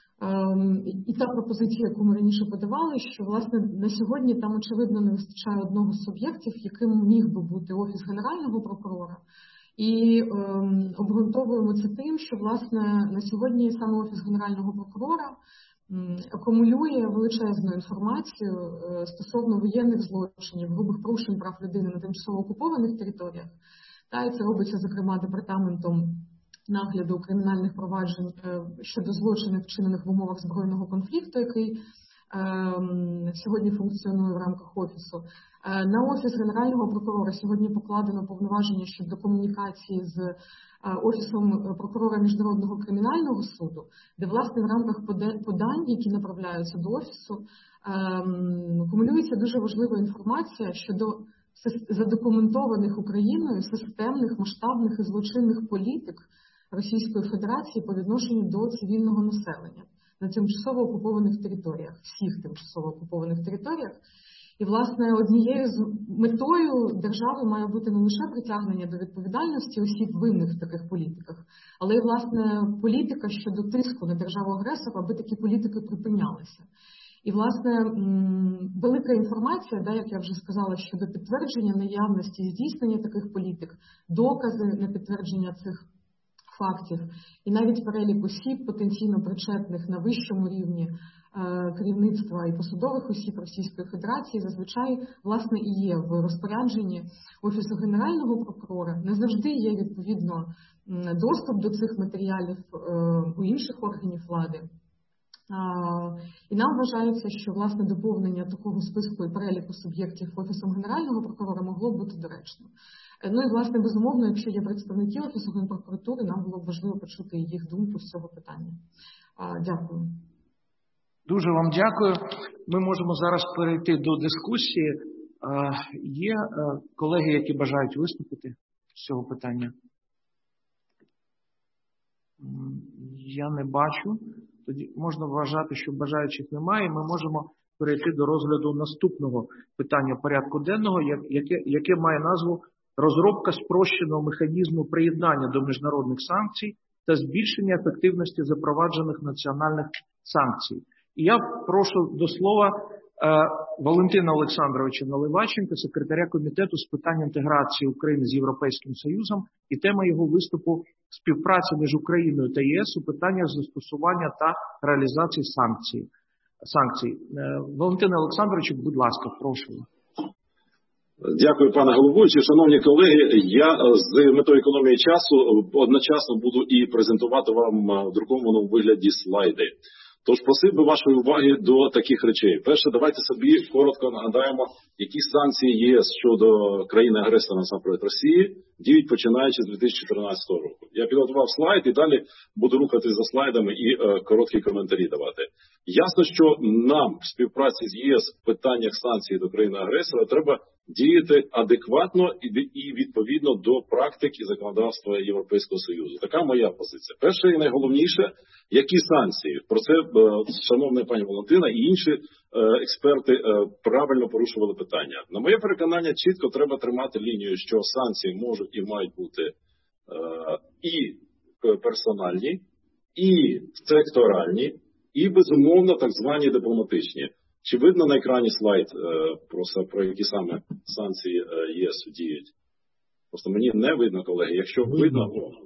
і та пропозиція, яку ми раніше подавали, що, власне, на сьогодні там, очевидно, не вистачає одного з суб'єктів, яким міг би бути Офіс Генерального прокурора. І ем, обґрунтовуємо це тим, що, власне, на сьогодні саме Офіс Генерального прокурора м, акумулює величезну інформацію е, стосовно воєнних злочинів, грубих порушень прав людини на тимчасово окупованих територіях. Та, і це робиться, зокрема, департаментом нагляду кримінальних проваджень щодо злочинів, вчинених в умовах збройного конфлікту, який е, сьогодні функціонує в рамках Офісу. Е, на Офіс Генерального прокурора сьогодні покладено повноваження щодо комунікації з е, Офісом прокурора Міжнародного кримінального суду, де, власне, в рамках подань, які направляються до Офісу, е, кумулюється дуже важлива інформація щодо задокументованих Україною системних, масштабних і злочинних політик Російської Федерації по відношенню до цивільного населення на тимчасово окупованих територіях, всіх тимчасово окупованих територіях. І, власне, однією з метою держави має бути не лише притягнення до відповідальності осіб винних в таких політиках, але й, власне, політика щодо тиску на державу-агресора, аби такі політики припинялися. І, власне, велика інформація, да, як я вже сказала, щодо підтвердження наявності і здійснення таких політик, докази на підтвердження цих фактів, і навіть перелік осіб, потенційно причетних на вищому рівні е, керівництва і посадових осіб Російської Федерації, зазвичай, власне, і є в розпорядженні Офісу Генерального прокурора. Не завжди є, відповідно, доступ до цих матеріалів е, у інших органів влади. І нам вважається, що, власне, доповнення такого списку і переліку суб'єктів Офісом Генерального прокурора могло бути доречно. Ну і, власне, безумовно, якщо є представники Офісу Генпрокуратури, нам було б важливо почути їх думку з цього питання. Дякую. Дуже вам дякую. Ми можемо зараз перейти до дискусії. Є колеги, які бажають виступити з цього питання? Я не бачу. Тоді можна вважати, що бажаючих немає. Ми можемо перейти до розгляду наступного питання порядку денного, яке, яке має назву «Розробка спрощеного механізму приєднання до міжнародних санкцій та збільшення ефективності запроваджених національних санкцій». І я прошу до слова Валентина Олександровича Наливайченка, секретаря Комітету з питань інтеграції України з Європейським Союзом, і тема його виступу – співпраця між Україною та ЄС у питаннях застосування та реалізації санкцій. санкцій. Валентина Олександровичу, будь ласка, прошу. Дякую, пане головуючий. Шановні колеги, я з метою економії часу одночасно буду і презентувати вам в друкованому вигляді слайди. Тож просив би вашої уваги до таких речей. Перше, давайте собі коротко нагадаємо, які санкції ЄС щодо країни-агресора, насамперед Росії, діють починаючи з дві тисячі чотирнадцятого року. Я підготував слайд і далі буду рухатись за слайдами і е, короткі коментарі давати. Ясно, що нам в співпраці з ЄС в питаннях санкцій до країни-агресора треба діяти адекватно і відповідно до практик і законодавства Європейського Союзу. Така моя позиція. Перше і найголовніше, які санкції? Про це, шановна пані Валентина і інші експерти правильно порушували питання. На моє переконання, чітко треба тримати лінію, що санкції можуть і мають бути і персональні, і секторальні, і, безумовно, так звані дипломатичні. Чи видно на екрані слайд про, про які саме санкції ЄС діють? Просто мені не видно, колеги. Якщо видно,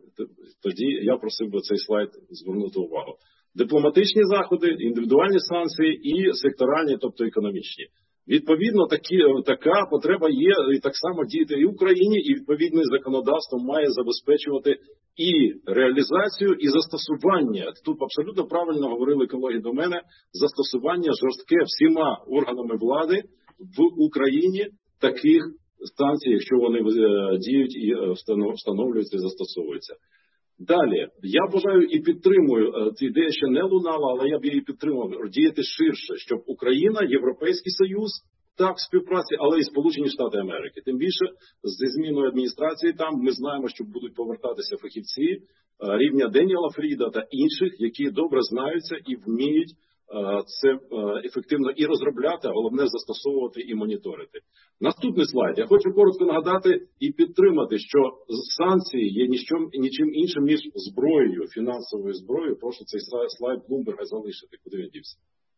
тоді я просив би цей слайд звернути увагу. Дипломатичні заходи, індивідуальні санкції і секторальні, тобто економічні. Відповідно, такі, така потреба є і так само діяти і в Україні, і відповідне законодавство має забезпечувати і реалізацію, і застосування. Тут абсолютно правильно говорили колеги до мене, застосування жорстке всіма органами влади в Україні таких санкцій, якщо вони діють і встановлюються і застосовуються. Далі, я бажаю і підтримую, ця ідея ще не лунала, але я б її підтримав, діяти ширше, щоб Україна, Європейський Союз, так, в співпраці, але і Сполучені Штати Америки. Тим більше, зі зміною адміністрації там, ми знаємо, що будуть повертатися фахівці рівня Деніела Фріда та інших, які добре знаються і вміють це ефективно і розробляти, а головне застосовувати і моніторити. Наступний слайд. Я хочу коротко нагадати і підтримати, що санкції є нічим, нічим іншим, ніж зброєю, фінансовою зброєю. Прошу цей слайд Блумберга залишити, куди він дівся.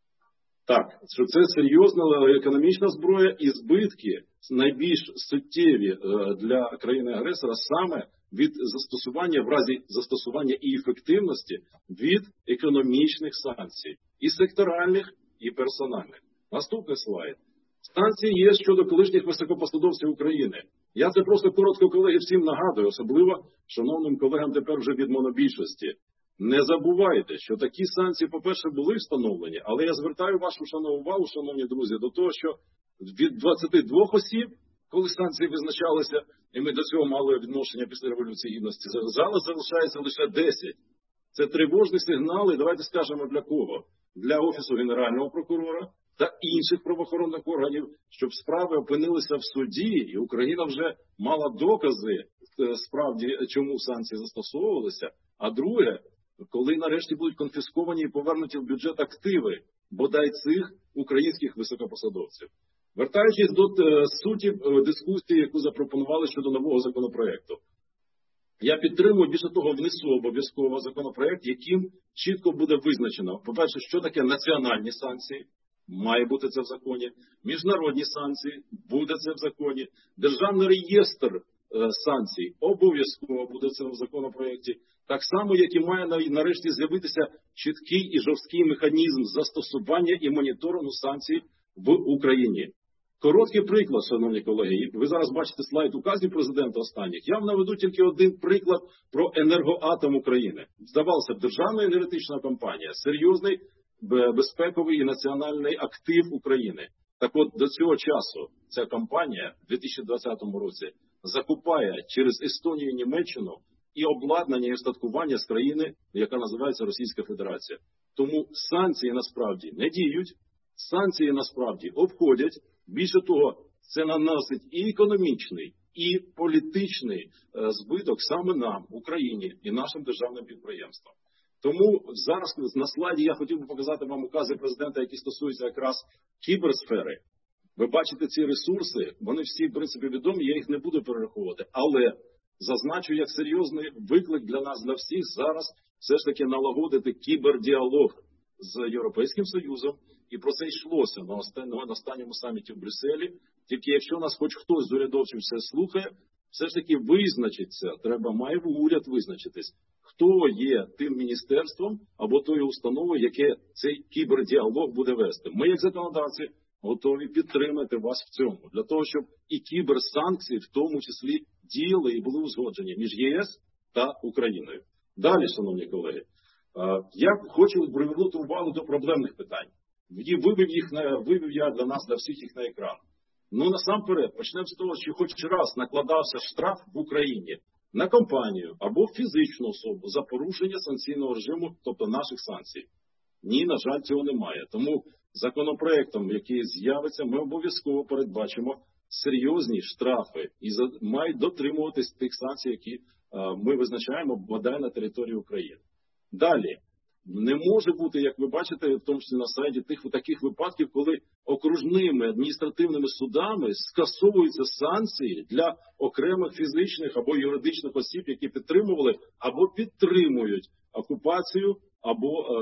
Так, що це серйозна економічна зброя і збитки найбільш суттєві для країни-агресора саме від застосування, в разі застосування і ефективності від економічних санкцій. І секторальних, і персональних. Наступний слайд. Санкції є щодо колишніх високопосадовців України. Я це просто коротко, колеги, всім нагадую, особливо шановним колегам тепер вже від монобільшості. Не забувайте, що такі санкції, по-перше, були встановлені, але я звертаю вашу шановну увагу, шановні друзі, до того, що від двадцяти двох осіб, коли санкції визначалися, і ми до цього мали відношення після Революції Гідності, зараз залишається лише десять. Це тривожні сигнали, давайте скажемо для кого? Для Офісу Генерального прокурора та інших правоохоронних органів, щоб справи опинилися в суді, і Україна вже мала докази, справді, чому санкції застосовувалися. А друге, коли нарешті будуть конфісковані і повернуті в бюджет активи, бодай цих українських високопосадовців. Вертаючись до суті дискусії, яку запропонували щодо нового законопроекту. Я підтримую, більше того, внесу обов'язково законопроект, яким чітко буде визначено, по-перше, що таке національні санкції, має бути це в законі, міжнародні санкції, буде це в законі, державний реєстр е, санкцій, обов'язково буде це в законопроекті, так само, як і має нарешті з'явитися чіткий і жорсткий механізм застосування і моніторингу санкцій в Україні. Короткий приклад, шановні колеги, ви зараз бачите слайд указів президента останніх. Я вам наведу тільки один приклад про Енергоатом України. Здавалося б, державна енергетична компанія, серйозний безпековий і національний актив України. Так от, до цього часу ця компанія в дві тисячі двадцятому році закупає через Естонію і Німеччину і обладнання, і устаткування з країни, яка називається Російська Федерація. Тому санкції насправді не діють, санкції насправді обходять. Більше того, це наносить і економічний, і політичний е, збиток саме нам, Україні і нашим державним підприємствам. Тому зараз на слайді я хотів би показати вам укази президента, які стосуються якраз кіберсфери. Ви бачите ці ресурси, вони всі, в принципі, відомі, я їх не буду перераховувати. Але зазначу, як серйозний виклик для нас, для всіх зараз, все ж таки налагодити кібердіалог з Європейським Союзом, і про це йшлося на останньому, на останньому саміті в Брюсселі. Тільки якщо нас хоч хтось з урядовців все слухає, все ж таки визначиться, треба, має уряд визначитись, хто є тим міністерством або тою установою, яке цей кібердіалог буде вести. Ми, як законодавці, готові підтримати вас в цьому, для того, щоб і кіберсанкції в тому числі діяли і були узгоджені між ЄС та Україною. Далі, шановні колеги, я хочу привернути увагу до проблемних питань. Вивів їх на, вивів я для нас, для всіх їх на екран. Ну, насамперед, почнемо з того, що хоч раз накладався штраф в Україні на компанію або фізичну особу за порушення санкційного режиму, тобто наших санкцій. Ні, на жаль, цього немає. Тому законопроектом, який з'явиться, ми обов'язково передбачимо серйозні штрафи і мають дотримуватись тих санкцій, які ми визначаємо бодай на території України. Далі. Не може бути, як ви бачите, в тому числі на сайті, тих таких випадків, коли окружними адміністративними судами скасовуються санкції для окремих фізичних або юридичних осіб, які підтримували або підтримують окупацію або е-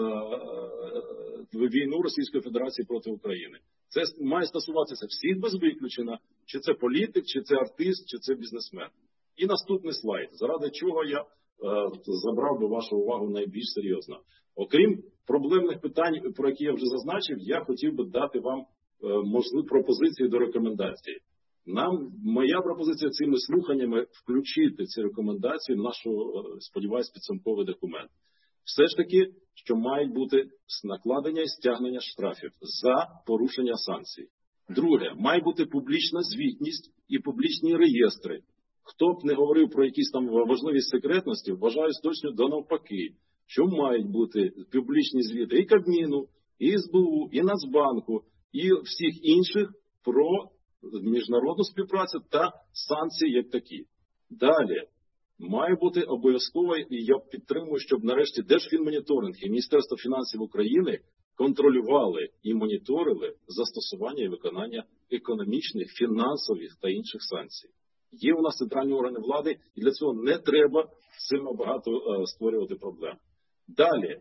е- війну Російської Федерації проти України. Це має стосуватися всіх без виключення, чи це політик, чи це артист, чи це бізнесмен. І наступний слайд, заради чого я забрав би вашу увагу найбільш серйозно. Окрім проблемних питань, про які я вже зазначив, я хотів би дати вам можливі пропозиції до рекомендацій. Нам, моя пропозиція цими слуханнями включити ці рекомендації в нашу, сподіваюсь, підсумковий документ. Все ж таки, що мають бути накладення і стягнення штрафів за порушення санкцій. Друге, має бути публічна звітність і публічні реєстри. Хто б не говорив про якісь там важливість секретності, вважаю точно до навпаки, що мають бути публічні звіти і Кабміну, і ес бе у, і Нацбанку, і всіх інших про міжнародну співпрацю та санкції як такі. Далі, має бути обов'язково, і я підтримую, щоб нарешті Держфінмоніторинг і Міністерство фінансів України контролювали і моніторили застосування і виконання економічних, фінансових та інших санкцій. Є у нас центральні органи влади, і для цього не треба сильно багато е, створювати проблем. Далі,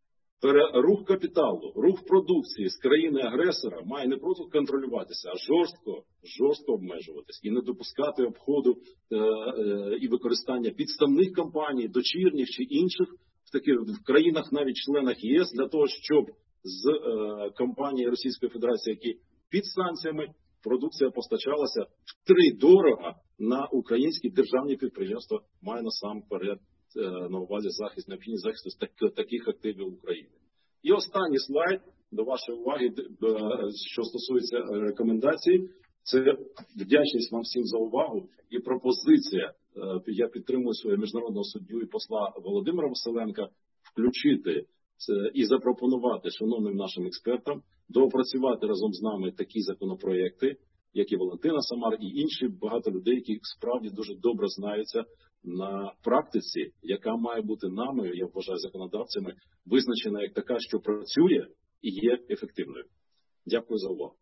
рух капіталу, рух продукції з країни-агресора має не просто контролюватися, а жорстко, жорстко обмежуватись і не допускати обходу е, е, і використання підставних компаній, дочірніх чи інших в таких в країнах, навіть членах ЄС, для того, щоб з е, компанії Російської Федерації, які під санкціями, продукція постачалася втридорога на українські державні підприємства, має насамперед на увазі захист, необхідність захисту так, таких активів України. І останній слайд до вашої уваги, що стосується рекомендацій, це вдячність вам всім за увагу і пропозиція, я підтримую свого міжнародного суддю і посла Володимира Василенка, включити і запропонувати шановним нашим експертам доопрацювати разом з нами такі законопроекти, як і Валентина Самар, і інші багато людей, які справді дуже добре знаються на практиці, яка має бути нами, я вважаю, законодавцями, визначена як така, що працює і є ефективною. Дякую за увагу.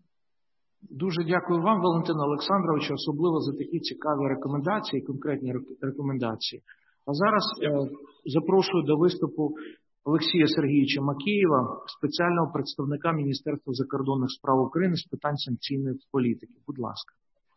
Дуже дякую вам, Валентина Олександровичу, особливо за такі цікаві рекомендації, конкретні рекомендації. А зараз е, запрошую до виступу Олексія Сергійовича Макеєва, спеціального представника Міністерства закордонних справ України з питань санкційної політики. Будь ласка.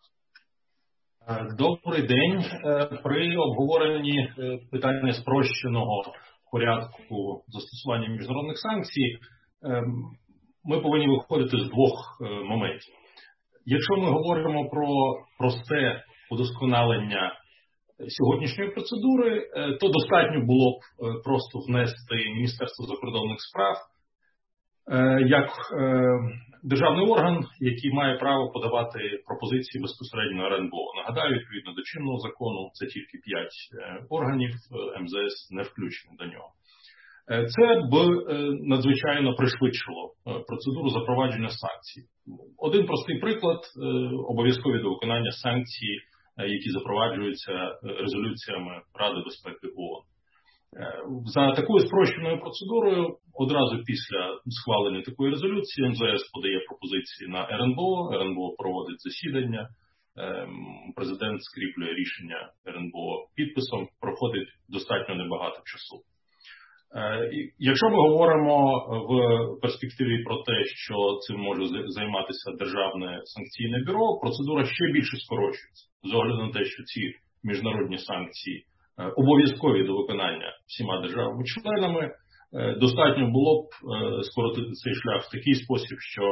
Добрий день. При обговоренні питання спрощеного порядку застосування міжнародних санкцій ми повинні виходити з двох моментів. Якщо ми говоримо про просте удосконалення сьогоднішньої процедури, то достатньо було б просто внести Міністерство закордонних справ як державний орган, який має право подавати пропозиції безпосередньо ар ен бе о. Нагадаю, відповідно до чинного закону, це тільки п'ять органів, ем зе ес не включені до нього. Це б надзвичайно пришвидшило процедуру запровадження санкцій. Один простий приклад – обов'язкові до виконання санкцій, які запроваджуються резолюціями Ради безпеки ООН. За такою спрощеною процедурою, одразу після схвалення такої резолюції, ем зе ес подає пропозиції на ар ен бе о, ар ен бе о проводить засідання, президент скріплює рішення ар ен бе о підписом, проходить достатньо небагато часу. Якщо ми говоримо в перспективі про те, що цим може займатися Державне санкційне бюро, процедура ще більше скорочується. З огляду на те, що ці міжнародні санкції обов'язкові до виконання всіма державами-членами, достатньо було б скоротити цей шлях в такий спосіб, що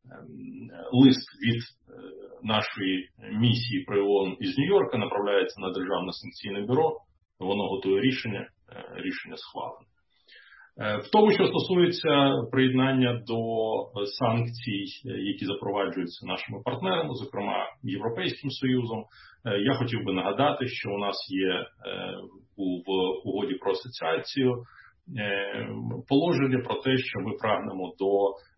лист від нашої місії при ООН із Нью-Йорка направляється на Державне санкційне бюро, воно готує рішення, рішення схвалене. В тому, що стосується приєднання до санкцій, які запроваджуються нашими партнерами, зокрема Європейським Союзом, я хотів би нагадати, що у нас є в угоді про асоціацію положення про те, що ми прагнемо до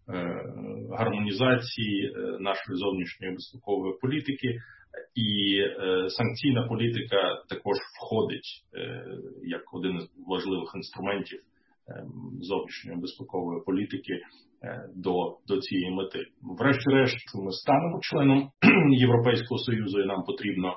гармонізації нашої зовнішньої безпекової політики, і санкційна політика також входить як один із важливих інструментів зовнішньої безпекової політики до, до цієї мети. Врешті-решт, ми станемо членом Європейського Союзу, і нам потрібно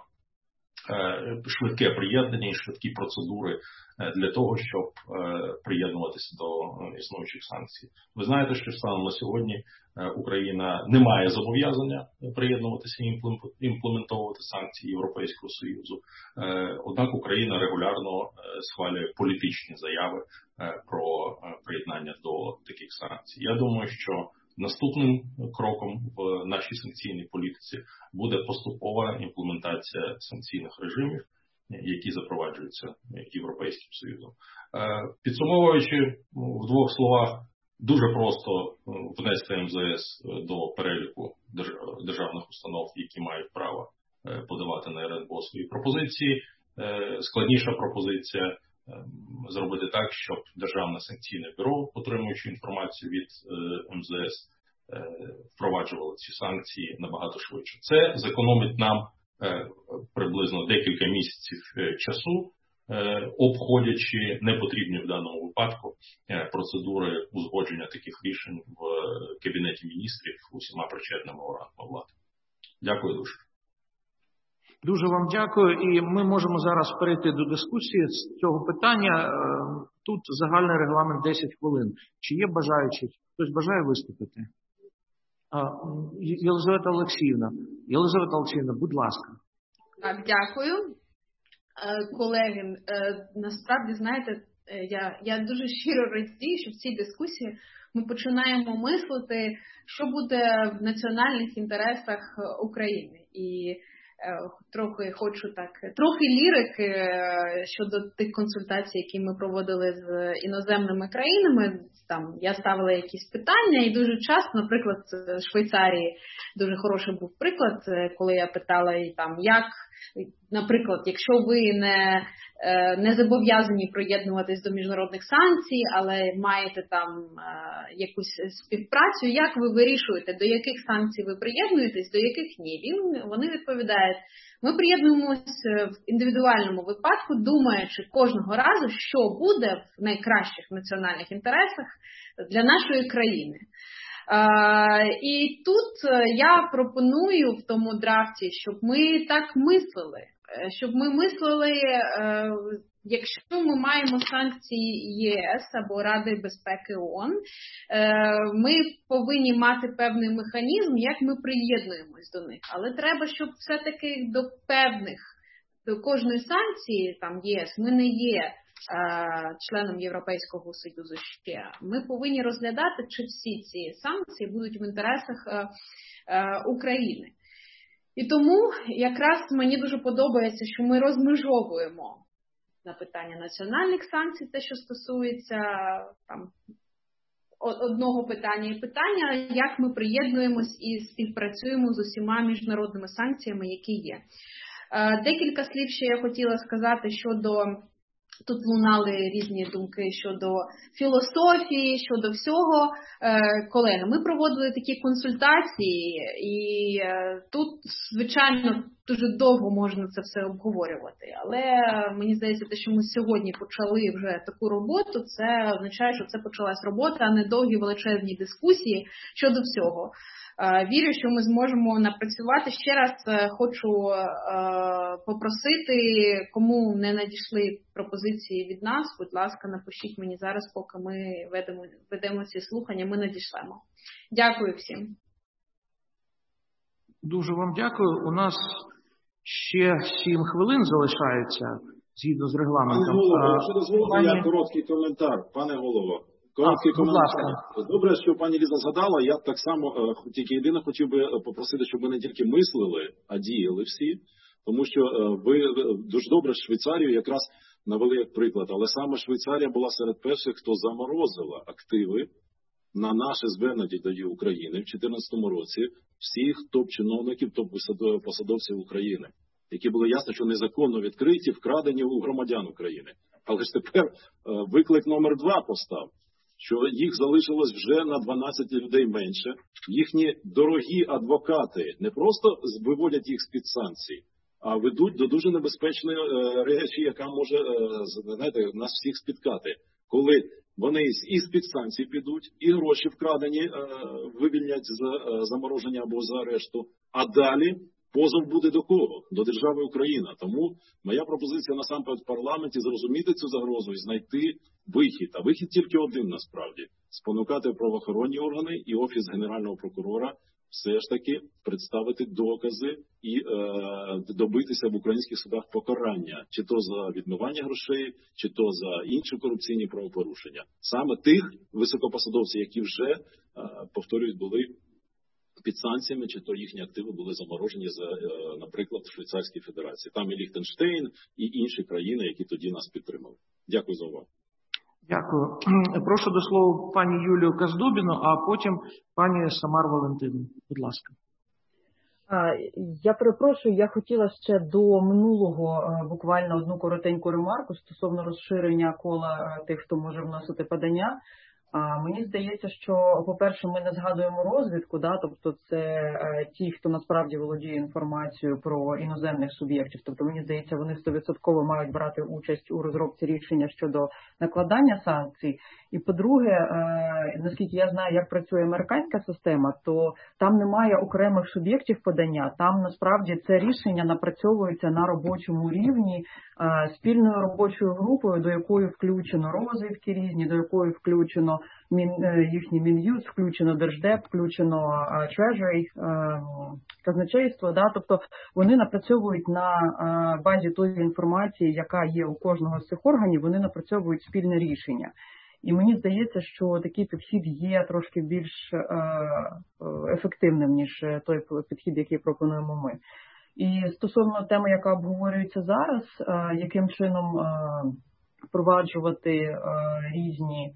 швидке приєднання і швидкі процедури для того, щоб приєднуватися до існуючих санкцій. Ви знаєте, що станом на сьогодні Україна не має зобов'язання приєднуватися і імплементовувати санкції Європейського Союзу. Однак Україна регулярно схвалює політичні заяви про приєднання до таких санкцій. Я думаю, що наступним кроком в нашій санкційній політиці буде поступова імплементація санкційних режимів, які запроваджуються Європейським Союзом. Підсумовуючи в двох словах, дуже просто внести ем зе ес до переліку державних установ, які мають право подавати на ер ен бе о свої пропозиції. Складніша пропозиція – зробити так, щоб Державне санкційне бюро, отримуючи інформацію від ем зе ес, впроваджувало ці санкції набагато швидше. Це зекономить нам приблизно декілька місяців часу, обходячи непотрібні в даному випадку процедури узгодження таких рішень в Кабінеті міністрів усіма причетними органами влади. Дякую дуже. Дуже вам дякую, і ми можемо зараз перейти до дискусії з цього питання. Тут загальний регламент десять хвилин. Чи є бажаючі? Хтось бажає виступити? Єлизавета Олексіївна. Єлизавета Олексіївна, будь ласка. Так, дякую. Колеги, насправді, знаєте, я, я дуже щиро радію, що в цій дискусії ми починаємо мислити, що буде в національних інтересах України. І трохи хочу так, трохи лірики щодо тих консультацій, які ми проводили з іноземними країнами. Там я ставила якісь питання, і дуже часто, наприклад, в Швейцарії дуже хороший був приклад, коли я питала і там, як, наприклад, якщо ви не, не зобов'язані приєднуватись до міжнародних санкцій, але маєте там якусь співпрацю, як ви вирішуєте, до яких санкцій ви приєднуєтесь, до яких ні? Він, вони відповідають, ми приєднуємося в індивідуальному випадку, думаючи кожного разу, що буде в найкращих національних інтересах для нашої країни. Uh, і тут я пропоную в тому драфті, щоб ми так мислили, щоб ми мислили, uh, якщо ми маємо санкції є ес або Ради безпеки ООН, uh, ми повинні мати певний механізм, як ми приєднуємось до них. Але треба, щоб все-таки до певних, до кожної санкції, там ЄС, ми не є членом Європейського Союзу ще, ми повинні розглядати, чи всі ці санкції будуть в інтересах е, е, України. І тому якраз мені дуже подобається, що ми розмежовуємо на питання національних санкцій, те, що стосується там, одного питання і питання, як ми приєднуємось і співпрацюємо з усіма міжнародними санкціями, які є. Е, декілька слів ще я хотіла сказати щодо тут лунали різні думки щодо філософії, щодо всього. Колеги, ми проводили такі консультації, і тут, звичайно, дуже довго можна це все обговорювати. Але мені здається, те, що ми сьогодні почали вже таку роботу, це означає, що це почалась робота, а не довгі величезні дискусії щодо всього. Вірю, що ми зможемо напрацювати. Ще раз хочу попросити, кому не надійшли пропозиції від нас, будь ласка, напишіть мені зараз, поки ми ведемо, ведемо ці слухання, ми надішлемо. Дякую всім. Дуже вам дякую. У нас ще сім хвилин залишається, згідно з регламентом. Пане голово, якщо дозволите, пані... я короткий коментар. Пане голово, короткий а, коментар. Добре, що пані Ліза згадала, я так само, тільки єдине хотів би попросити, щоб ви не тільки мислили, а діяли всі. Тому що ви дуже добре Швейцарію якраз навели як приклад. Але саме Швейцарія була серед перших, хто заморозила активи на наше звернення до України в дві тисячі чотирнадцятому році всіх топ-чиновників, топ-посадовців України, які були ясно, що незаконно відкриті, вкрадені у громадян України. Але ж тепер виклик номер два постав, що їх залишилось вже на дванадцять людей менше. Їхні дорогі адвокати не просто виводять їх з-під санкцій, а ведуть до дуже небезпечної речі, яка може, знаєте, нас всіх спіткати. Коли вони і з-під санкцій підуть, і гроші вкрадені е, вивільнять з е, замороження або з арешту, а далі позов буде до кого? До держави Україна. Тому моя пропозиція насамперед в парламенті зрозуміти цю загрозу і знайти вихід. А вихід тільки один насправді. Спонукати правоохоронні органи і Офіс Генерального прокурора все ж таки представити докази і е, добитися в українських судах покарання, чи то за відмивання грошей, чи то за інші корупційні правопорушення. Саме тих високопосадовців, які вже, е, повторюють, були під санкціями, чи то їхні активи були заморожені, за, е, наприклад, в Швейцарській Федерації. Там і Ліхтенштейн, і інші країни, які тоді нас підтримали. Дякую за увагу. Дякую. Прошу до слова пані Юлію Каздубіну, а потім пані Самар Валентину. Будь ласка. Я перепрошую, я хотіла ще до минулого буквально одну коротеньку ремарку стосовно розширення кола тих, хто може вносити подання. А мені здається, що, по-перше, ми не згадуємо розвідку, да, тобто це е, ті, хто насправді володіє інформацією про іноземних суб'єктів. Тобто, мені здається, вони сто відсотків мають брати участь у розробці рішення щодо накладання санкцій. І, по-друге, е, наскільки я знаю, як працює американська система, то там немає окремих суб'єктів подання, там насправді це рішення напрацьовується на робочому рівні е, спільною робочою групою, до якої включено розвідки різні, до якої включено Мін, їхній Мін'юст, включено Держдеп, включено uh, Treasury, uh, казначейство. Да? Тобто вони напрацьовують на uh, базі тої інформації, яка є у кожного з цих органів, вони напрацьовують спільне рішення. І мені здається, що такий підхід є трошки більш uh, ефективним, ніж той підхід, який пропонуємо ми. І стосовно теми, яка обговорюється зараз, uh, яким чином uh, впроваджувати uh, різні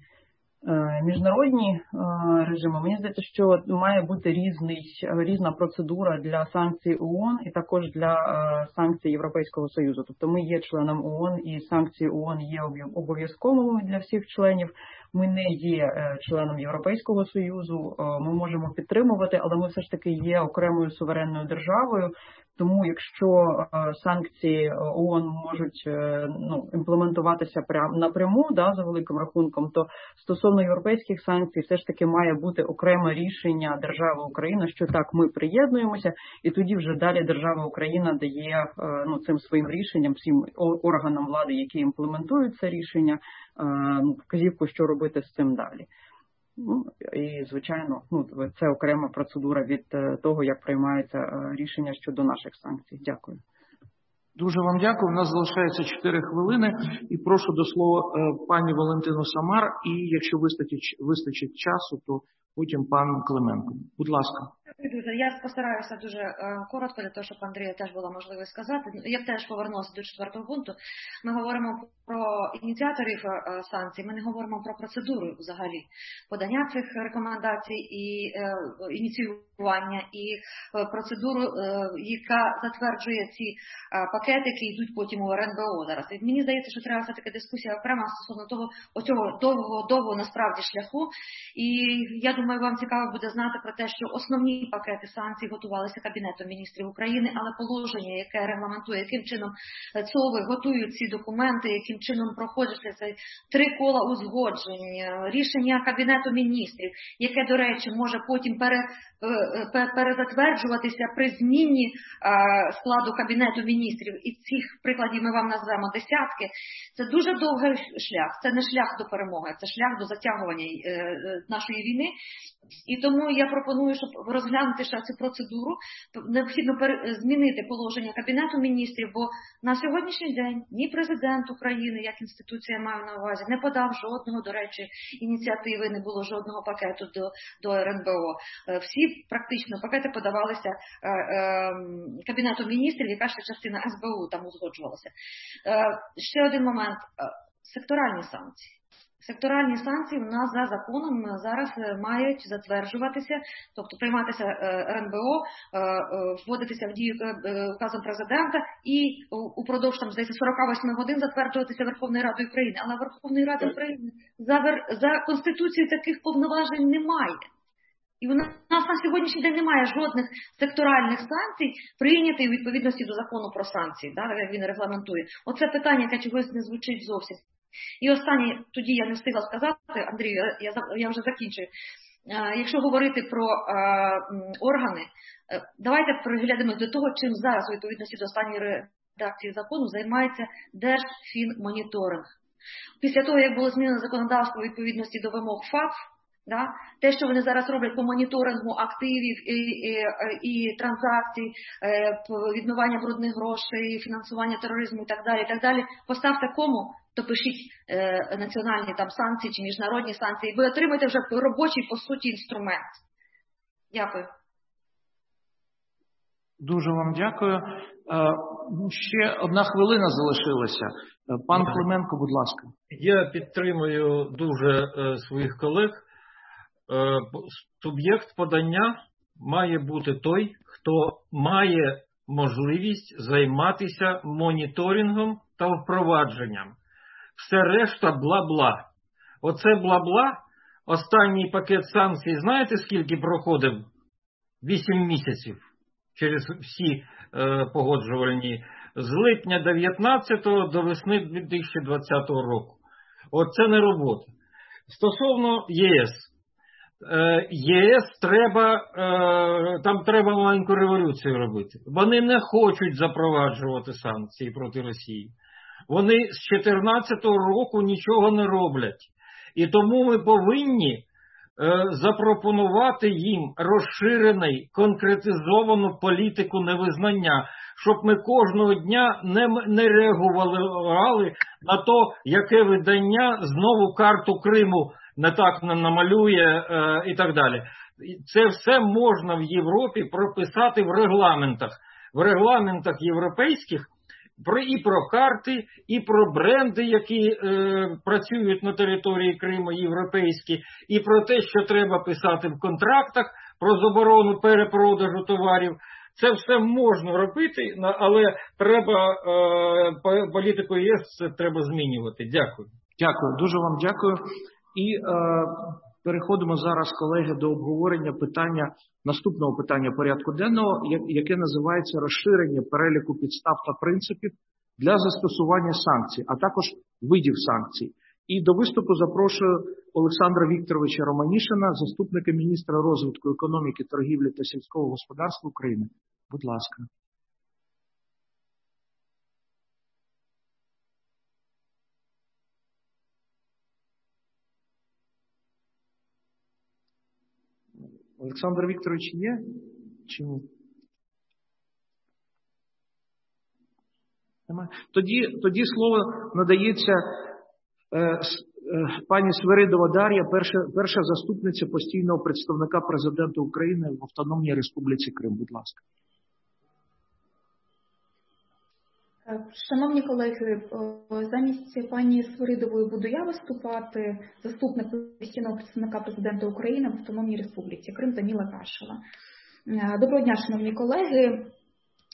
міжнародні режими, мені здається, що має бути різний, різна процедура для санкцій ООН і також для санкцій Європейського Союзу. Тобто ми є членом ООН і санкції ООН є обов'язковими для всіх членів. Ми не є членом Європейського Союзу, ми можемо підтримувати, але ми все ж таки є окремою суверенною державою. Тому якщо санкції ООН можуть ну, імплементуватися прям напряму, да, за великим рахунком, то стосовно європейських санкцій все ж таки має бути окреме рішення держави Україна, що так, ми приєднуємося, і тоді вже далі держава Україна дає ну, цим своїм рішенням, всім органам влади, які імплементують це рішення, вказівку, що робити з цим далі. Ну, і, звичайно, ну, це окрема процедура від того, як приймається рішення щодо наших санкцій. Дякую. Дуже вам дякую. У нас залишається чотири хвилини. І прошу до слова пані Валентину Самар. І якщо вистачить, вистачить часу, то потім пан Клименко. Будь ласка. Я постараюся дуже коротко, для того, щоб Андрія теж була можливість сказати. Я теж повернулася до четвертого пункту. Ми говоримо про ініціаторів санкцій, ми не говоримо про процедуру взагалі подання цих рекомендацій і е, ініціювання, і е, процедуру, е, яка затверджує ці е, пакети, які йдуть потім у РНБО зараз. І мені здається, що треба все-таки дискусія окрема стосовно того, оцього довгого, довгого насправді шляху. І я думаю, вам цікаво буде знати про те, що основні основні пакети санкцій готувалися Кабінетом міністрів України, але положення, яке регламентує, яким чином ЦОВи готують ці документи, яким чином проходять ці три кола узгоджень, рішення Кабінету міністрів, яке, до речі, може потім пере, перезатверджуватися при зміні складу Кабінету міністрів, і цих прикладів ми вам назвемо десятки, це дуже довгий шлях, це не шлях до перемоги, це шлях до затягування нашої війни. І тому я пропоную, щоб розглянути ще цю процедуру, необхідно змінити положення Кабінету міністрів, бо на сьогоднішній день ні президент України, як інституція маю на увазі, не подав жодного, до речі, ініціативи, не було жодного пакету до, до РНБО. Всі практично пакети подавалися е, е, Кабінету міністрів, яка ще частина ес бе у там узгоджувалася. Е, ще один момент. Секторальні санкції. Секторальні санкції у нас за законом зараз мають затверджуватися, тобто прийматися РНБО, вводитися в дію указом президента і упродовж там, здається, сорок вісім годин затверджуватися Верховною Радою України. Але Верховної Ради України за, за Конституцією таких повноважень немає. І у нас на сьогоднішній день немає жодних секторальних санкцій, прийнятих у відповідності до закону про санкції, да, як він регламентує. Оце питання, яке чогось не звучить зовсім. І останнє, тоді я не встигла сказати, Андрію, я, я вже закінчую. Якщо говорити про е, органи, давайте приглянемо до того, чим зараз у відповідності до останньої редакції закону займається Держфінмоніторинг. Після того, як було змінено законодавство у відповідності до вимог ФАТФ, да, те, що вони зараз роблять по моніторингу активів і, і, і транзакцій, відмивання брудних грошей, фінансування тероризму і так далі, і так далі, поставте кому, то пишіть е, національні там санкції чи міжнародні санкції. Ви отримаєте вже робочий, по суті, інструмент. Дякую. Дуже вам дякую. Е, ще одна хвилина залишилася. Пан Клименко, будь ласка. Я підтримую дуже е, своїх колег. Е, суб'єкт подання має бути той, хто має можливість займатися моніторингом та впровадженням. Все решта бла-бла. Оце бла-бла, останній пакет санкцій, знаєте, скільки проходив? Вісім місяців через всі е, погоджувальні. З липня дев'ятнадцятого до весни дві тисячі двадцятого року. Оце не робота. Стосовно ЄС. Е, ЄС треба, е, там треба маленьку революцію робити. Вони не хочуть запроваджувати санкції проти Росії. Вони з чотирнадцятого року нічого не роблять. І тому ми повинні е, запропонувати їм розширений, конкретизовану політику невизнання, щоб ми кожного дня не, не реагували на то, яке видання знову карту Криму не так намалює е, і так далі. Це все можна в Європі прописати в регламентах. В регламентах європейських Про, і про карти, і про бренди, які е, працюють на території Криму, європейські, і про те, що треба писати в контрактах про заборону перепродажу товарів. Це все можна робити, але треба е, політику ЄС треба змінювати. Дякую. Дякую, дуже вам дякую. І е, переходимо зараз, колеги, до обговорення питання, наступного питання порядку денного, яке називається розширення переліку підстав та принципів для застосування санкцій, а також видів санкцій. І до виступу запрошую Олександра Вікторовича Романішина, заступника міністра розвитку економіки, торгівлі та сільського господарства України. Будь ласка. Олександр Вікторович є? Чи ні? Немає. Тоді, тоді слово надається е, е, пані Свиридова Дар'я, перша, перша заступниця постійного представника президента України в Автономній Республіці Крим. Будь ласка. Шановні колеги, замість пані Свиридової буду я виступати, заступник постійного представника президента України в Автономній Республіці Крим Таміла Кашева. Доброго дня, шановні колеги.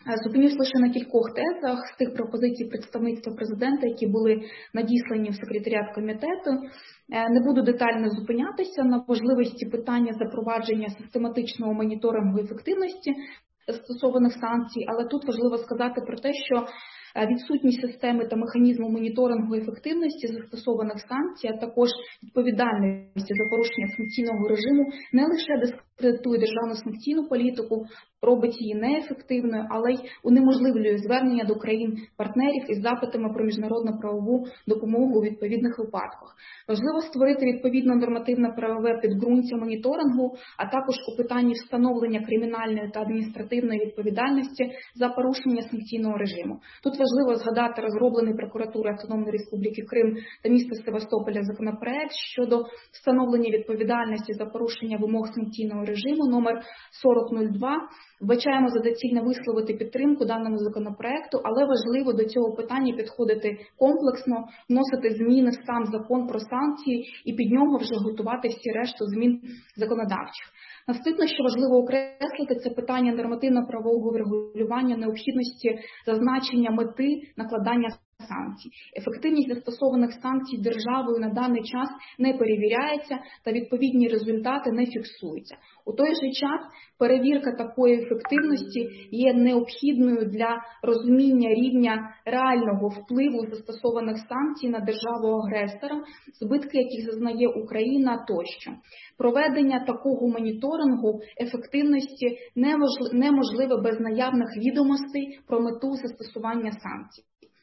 Зупинюсь лише на кількох тезах з тих пропозицій представництва президента, які були надіслані в секретаріат комітету. Не буду детально зупинятися на важливості питання запровадження систематичного моніторингу ефективності застосованих санкцій, але тут важливо сказати про те, що відсутність системи та механізму моніторингу ефективності застосованих санкцій, а також відповідальності за порушення санкційного режиму не лише дискредитує державну санкційну політику, робить її неефективною, але й унеможливлює звернення до країн-партнерів із запитами про міжнародну правову допомогу у відповідних випадках. Важливо створити відповідне нормативно-правове підґрунтя моніторингу, а також у питанні встановлення кримінальної та адміністративної відповідальності за порушення санкційного режиму. Тут важливо згадати розроблений прокуратурою Автономної Республіки Крим та міста Севастополя законопроект щодо встановлення відповідальності за порушення вимог санкційного режиму номер сорок нуль два. Вбачаємо за доцільне висловити підтримку даному законопроекту, але важливо до цього питання підходити комплексно, вносити зміни в сам закон про санкції і під нього вже готувати всі решту змін законодавчих. Наступне, що важливо окреслити, це питання нормативно-правового врегулювання необхідності зазначення мети накладання санкцій. Ефективність застосованих санкцій державою на даний час не перевіряється та відповідні результати не фіксуються. У той же час перевірка такої ефективності є необхідною для розуміння рівня реального впливу застосованих санкцій на державу-агресора, збитки яких зазнає Україна тощо. Проведення такого моніторингу ефективності неможливе без наявних відомостей про мету застосування санкцій.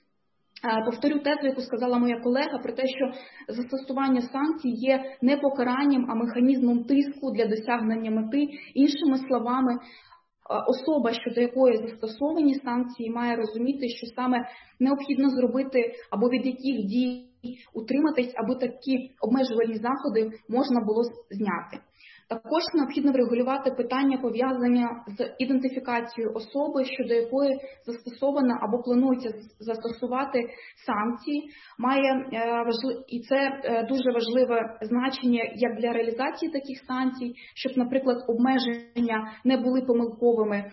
Повторю тезу, яку сказала моя колега, про те, що застосування санкцій є не покаранням, а механізмом тиску для досягнення мети. Іншими словами, особа, щодо якої застосовані санкції, має розуміти, що саме необхідно зробити або від яких дій утриматись, аби такі обмежувальні заходи можна було зняти. Також необхідно врегулювати питання пов'язання з ідентифікацією особи, щодо якої застосовано або планується застосувати санкції. Має і це дуже важливе значення як для реалізації таких санкцій, щоб, наприклад, обмеження не були помилковими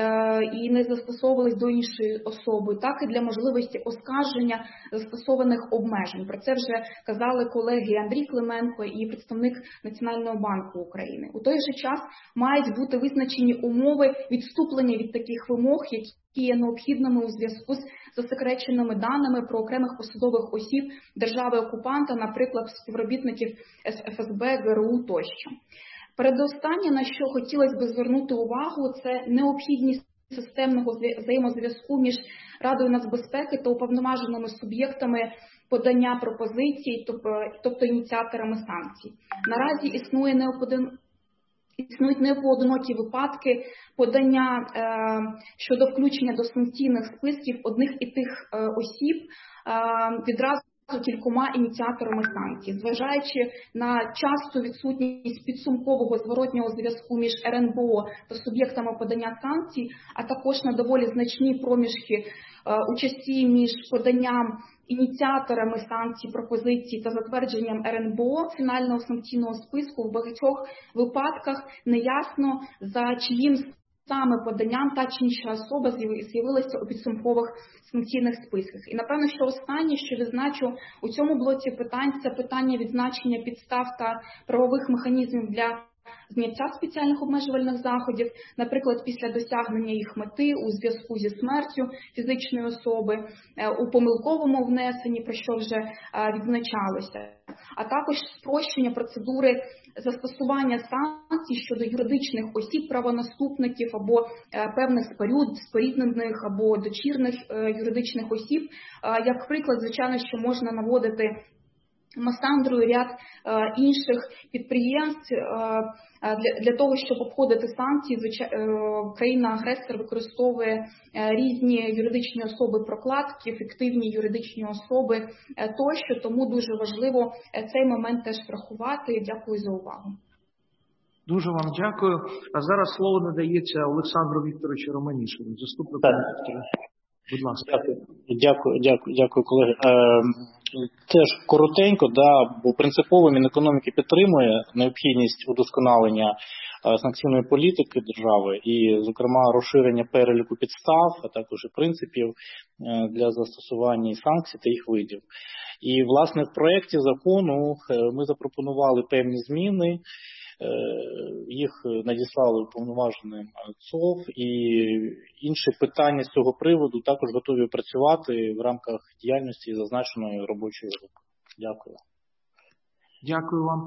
і не застосовувались до іншої особи, так і для можливості оскарження застосованих обмежень. Про це вже казали колеги Андрій Клименко і представник Національного банку України. У той же час мають бути визначені умови відступлення від таких вимог, які є необхідними у зв'язку з засекреченими даними про окремих посадових осіб держави-окупанта, наприклад, співробітників ес еф ес бе, ге ер у тощо. Передостаннє, на що хотілося б звернути увагу, це необхідність системного взаємозв'язку між Радою нацбезпеки та уповноваженими суб'єктами подання пропозицій, тобто ініціаторами санкцій. Наразі існує неоподин... існують непоодинокі випадки подання е... щодо включення до санкційних списків одних і тих е... осіб е... відразу кількома ініціаторами санкцій. Зважаючи на часту відсутність підсумкового зворотнього зв'язку між ер ен бе о та суб'єктами подання санкцій, а також на доволі значні проміжки е, у часі між поданням ініціаторами санкцій, пропозицій та затвердженням ер ен бе о фінального санкційного списку, в багатьох випадках неясно, за чиїм саме поданням та чи інша особа з'явилася у підсумкових санкційних списках. І, напевно, що останнє, що відзначу у цьому блоці питань, це питання відзначення підстав та правових механізмів для зняття спеціальних обмежувальних заходів, наприклад, після досягнення їх мети у зв'язку зі смертю фізичної особи, у помилковому внесенні, про що вже відзначалося, а також спрощення процедури застосування санкцій щодо юридичних осіб, правонаступників або певних споріднених або дочірних юридичних осіб. Як приклад, звичайно, що можна наводити Масандру і ряд е, інших підприємств. Е, для, для того, щоб обходити санкції, звичай, е, країна-агресор використовує е, різні юридичні особи-прокладки, фіктивні юридичні особи е, тощо, тому дуже важливо е, цей момент теж врахувати. Дякую за увагу. Дуже вам дякую. А зараз слово надається Олександру Вікторовичу Романішину, заступнику міністра. Будь ласка. Дякую, дякую, дякую, дякую колеги. Е, теж коротенько, да, бо принципово Мінекономіки підтримує необхідність удосконалення санкційної політики держави і, зокрема, розширення переліку підстав, а також і принципів для застосування і санкцій та їх видів. І, власне, в проєкті закону ми запропонували певні зміни, їх надіслали уповноваженим ЦОВ, і інші питання з цього приводу також готові працювати в рамках діяльності зазначеної робочої групи. Дякую. Дякую вам.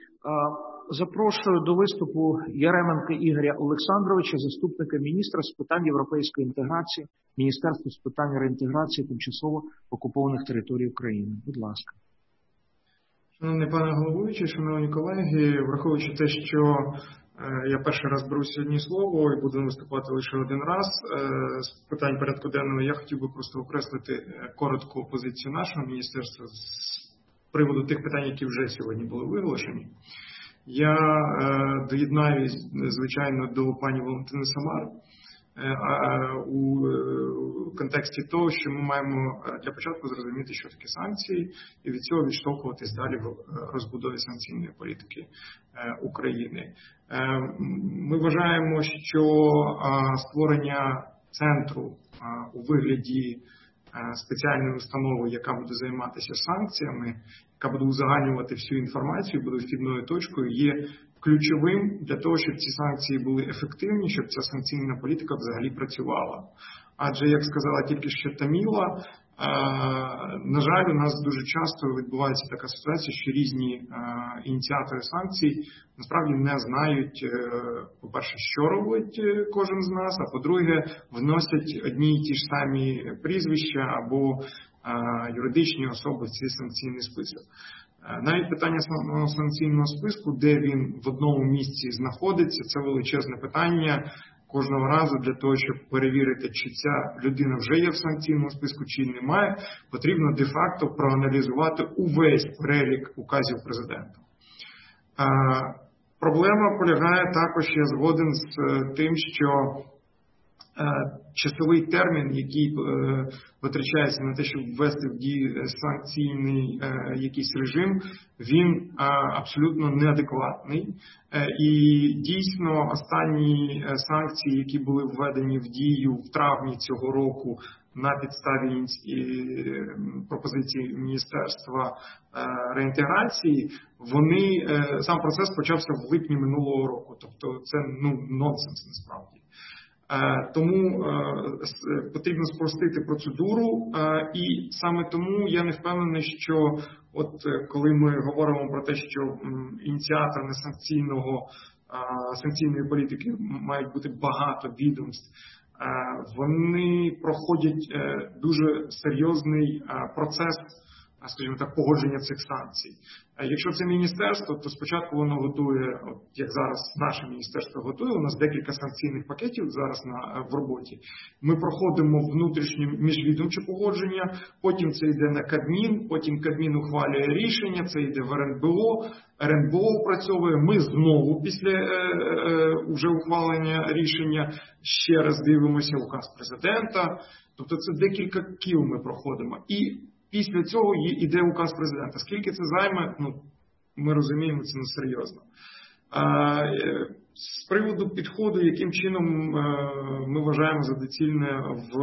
Запрошую до виступу Яременка Ігоря Олександровича, заступника міністра з питань європейської інтеграції, Міністерства з питань реінтеграції тимчасово окупованих територій України. Будь ласка. Шановний пане головуючий, шановні колеги, враховуючи те, що я перший раз беру сьогодні слово і буду виступати лише один раз з питань порядку денного, я хотів би просто окреслити коротку позицію нашого міністерства з приводу тих питань, які вже сьогодні були виголошені. Я е, доєднаюсь, звичайно, до пані Валентини Самар е, е, у контексті того, що ми маємо для початку зрозуміти, що таке санкції, і від цього відштовхуватись далі в розбудові санкційної політики е, України. Е, ми вважаємо, що е, створення центру е, у вигляді спеціальної установи, яка буде займатися санкціями, яка буде узагальнювати всю інформацію, буде вхідною точкою, є ключовим для того, щоб ці санкції були ефективні, щоб ця санкційна політика взагалі працювала. Адже, як сказала тільки що Таміла, на жаль, у нас дуже часто відбувається така ситуація, що різні ініціатори санкцій насправді не знають, по-перше, що робить кожен з нас, а по-друге, вносять одні й ті ж самі прізвища або юридичні особи в цей санкційний список. Навіть питання самого санкційного списку, де він в одному місці знаходиться, це величезне питання кожного разу для того, щоб перевірити, чи ця людина вже є в санкційному списку, чи немає, потрібно де-факто проаналізувати увесь перелік указів президента. Проблема полягає також, я згоден з тим, що часовий термін, який витрачається на те, щоб ввести в дію санкційний якийсь режим, він абсолютно неадекватний. І дійсно останні санкції, які були введені в дію в травні цього року на підставі пропозиції Міністерства реінтеграції, вони, сам процес почався в липні минулого року. Тобто це ну, нонсенс насправді. Тому потрібно спростити процедуру, і саме тому я не впевнений, що от коли ми говоримо про те, що ініціаторами санкційного, санкційної політики мають бути багато відомств, вони проходять дуже серйозний процес, скажімо так, погодження цих санкцій. Якщо це міністерство, то спочатку воно готує, от як зараз наше міністерство готує, у нас декілька санкційних пакетів зараз на, в роботі. Ми проходимо внутрішнє міжвідомче погодження, потім це йде на Кабмін, потім Кабмін ухвалює рішення, це йде в РНБО, РНБО опрацьовує, ми знову після е, е, уже ухвалення рішення ще раз дивимося указ президента. Тобто це декілька кіл ми проходимо. І після цього йде указ президента. Скільки це займе, ну, ми розуміємо, це несерйозно. З приводу підходу, яким чином ми вважаємо за доцільне в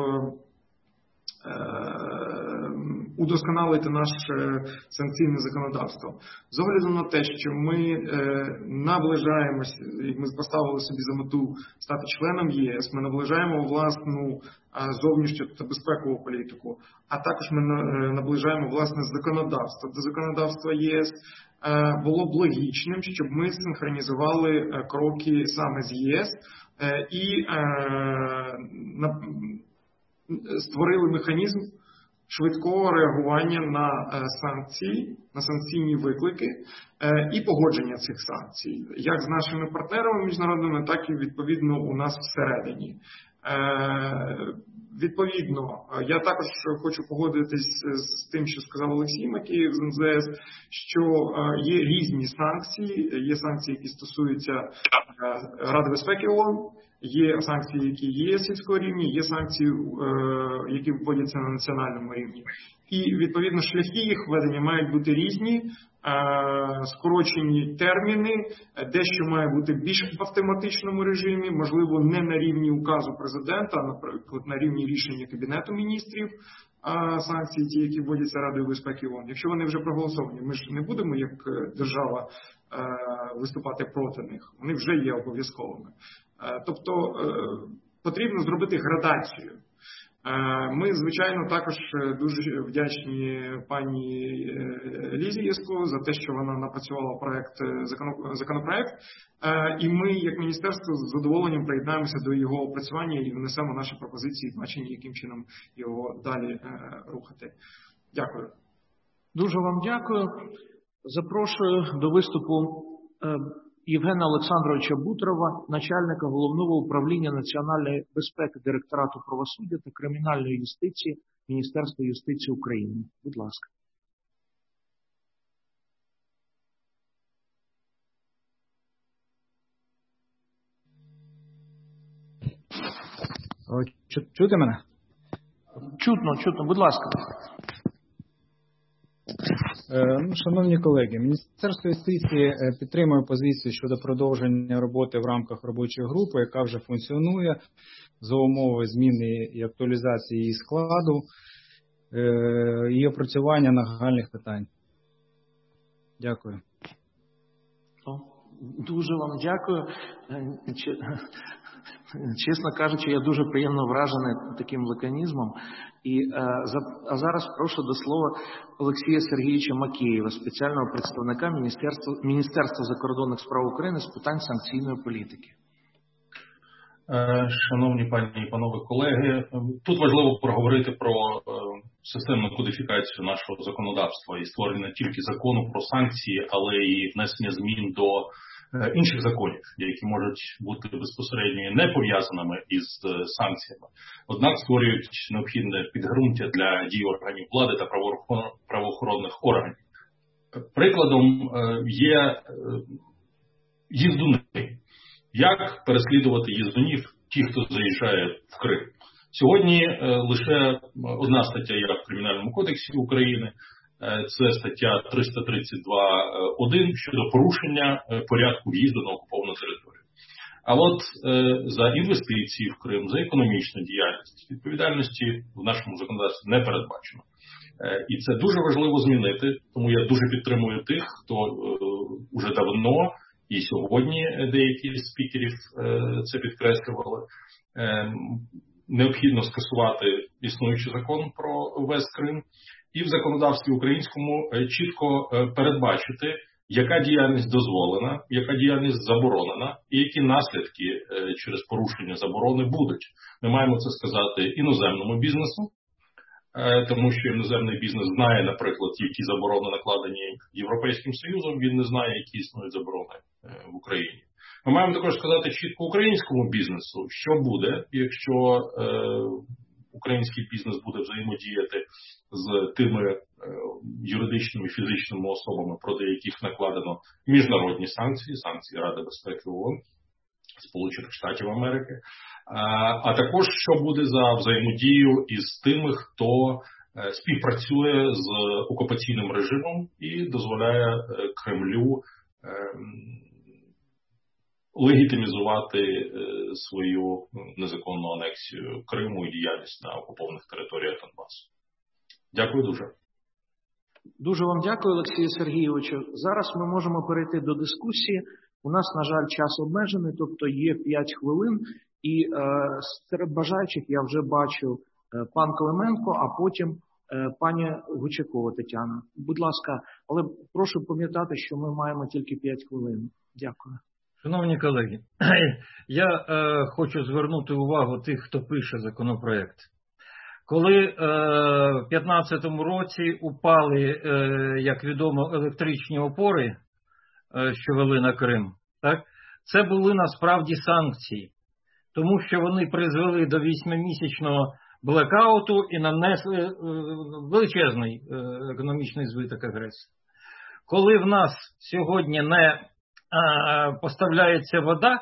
удосконалити наше санкційне законодавство. З огляду на те, що ми наближаємося, і ми поставили собі за мету стати членом ЄС, ми наближаємо власну зовнішню та безпекову політику, а також ми наближаємо власне законодавство до законодавства ЄС, було б логічним, щоб ми синхронізували кроки саме з ЄС і створили механізм швидкого реагування на санкції, на санкційні виклики і погодження цих санкцій, як з нашими партнерами міжнародними, так і відповідно у нас всередині. Відповідно, я також хочу погодитись з тим, що сказав Олексій Макеєв з ем зе ес, що є різні санкції, є санкції, які стосуються Ради безпеки ООН, Є санкції, які є сільського рівня, є санкції, які вводяться на національному рівні. І, відповідно, шляхи їх введення мають бути різні, скорочені терміни, дещо має бути більш в автоматичному режимі, можливо, не на рівні указу президента, а, наприклад, на рівні рішення Кабінету міністрів, санкції ті, які вводяться Радою безпеки ООН. Якщо вони вже проголосовані, ми ж не будемо, як держава, виступати проти них. Вони вже є обов'язковими. Тобто, потрібно зробити градацію. Ми, звичайно, також дуже вдячні пані Лізі Ясько за те, що вона напрацювала проект, законопроект, і ми, як міністерство, з задоволенням приєднаємося до його опрацювання і внесемо наші пропозиції, бачення, яким чином його далі рухати. Дякую. Дуже вам дякую. Запрошую до виступу Євгена Олександровича Бутерова, начальника Головного управління національної безпеки Директорату правосуддя та кримінальної юстиції Міністерства юстиції України. Будь ласка. Чути мене? Чутно, чутно. Будь ласка. Ну, шановні колеги, Міністерство юстиції підтримує позицію щодо продовження роботи в рамках робочої групи, яка вже функціонує за умови зміни і актуалізації її складу і опрацювання нагальних питань. Дякую. Дуже вам дякую. Чесно кажучи, я дуже приємно вражений таким лаконізмом. І, а зараз прошу до слова Олексія Сергійовича Макеєва, спеціального представника Міністерства, Міністерства закордонних справ України з питань санкційної політики. Шановні пані і панове колеги, тут важливо проговорити про системну кодифікацію нашого законодавства і створення не тільки закону про санкції, але і внесення змін до інших законів, які можуть бути безпосередньо не пов'язаними із санкціями, однак створюють необхідне підґрунтя для дій органів влади та правоохоронних органів. Прикладом є їздуни. Як переслідувати їздунів, ті, хто заїжджає в Крим? Сьогодні лише одна стаття є в Кримінальному кодексі України. Це стаття триста тридцять два один щодо порушення порядку в'їзду на окуповану територію. А от за інвестиції в Крим, за економічну діяльність, відповідальності в нашому законодавстві не передбачено. І це дуже важливо змінити, тому я дуже підтримую тих, хто уже давно і сьогодні деякі з спікерів це підкреслювали. Необхідно скасувати існуючий закон про весь Крим і в законодавстві українському чітко передбачити, яка діяльність дозволена, яка діяльність заборонена і які наслідки через порушення заборони будуть. Ми маємо це сказати іноземному бізнесу, тому що іноземний бізнес знає, наприклад, які заборони накладені Європейським Союзом, він не знає, які існують заборони в Україні. Ми маємо також сказати чітко українському бізнесу, що буде, якщо е, український бізнес буде взаємодіяти з тими е, юридичними, фізичними особами, проти яких накладено міжнародні санкції, санкції Ради безпеки ООН, Сполучених Штатів Америки, а, а також що буде за взаємодію із тими, хто е, співпрацює з окупаційним режимом і дозволяє е, Кремлю е, легітимізувати е, свою незаконну анексію Криму і діяльність на окупованих територіях Донбасу. Дякую дуже. Дуже вам дякую, Олексію Сергійовичу. Зараз ми можемо перейти до дискусії. У нас, на жаль, час обмежений, тобто є п'ять хвилин. І е, серед бажаючих я вже бачу е, пан Клименко, а потім е, пані Гучакова Тетяна. Будь ласка, але прошу пам'ятати, що ми маємо тільки п'ять хвилин. Дякую. Шановні колеги, я е, хочу звернути увагу тих, хто пише законопроект. Коли е, в п'ятнадцятому році упали, е, як відомо, електричні опори, е, що вели на Крим, так, це були насправді санкції, тому що вони призвели до вісьмимісячного блекауту і нанесли е, величезний е, економічний збиток агресії. Коли в нас сьогодні не поставляється вода,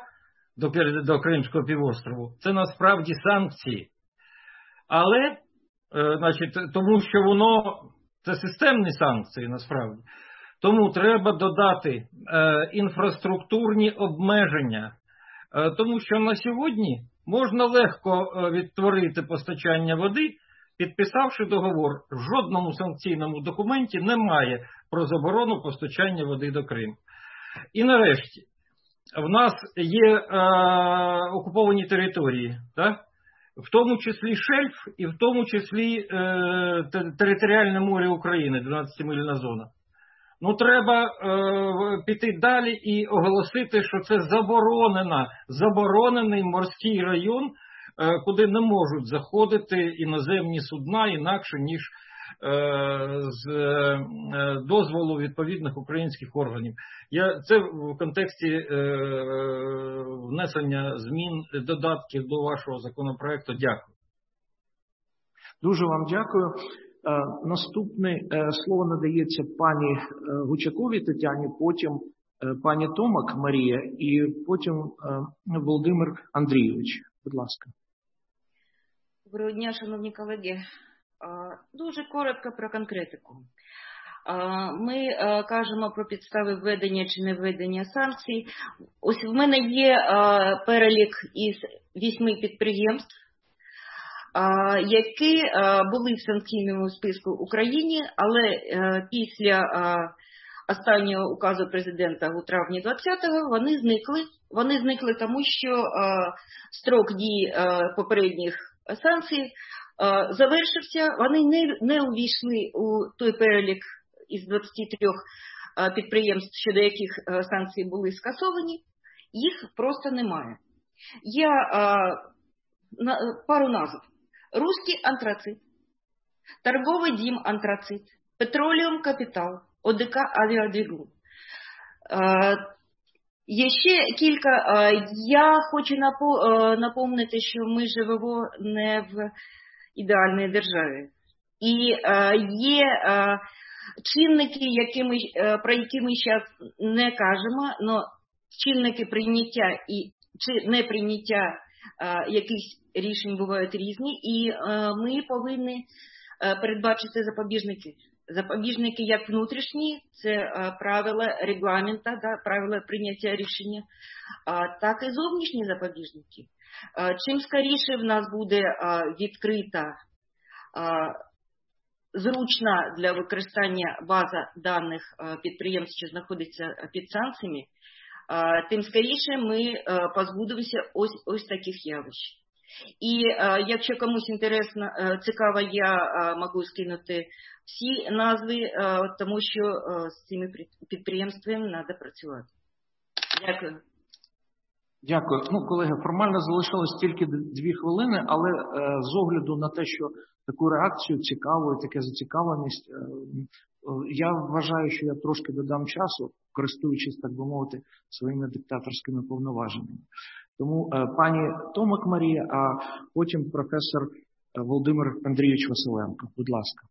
до, до Кримського півострову. Це насправді санкції. Але, е, значить, тому що воно, це системні санкції насправді. Тому треба додати е, інфраструктурні обмеження. Е, тому що на сьогодні можна легко е, відтворити постачання води, підписавши договор. В жодному санкційному документі немає про заборону постачання води до Криму. І нарешті, в нас є е, окуповані території, так? В тому числі шельф і в тому числі е, територіальне море України, дванадцятимильна зона. Ну, треба е, піти далі і оголосити, що це заборонена, заборонений морський район, е, куди не можуть заходити іноземні судна інакше, ніж е, з е, дозволу відповідних українських органів. Я, це в контексті е, внесення змін, додатків до вашого законопроекту. Дякую. Дуже вам дякую. Наступне слово надається пані Гучаковій Тетяні, потім пані Томак Марія і потім Володимир Андрійович. Будь ласка. Доброго дня, шановні колеги. Дуже коротко про конкретику. Ми кажемо про підстави введення чи не введення санкцій. Ось в мене є перелік із вісьми підприємств, які були в санкційному списку України, але після останнього указу президента у травні двадцятого вони зникли. Вони зникли тому, що строк дії попередніх санкцій завершився. Вони не, не увійшли у той перелік із двадцяти трьох підприємств, щодо яких санкції були скасовані. Їх просто немає. Я пару назв. Русский антрацит, торговый дім антрацит, Петроліум Капітал, ОДК Авіадвигун. Є ще кілька. Я хочу напомнити, що ми живемо не в ідеальній державі. І є чинники, які ми, про які ми зараз не кажемо, але чинники прийняття і чи неприйняття якихось рішень бувають різні, і ми повинні передбачити запобіжники. Запобіжники як внутрішні, це правила регламенту, да, правила прийняття рішення, так і зовнішні запобіжники. Чим скоріше в нас буде відкрита, зручна для використання база даних підприємств, що знаходяться під санкціями, тим скоріше ми позбудемося ось, ось таких явищ. І якщо комусь інтересно, цікаво, я можу скинути всі назви, тому що з цими підприємствами треба працювати. Дякую. Дякую. Ну, колеги, формально залишилось тільки дві хвилини, але е, з огляду на те, що таку реакцію цікаву і таке зацікавленість, е, е, я вважаю, що я трошки додам часу, користуючись, так би мовити, своїми диктаторськими повноваженнями. Тому е, пані Томак Марія, а потім професор Володимир Андрійович Василенко. Будь ласка.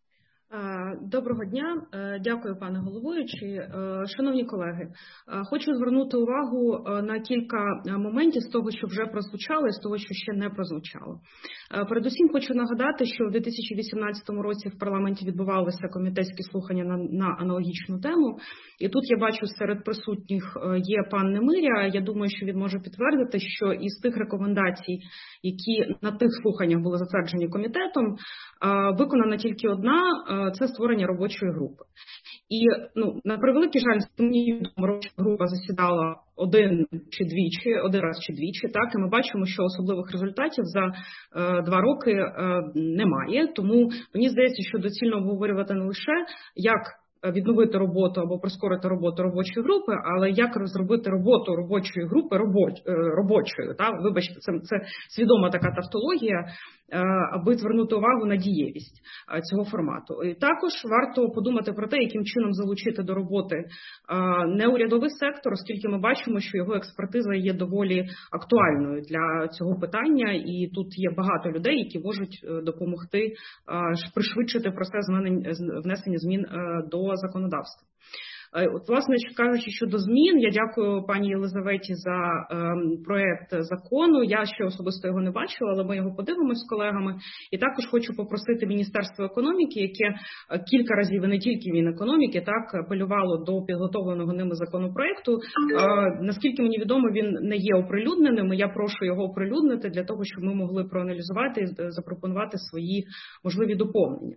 Доброго дня, дякую, пане головуючий. Шановні колеги, хочу звернути увагу на кілька моментів з того, що вже прозвучало, і з того, що ще не прозвучало. Передусім хочу нагадати, що в дві тисячі вісімнадцятому році в парламенті відбувалися комітетські слухання на, на аналогічну тему. І тут я бачу серед присутніх є пан Немиря. Я думаю, що він може підтвердити, що із тих рекомендацій, які на тих слуханнях були затверджені комітетом, виконана тільки одна – це створення робочої групи. І, ну, на превеликий жаль, робоча група засідала один чи двічі, один раз чи двічі, так, і ми бачимо, що особливих результатів за е, два роки е, немає. Тому мені здається, що доцільно обговорювати не лише як відновити роботу або прискорити роботу робочої групи, але як зробити роботу робочої групи робоч, робочою. Так? Вибачте, це, це свідома така тавтологія, аби звернути увагу на дієвість цього формату. І також варто подумати про те, яким чином залучити до роботи неурядовий сектор, оскільки ми бачимо, що його експертиза є доволі актуальною для цього питання, і тут є багато людей, які можуть допомогти пришвидшити процес внесення змін до законодавства. От, власне кажучи, щодо змін, я дякую пані Єлизаветі за ем, проект закону. Я ще особисто його не бачила, але ми його подивимося з колегами. І також хочу попросити Міністерство економіки, яке кілька разів, і не тільки Мінекономіки, так, апелювало до підготовленого ними законопроекту. Е, наскільки мені відомо, він не є оприлюдненим, і я прошу його оприлюднити для того, щоб ми могли проаналізувати і запропонувати свої можливі доповнення.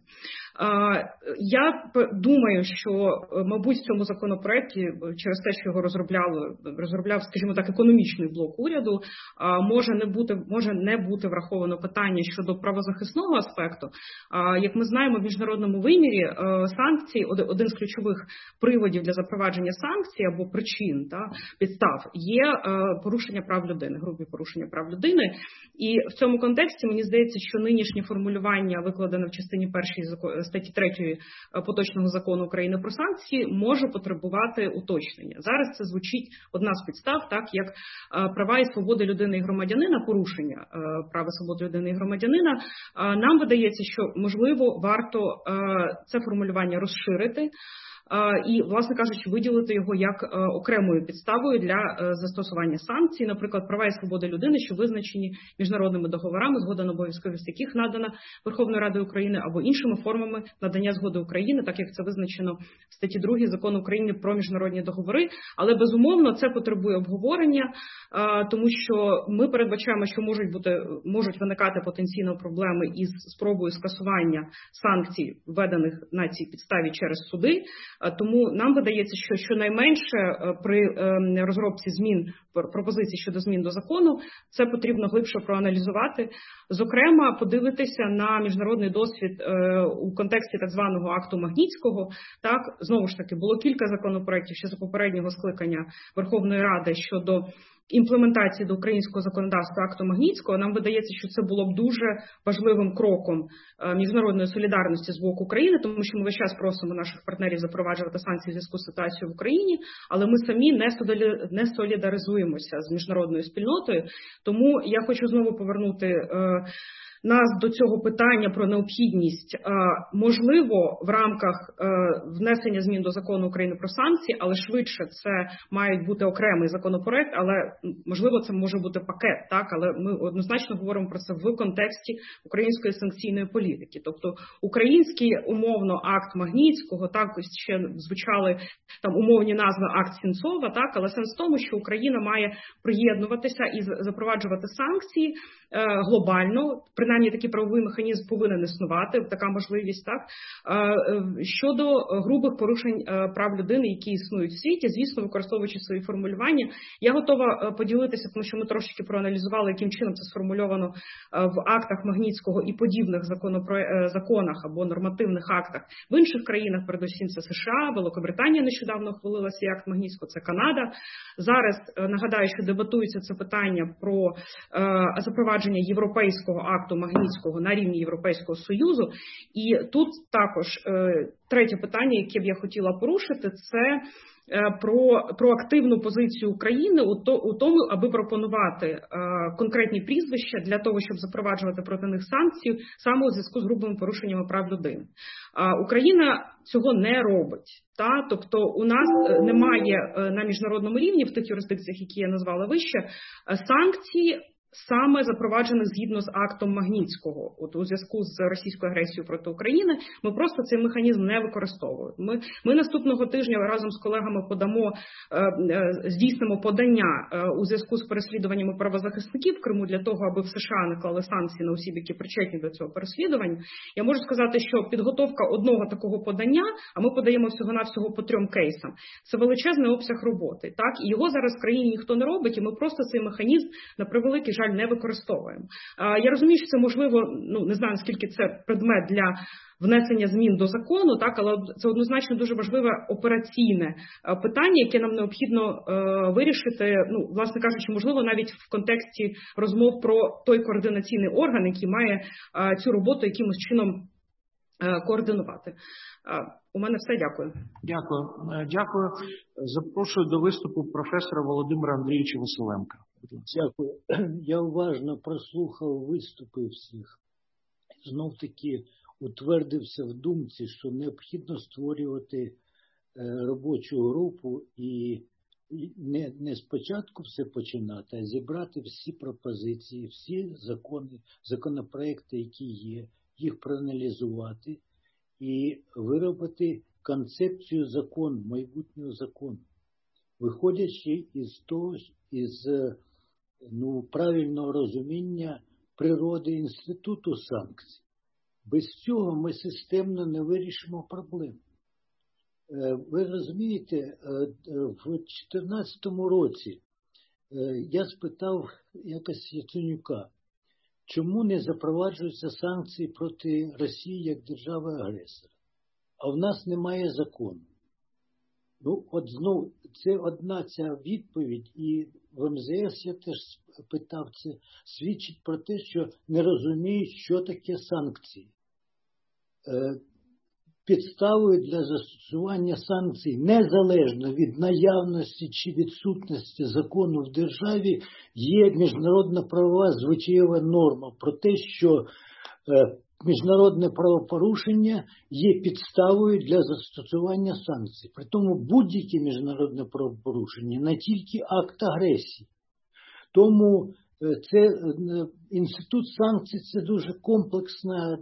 Я думаю, що, мабуть, в цьому законопроекті, через те, що його розробляли, розробляв, скажімо так, економічний блок уряду, може не бути, може не бути враховано питання щодо правозахисного аспекту. Як ми знаємо, в міжнародному вимірі санкції, один з ключових приводів для запровадження санкцій або причин, та, підстав, є порушення прав людини, грубі порушення прав людини. І в цьому контексті мені здається, що нинішнє формулювання, викладене в частині першої статті третьої поточного закону України про санкції, може потребувати уточнення. Зараз це звучить одна з підстав, так як права і свободи людини і громадянина, порушення прав і свободи людини і громадянина. Нам видається, що можливо варто це формулювання розширити і, власне кажучи, виділити його як окремою підставою для застосування санкцій, наприклад, права і свободи людини, що визначені міжнародними договорами, згода на обов'язковість яких надана Верховною Радою України, або іншими формами надання згоди України, так як це визначено в статті другій Закону України про міжнародні договори. Але, безумовно, це потребує обговорення, тому що ми передбачаємо, що можуть бути, можуть виникати потенційно проблеми із спробою скасування санкцій, введених на цій підставі через суди. Тому нам видається, що щонайменше при розробці змін, пропозицій щодо змін до закону, це потрібно глибше проаналізувати. Зокрема, подивитися на міжнародний досвід у контексті так званого акту Магнітського. Так, знову ж таки, було кілька законопроєктів ще за попереднього скликання Верховної Ради щодо імплементації до українського законодавства акту Магнітського. Нам видається, що це було б дуже важливим кроком міжнародної солідарності з боку України, тому що ми весь час просимо наших партнерів запроваджувати санкції в зв'язку з ситуацією в Україні, але ми самі не солідаризуємося з міжнародною спільнотою. Тому я хочу знову повернути нас до цього питання про необхідність, можливо, в рамках внесення змін до закону України про санкції, але швидше це має бути окремий законопроект, але можливо це може бути пакет, так, але ми однозначно говоримо про це в контексті української санкційної політики. Тобто український умовно акт Магнітського, так, ще звучали там умовні назви акт Сенцова, так, але сенс в тому, що Україна має приєднуватися і запроваджувати санкції глобально, принаймні такий правовий механізм повинен існувати, така можливість, так, щодо грубих порушень прав людини, які існують в світі, звісно, використовуючи свої формулювання. Я готова поділитися, тому що ми трошки проаналізували, яким чином це сформульовано в актах Магнітського і подібних законах або нормативних актах в інших країнах, передусім це США, Великобританія нещодавно ухвалила свій акт Магнітського, це Канада. Зараз, нагадаю, що дебатується це питання про запровадження європейського акту Магнітського на рівні Європейського Союзу. І тут також третє питання, яке б я хотіла порушити, це про, про активну позицію України у, то, у тому, аби пропонувати е, конкретні прізвища для того, щоб запроваджувати проти них санкції саме у зв'язку з грубими порушеннями прав людини. Е, Україна цього не робить. Та? Тобто у нас немає на міжнародному рівні в тих юрисдикціях, які я назвала вище, санкцій, саме запроваджених згідно з актом Магнітського. От у зв'язку з російською агресією проти України ми просто цей механізм не використовуємо. Ми, ми наступного тижня разом з колегами подамо, здійснимо подання у зв'язку з переслідуваннями правозахисників в Криму для того, аби в США наклали санкції на осіб, які причетні до цього переслідування. Я можу сказати, що підготовка одного такого подання, а ми подаємо всього-навсього по трьом кейсам, це величезний обсяг роботи. Так? І його зараз в країні ніхто не робить, і ми просто цей механізм, на превеликий жаль, не використовуємо. Я розумію, що це можливо, ну не знаю, наскільки це предмет для внесення змін до закону, так, але це однозначно дуже важливе операційне питання, яке нам необхідно е, вирішити, ну, власне кажучи, можливо, навіть в контексті розмов про той координаційний орган, який має е, цю роботу якимось чином е, координувати. Е, у мене все, дякую. Дякую. Дякую. Запрошую до виступу професора Володимира Андрійовича Василенка. Дякую. Я уважно прослухав виступи всіх. Знов таки утвердився в думці, що необхідно створювати робочу групу і не, не спочатку все починати, а зібрати всі пропозиції, всі закони, законопроекти, які є, їх проаналізувати і виробити концепцію закону, майбутнього закону, виходячи із того, із ну, правильного розуміння природи інституту санкцій. Без цього ми системно не вирішимо проблем. Ви розумієте, в дві тисячі чотирнадцятому році я спитав якось Яценюка, чому не запроваджуються санкції проти Росії як держави-агресора, а в нас немає закону. Ну, от знову, це одна ця відповідь, і в ем зе ес я теж питав це, свідчить про те, що не розуміють, що таке санкції. Підставою для застосування санкцій, незалежно від наявності чи відсутності закону в державі, є міжнародна правова звичаєва норма про те, що міжнародне правопорушення є підставою для застосування санкцій. При тому будь-яке міжнародне правопорушення, не тільки акт агресії. Тому це, інститут санкцій – це дуже комплексне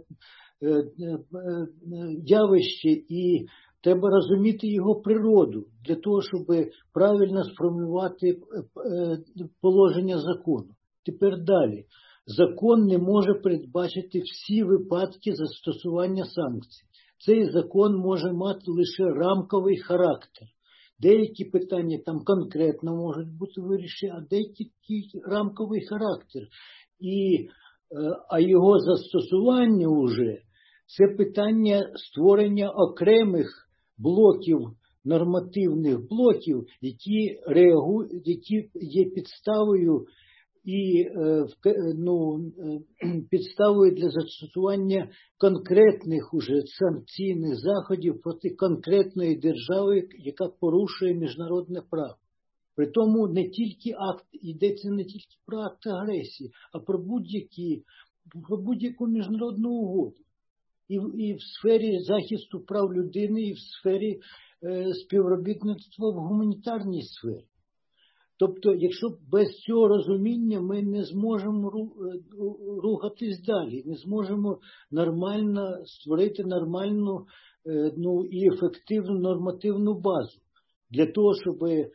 явище, і треба розуміти його природу для того, щоб правильно сформулювати положення закону. Тепер далі. Закон не може передбачити всі випадки застосування санкцій. Цей закон може мати лише рамковий характер. Деякі питання там конкретно можуть бути вирішені, а деякі рамковий характер. І, а його застосування вже це питання створення окремих блоків, нормативних блоків, які реагують, які є підставою і ну, підставою для застосування конкретних уже санкційних заходів проти конкретної держави, яка порушує міжнародне право. При тому не тільки акт, йдеться не тільки про акт агресії, а про будь-які, про будь-яку міжнародну угоду. І, і в сфері захисту прав людини, і в сфері е, співробітництва в гуманітарній сфері. Тобто, якщо без цього розуміння ми не зможемо рухатись далі, не зможемо нормально створити нормальну ну, і ефективну нормативну базу для того, щоб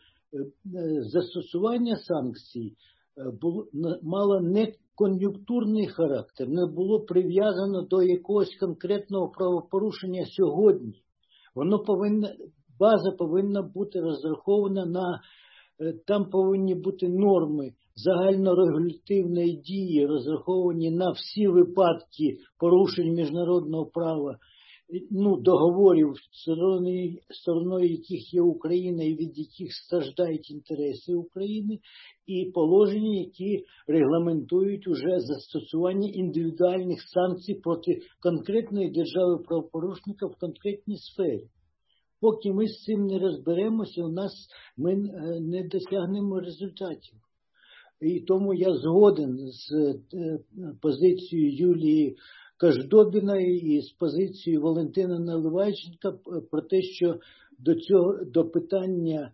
застосування санкцій було, мало не кон'юнктурний характер, не було прив'язано до якогось конкретного правопорушення сьогодні. Воно повинно, база повинна бути розрахована на там повинні бути норми загальнорегулятивної дії, розраховані на всі випадки порушень міжнародного права, ну, договорів, стороною, стороною яких є Україна і від яких страждають інтереси України, і положення, які регламентують уже застосування індивідуальних санкцій проти конкретної держави правопорушника в конкретній сфері. Поки ми з цим не розберемося, у нас ми не досягнемо результатів. І тому я згоден з позицією Юлії Каждобіної і з позицією Валентина Наливайченка про те, що до цього до питання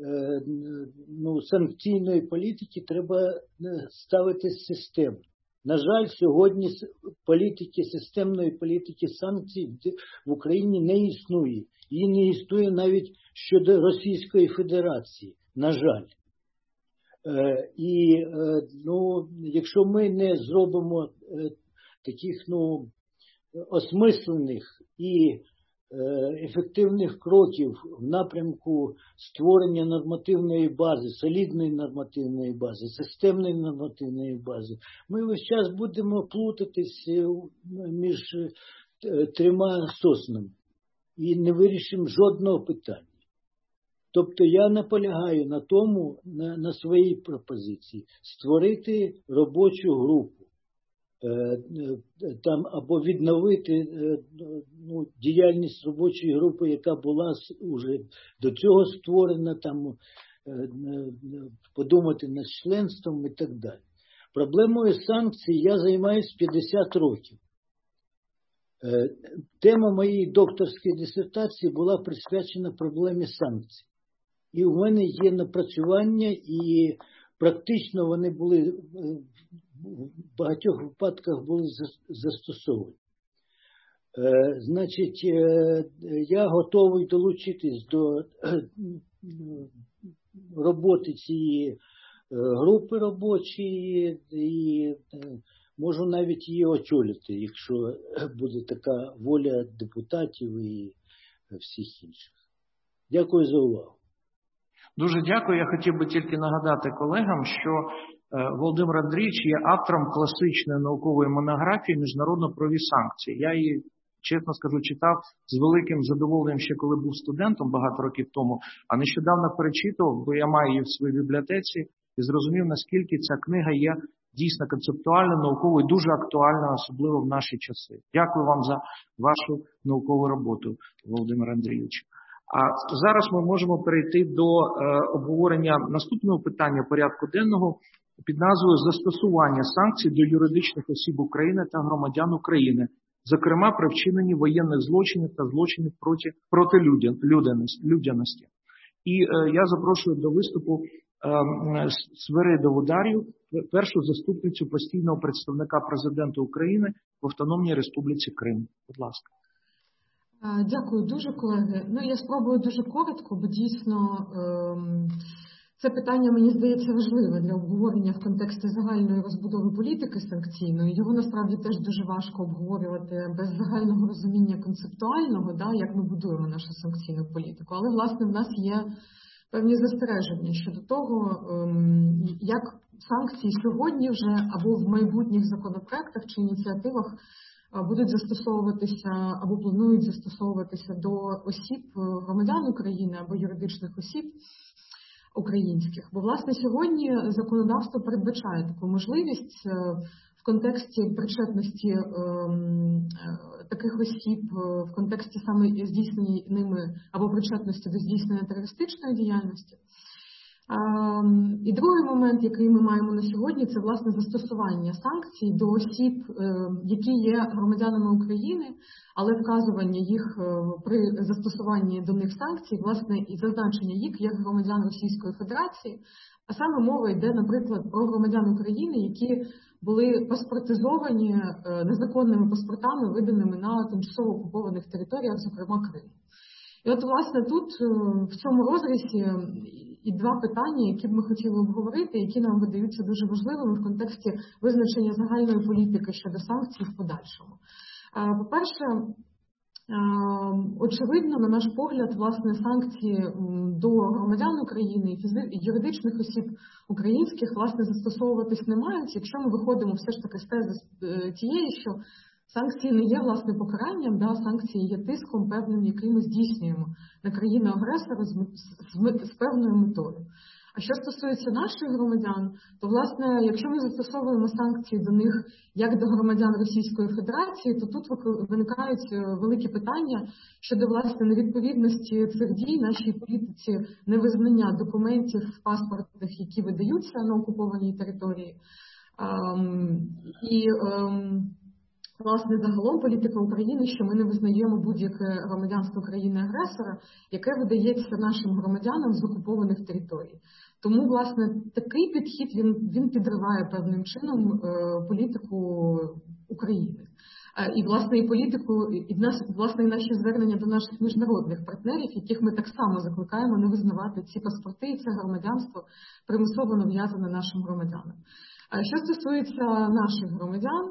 ну, санкційної політики треба ставити системно. На жаль, сьогодні політики, системної політики санкцій в Україні не існує. Її не існує навіть щодо Російської Федерації, на жаль. Е, і е, ну, якщо ми не зробимо е, таких ну, осмислених і е, ефективних кроків в напрямку створення нормативної бази, солідної нормативної бази, системної нормативної бази, ми весь час будемо плутатись між трьома соснами і не вирішимо жодного питання. Тобто я наполягаю на тому, на, на своїй пропозиції, створити робочу групу, е, там, або відновити е, ну, діяльність робочої групи, яка була вже до цього створена, там, е, е, подумати над членством і так далі. Проблемою санкцій я займаюся п'ятдесят років. Тема моєї докторської дисертації була присвячена проблемі санкцій. І у мене є напрацювання, і практично вони були в багатьох випадках були застосовані. Значить, я готовий долучитись до роботи цієї групи робочої і можу навіть її очолити, якщо буде така воля депутатів і всіх інших. Дякую за увагу. Дуже дякую. Я хотів би тільки нагадати колегам, що Володимир Андрійович є автором класичної наукової монографії «Міжнародно-правові санкції». Я її, чесно скажу, читав з великим задоволенням ще коли був студентом багато років тому, а нещодавно перечитував, бо я маю її в своїй бібліотеці, і зрозумів, наскільки ця книга є дійсно концептуально, науковою, дуже актуальна, особливо в наші часи. Дякую вам за вашу наукову роботу, Володимир Андрійович. А зараз ми можемо перейти до е, обговорення наступного питання порядку денного під назвою «Застосування санкцій до юридичних осіб України та громадян України, зокрема при вчиненні воєнних злочинів та злочинів проти, проти людяності». І е, я запрошую до виступу е, Свиридову Дар'ю, першу заступницю постійного представника президента України в Автономній Республіці Крим. Будь ласка. Дякую дуже, колеги. Ну, я спробую дуже коротко, бо дійсно це питання, мені здається, важливе для обговорення в контексті загальної розбудови політики санкційної. Його насправді теж дуже важко обговорювати без загального розуміння концептуального, да, як ми будуємо нашу санкційну політику. Але, власне, в нас є певні застереження щодо того, як санкції сьогодні вже або в майбутніх законопроектах чи ініціативах будуть застосовуватися або планують застосовуватися до осіб, громадян України або юридичних осіб українських. Бо, власне, сьогодні законодавство передбачає таку можливість в контексті причетності е, таких осіб, в контексті саме здійснення ними або причетності до здійснення терористичної діяльності. І другий момент, який ми маємо на сьогодні, це, власне, застосування санкцій до осіб, які є громадянами України, але вказування їх при застосуванні до них санкцій, власне, і зазначення їх як громадян Російської Федерації. А саме мова йде, наприклад, про громадян України, які були паспортизовані незаконними паспортами, виданими на тимчасово окупованих територіях, зокрема Крим. І от, власне, тут в цьому розрізі і два питання, які б ми хотіли обговорити, які нам видаються дуже важливими в контексті визначення загальної політики щодо санкцій в подальшому. По-перше, очевидно, на наш погляд, власне, санкції до громадян України і юридичних осіб українських, власне, застосовуватись не мають, якщо ми виходимо все ж таки з тези тієї, що санкції не є, власне, покаранням, да, санкції є тиском певним, який ми здійснюємо на країну-агресора з, з, з певною метою. А що стосується наших громадян, то, власне, якщо ми застосовуємо санкції до них як до громадян Російської Федерації, то тут виникають великі питання щодо, власне, невідповідності цих дій нашій політиці невизнання документів паспортних, які видаються на окупованій території. Ем, і ем, Власне, загалом політика України, що ми не визнаємо будь-яке громадянство країни-агресора, яке видається нашим громадянам з окупованих територій. Тому, власне, такий підхід, він, він підриває певним чином е, політику України. Е, і, власне, і політику, і, нас, власне, і наші звернення до наших міжнародних партнерів, яких ми так само закликаємо не визнавати ці паспорти і це громадянство примусово нав'язане нашим громадянам. Е, що стосується наших громадян,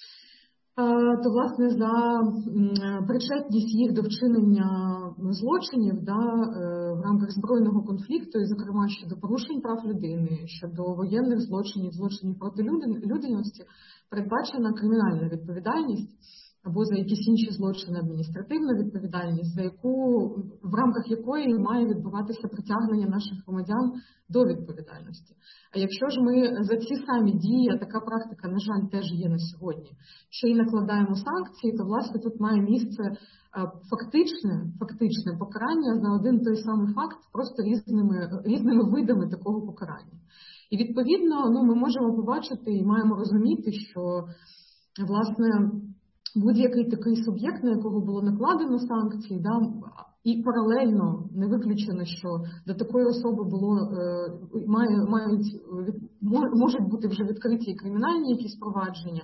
то, власне, за причетність їх до вчинення злочинів да, в рамках збройного конфлікту, і, зокрема, щодо порушень прав людини, щодо воєнних злочинів, злочинів проти людяності, передбачена кримінальна відповідальність або за якісь інші злочини адміністративна відповідальність, за яку, в рамках якої має відбуватися притягнення наших громадян до відповідальності. А якщо ж ми за ці самі дії, а така практика, на жаль, теж є на сьогодні, ще й накладаємо санкції, то, власне, тут має місце фактичне, фактичне покарання за один той самий факт, просто різними, різними видами такого покарання. І, відповідно, ну, ми можемо побачити і маємо розуміти, що, власне, будь-який такий суб'єкт, на якого було накладено санкції, да, і паралельно не виключено, що до такої особи було мають, мають можуть бути вже відкриті кримінальні якісь провадження.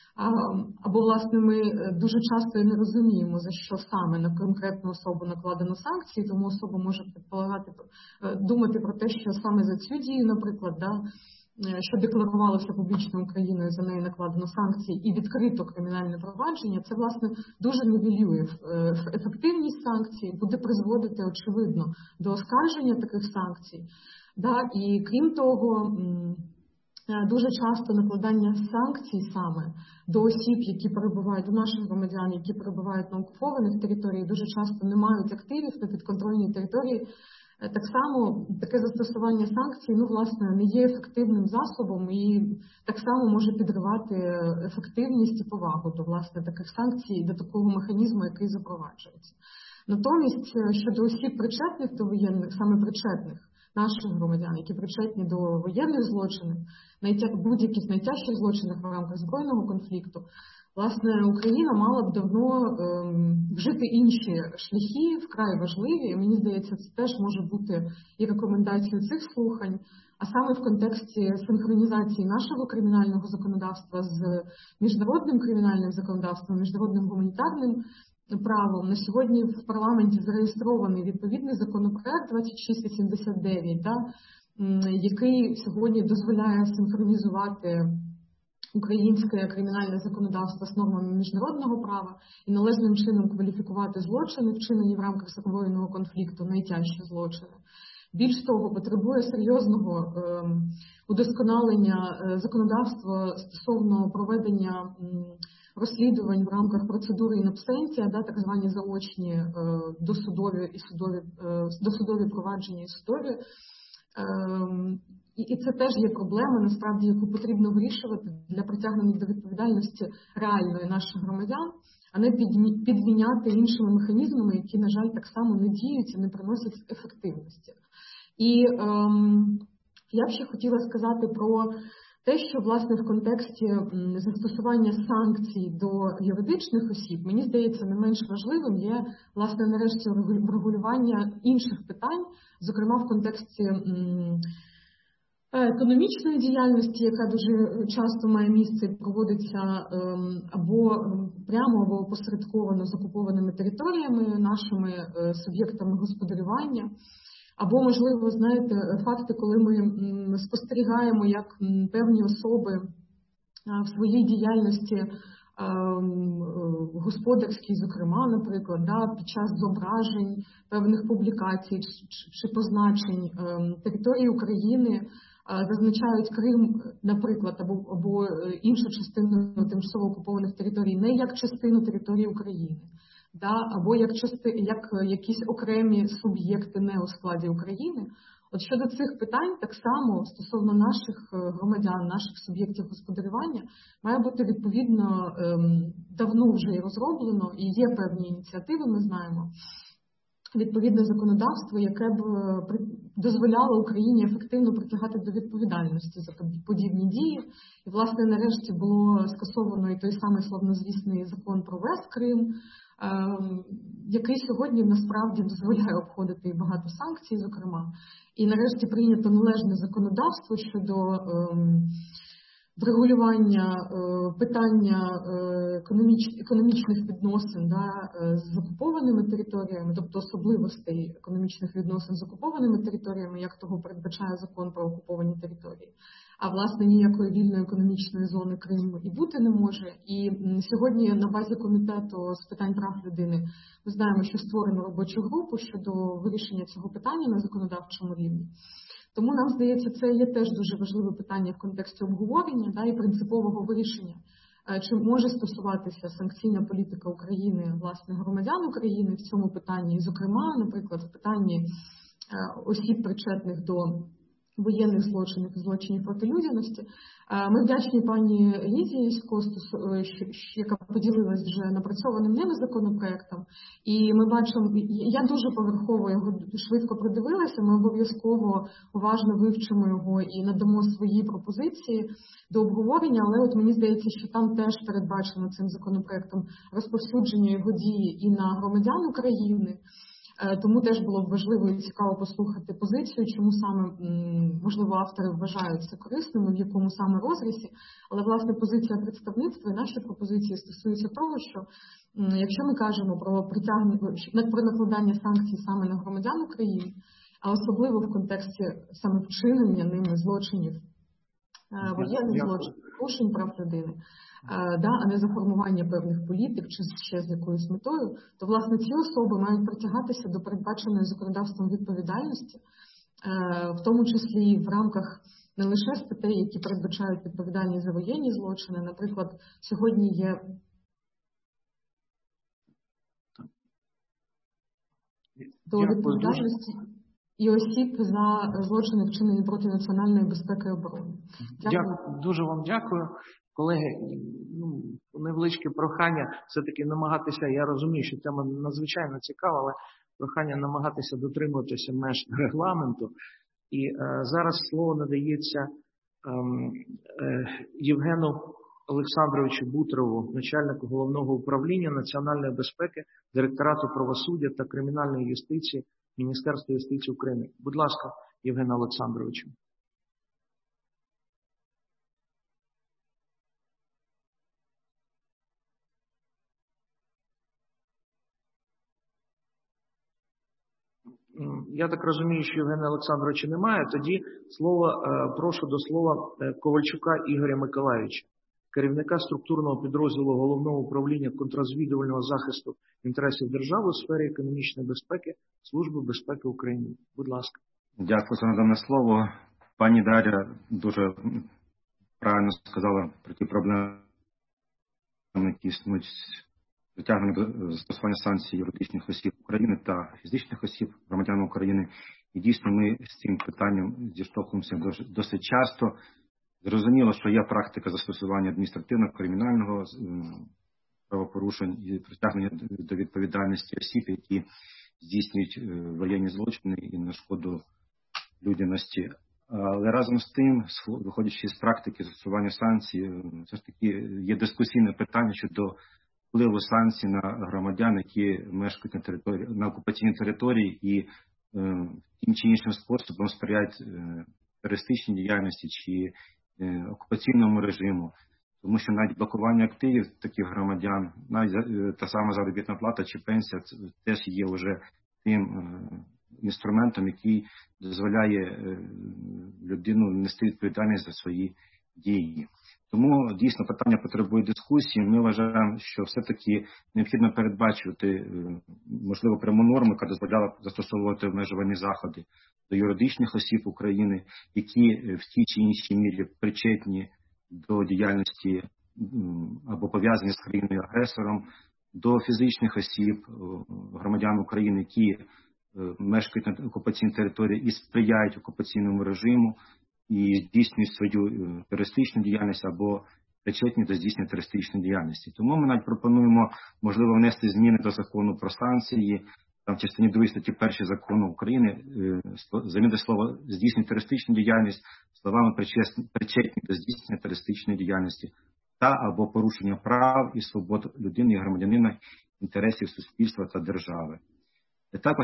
Або, власне, ми дуже часто не розуміємо, за що саме на конкретну особу накладено санкції, тому особа може предполагати, думати про те, що саме за цю дію, наприклад, да, що декларувалося публічно Україною, за неї накладено санкції і відкрито кримінальне провадження, це, власне, дуже нівелює ефективність санкцій, буде призводити, очевидно, до оскарження таких санкцій. Да, і, крім того, дуже часто накладання санкцій саме до осіб, які перебувають, до наших громадян, які перебувають на окупованих територіях, дуже часто не мають активів на підконтрольній території. Так само таке застосування санкцій, ну, власне, не є ефективним засобом і так само може підривати ефективність і повагу до, власне, таких санкцій, до такого механізму, який запроваджується. Натомість, щодо осіб причетних до воєнних, саме причетних, наших громадян, які причетні до воєнних злочинів, будь-яких найтяжчих злочинів в рамках збройного конфлікту, власне, Україна мала б давно ем, вжити інші шляхи, вкрай важливі, і мені здається, це теж може бути і рекомендацією цих слухань, а саме в контексті синхронізації нашого кримінального законодавства з міжнародним кримінальним законодавством, міжнародним гуманітарним правом. На сьогодні в парламенті зареєстрований відповідний законопроект двадцять шість вісімдесят дев'ять, да, який сьогодні дозволяє синхронізувати українське кримінальне законодавство з нормами міжнародного права і належним чином кваліфікувати злочини, вчинені в рамках збройного конфлікту, найтяжчі злочини. Більш того, потребує серйозного е, удосконалення е, законодавства стосовно проведення е, розслідувань в рамках процедури in absentia, да, так звані заочні е, досудові і судові, е, досудові провадження і судові. Е, і, і це теж є проблема, насправді, яку потрібно вирішувати для притягнення до відповідальності реальної наших громадян, а не підміняти іншими механізмами, які, на жаль, так само не діють і не приносять ефективності. І ем, я б ще хотіла сказати про те, що, власне, в контексті застосування санкцій до юридичних осіб, мені здається, не менш важливим є, власне, нарешті врегулювання інших питань, зокрема в контексті м, економічної діяльності, яка дуже часто має місце і проводиться ем, або прямо, або опосередковано з окупованими територіями, нашими е, суб'єктами господарювання. Або, можливо, знаєте, факти, коли ми спостерігаємо, як певні особи в своїй діяльності господарській, зокрема, наприклад, да, під час зображень певних публікацій чи позначень території України зазначають Крим, наприклад, або, або іншу частину тимчасово окупованих територій не як частину території України. Да, або як, части, як якісь окремі суб'єкти не у складі України. От щодо цих питань, так само стосовно наших громадян, наших суб'єктів господарювання, має бути відповідно ем, давно вже і розроблено, і є певні ініціативи, ми знаємо, відповідне законодавство, яке б дозволяло Україні ефективно притягати до відповідальності за подібні дії. І, власне, нарешті було скасовано і той самий славнозвісний закон про весь Крим, який сьогодні насправді дозволяє обходити і багато санкцій, зокрема. І нарешті прийнято належне законодавство щодо ем, врегулювання е, питання е, економіч, економічних відносин да, з окупованими територіями, тобто особливостей економічних відносин з окупованими територіями, як того передбачає закон про окуповані території. А, власне, ніякої вільної економічної зони Криму і бути не може. І сьогодні на базі комітету з питань прав людини ми знаємо, що створено робочу групу щодо вирішення цього питання на законодавчому рівні. Тому нам здається, це є теж дуже важливе питання в контексті обговорення да, і принципового вирішення, чи може стосуватися санкційна політика України, власне, громадян України в цьому питанні, і, зокрема, наприклад, в питанні осіб, причетних до воєнних злочинів і злочинів проти людяності. Ми вдячні пані Лідії Ясько, яка поділилась вже напрацьованим ними законопроектом. І ми бачимо, я дуже поверхово його швидко придивилася, ми обов'язково уважно вивчимо його і надамо свої пропозиції до обговорення, але от мені здається, що там теж передбачено цим законопроектом розповсюдження його дії і на громадян України. Тому теж було б важливо і цікаво послухати позицію, чому саме, можливо, автори вважають це корисним, в якому саме розрізі. Але, власне, позиція представництва і наші пропозиції стосуються того, що якщо ми кажемо про притягнення, про накладання санкцій саме на громадян України, а особливо в контексті саме вчинення ними злочинів, воєнних злочинів, порушень прав людини, да, а не за формування певних політик чи ще з якоюсь метою, то, власне, ці особи мають притягатися до передбаченої законодавством відповідальності, в тому числі і в рамках не лише статей, які передбачають відповідальність за воєнні злочини. Наприклад, сьогодні є до відповідальності і осіб за злочини, вчинені проти національної безпеки і оборони. Дякую. Дякую. Дуже вам дякую. Колеги, ну, невеличке прохання все-таки намагатися, я розумію, що тема надзвичайно цікава, але прохання намагатися дотримуватися меж регламенту. І е, зараз слово надається е, е, Євгену Олександровичу Бутрову, начальнику Головного управління національної безпеки, Директорату правосуддя та кримінальної юстиції Міністерства юстиції України. Будь ласка, Євгене Олександровичу. Я так розумію, що Євгена Олександровича немає. Тоді слово, прошу до слова Ковальчука Ігоря Миколайовича, керівника структурного підрозділу Головного управління контррозвідувального захисту інтересів держави у сфері економічної безпеки Служби безпеки України. Будь ласка. Дякую за надане слово. Пані Дар'я дуже правильно сказала про ті проблеми, які існують притягнення до застосування санкцій юридичних осіб України та фізичних осіб громадян України. І дійсно ми з цим питанням зіштовхуємося досить часто. Зрозуміло, що є практика застосування адміністративного, кримінального правопорушень і притягнення до відповідальності осіб, які здійснюють воєнні злочини і на шкоду людяності. Але разом з тим, виходячи з практики застосування санкцій, все ж таки є дискусійне питання щодо впливу санкцій на громадян, які мешкають на території, на окупаційній території і е, тим чи іншим способом сприяють е, терористичній діяльності чи е, окупаційному режиму. Тому що навіть блокування активів таких громадян, навіть е, та сама заробітна плата чи пенсія, це теж є вже тим е, інструментом, який дозволяє е, людину нести відповідальність за свої дії. Тому, дійсно, питання потребує дискусії. Ми вважаємо, що все-таки необхідно передбачувати, можливо, пряму норму, яка дозволяла застосовувати обмежувальні заходи до юридичних осіб України, які в тій чи іншій мірі причетні до діяльності або пов'язані з країною-агресором, до фізичних осіб, громадян України, які мешкають на окупаційній території і сприяють окупаційному режиму, і здійснюють свою терористичну діяльність або причетні до здійснення терористичної діяльності. Тому ми навіть пропонуємо, можливо, внести зміни до закону про санкції, там в частині другої статті першої закону України, замінити слово «здійснює терористичну діяльність» словами «причетні до здійснення терористичної діяльності» та або порушення прав і свобод людини і громадянина, інтересів суспільства та держави. Також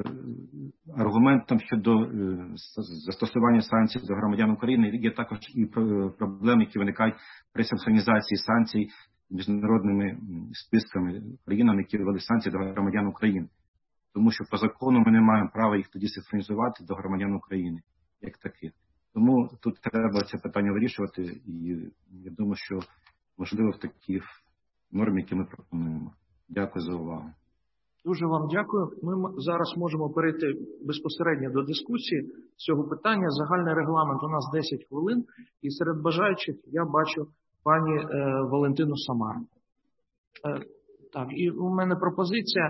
аргументом щодо застосування санкцій до громадян України є також і проблеми, які виникають при синхронізації санкцій міжнародними списками країнами, які ввели санкції до громадян України. Тому що по закону ми не маємо права їх тоді синхронізувати до громадян України, як таких. Тому тут треба це питання вирішувати, і я думаю, що можливо в такій нормі, які ми пропонуємо. Дякую за увагу. Дуже вам дякую. Ми зараз можемо перейти безпосередньо до дискусії з цього питання. Загальний регламент у нас десять хвилин, і серед бажаючих я бачу пані е, Валентину Самару. Е, так, і у мене пропозиція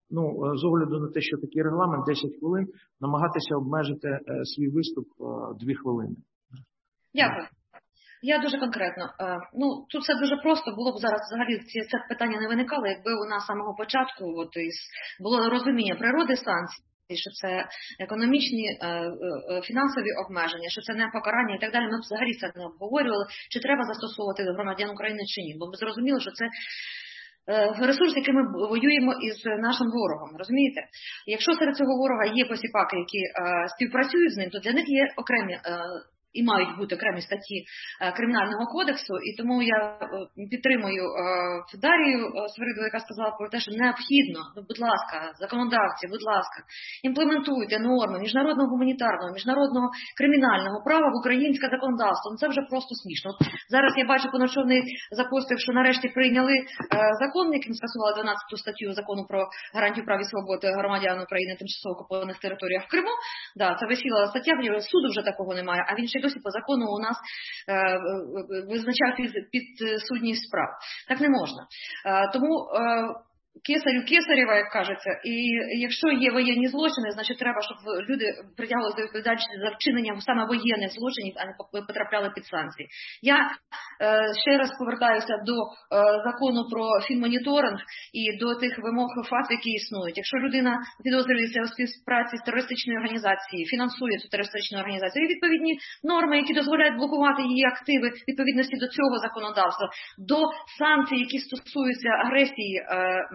ну, з огляду на те, що такий регламент десять хвилин, намагатися обмежити свій виступ дві хвилини. Дякую. Я дуже конкретно. Ну, тут все дуже просто. Було б зараз взагалі це питання не виникало, якби у нас з самого початку от, було розуміння природи санкцій, що це економічні, фінансові обмеження, що це не покарання і так далі. Ми б взагалі це не обговорювали, чи треба застосовувати до громадян України чи ні. Бо ми зрозуміли, що це ресурс, який ми воюємо із нашим ворогом, розумієте? Якщо серед цього ворога є посіпаки, які співпрацюють з ним, то для них є окремі і мають бути окремі статті Кримінального кодексу, і тому я підтримую Дарію Свиридову, яка сказала про те, що необхідно, ну, будь ласка, законодавці, будь ласка, імплементуйте норми міжнародного гуманітарного, міжнародного кримінального права в українське законодавство. Ну, це вже просто смішно. От зараз я бачу, Поночовний запостив, що нарешті прийняли закон, яким скасували дванадцяту статтю закону про гарантію прав і свобод громадян України тимчасово окупованих територіях в Криму. Да, це висіла стаття, суду вже такого немає, а він ще досі по закону у нас е, визначає під, підсудність справ. Так не можна. Е, тому е, кесарю кесарєва, як кажеться, і якщо є воєнні злочини, значить треба, щоб люди притягувалися до відповідальності за вчинення саме воєнних злочинів, а не потрапляли під санкції. Я е, ще раз повертаюся до е, закону про фінмоніторинг і до тих вимог ФАТ, які існують. Якщо людина підозрюється у співпраці з терористичною організацією, фінансує цю терористичну організацію, є відповідні норми, які дозволяють блокувати її активи відповідності до цього законодавства, до санкцій, які стосуються агресії е,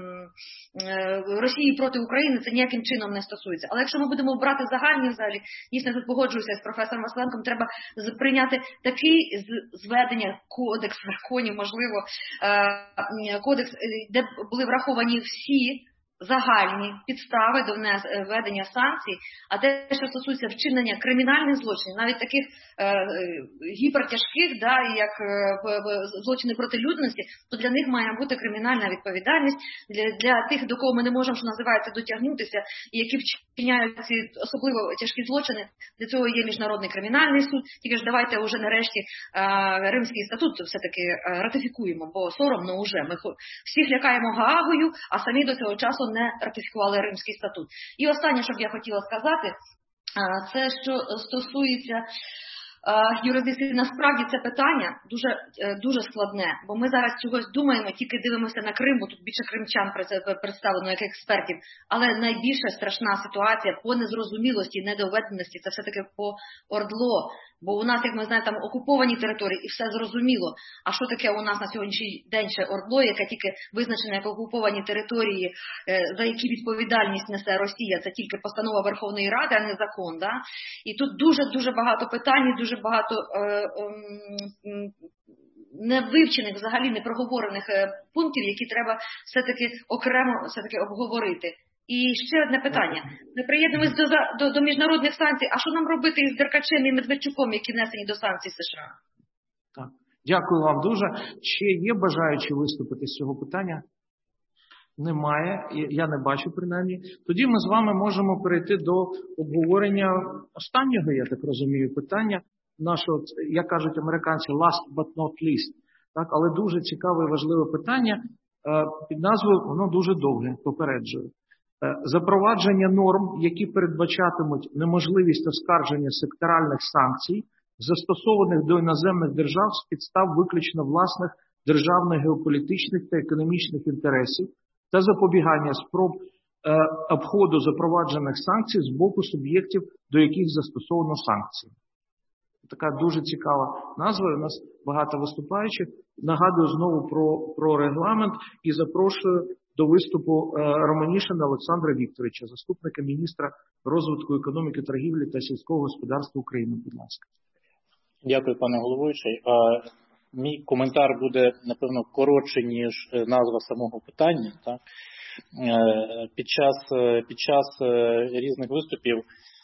Росії проти України, це ніяким чином не стосується. Але якщо ми будемо брати загальні взагалі, дійсно тут погоджуюся з професором Василенком, треба прийняти такий зведення кодекс законів, можливо, кодекс, де були враховані всі загальні підстави до введення санкцій, а те, що стосується вчинення кримінальних злочинів, навіть таких е, гіпертяжких, да, як е, злочини проти людності, то для них має бути кримінальна відповідальність. Для, для тих, до кого ми не можемо, що називається, дотягнутися, і які вчиняють ці особливо тяжкі злочини, для цього є Міжнародний кримінальний суд. Тільки ж давайте вже нарешті е, Римський статут все-таки е, ратифікуємо, бо соромно вже. Ми всіх лякаємо Гаагою, а самі до цього часу не ратифікували Римський статут. І останнє, що б я хотіла сказати, це що стосується юрисдикції. Насправді це питання дуже, дуже складне, бо ми зараз чогось думаємо, тільки дивимося на Крим, бо тут більше кримчан представлено як експертів, але найбільша страшна ситуація по незрозумілості, недоведеності, це все-таки по ОРДЛО. Бо у нас, як ми знаємо, там окуповані території і все зрозуміло. А що таке у нас на сьогоднішній день ще ОРДЛО, яке тільки визначено як окуповані території, за які відповідальність несе Росія, це тільки постанова Верховної Ради, а не закон. Да? І тут дуже-дуже багато питань, дуже багато е, е, невивчених, взагалі непроговорених пунктів, які треба все-таки окремо все-таки обговорити. І ще одне питання. Ми приєднуємось до, до, до міжнародних санкцій. А що нам робити із Деркачем і Медведчуком, які внесені до санкцій США? Так. Дякую вам дуже. Ще є бажаючі виступити з цього питання? Немає. Я не бачу, принаймні. Тоді ми з вами можемо перейти до обговорення останнього, я так розумію, питання нашого, як кажуть американці, last but not least. Так? Але дуже цікаве і важливе питання під назвою, воно дуже довге, попереджую. Запровадження норм, які передбачатимуть неможливість оскарження секторальних санкцій, застосованих до іноземних держав з підстав виключно власних державних геополітичних та економічних інтересів та запобігання спроб е, обходу запроваджених санкцій з боку суб'єктів, до яких застосовано санкції. Така дуже цікава назва, у нас багато виступаючих. Нагадую знову про, про регламент і запрошую до виступу Романішина Олександра Вікторовича, заступника міністра розвитку економіки, торгівлі та сільського господарства України. Будь ласка. Дякую, пане головуючий. Мій коментар буде, напевно, коротший, ніж назва самого питання. Так? Під час, під час різних виступів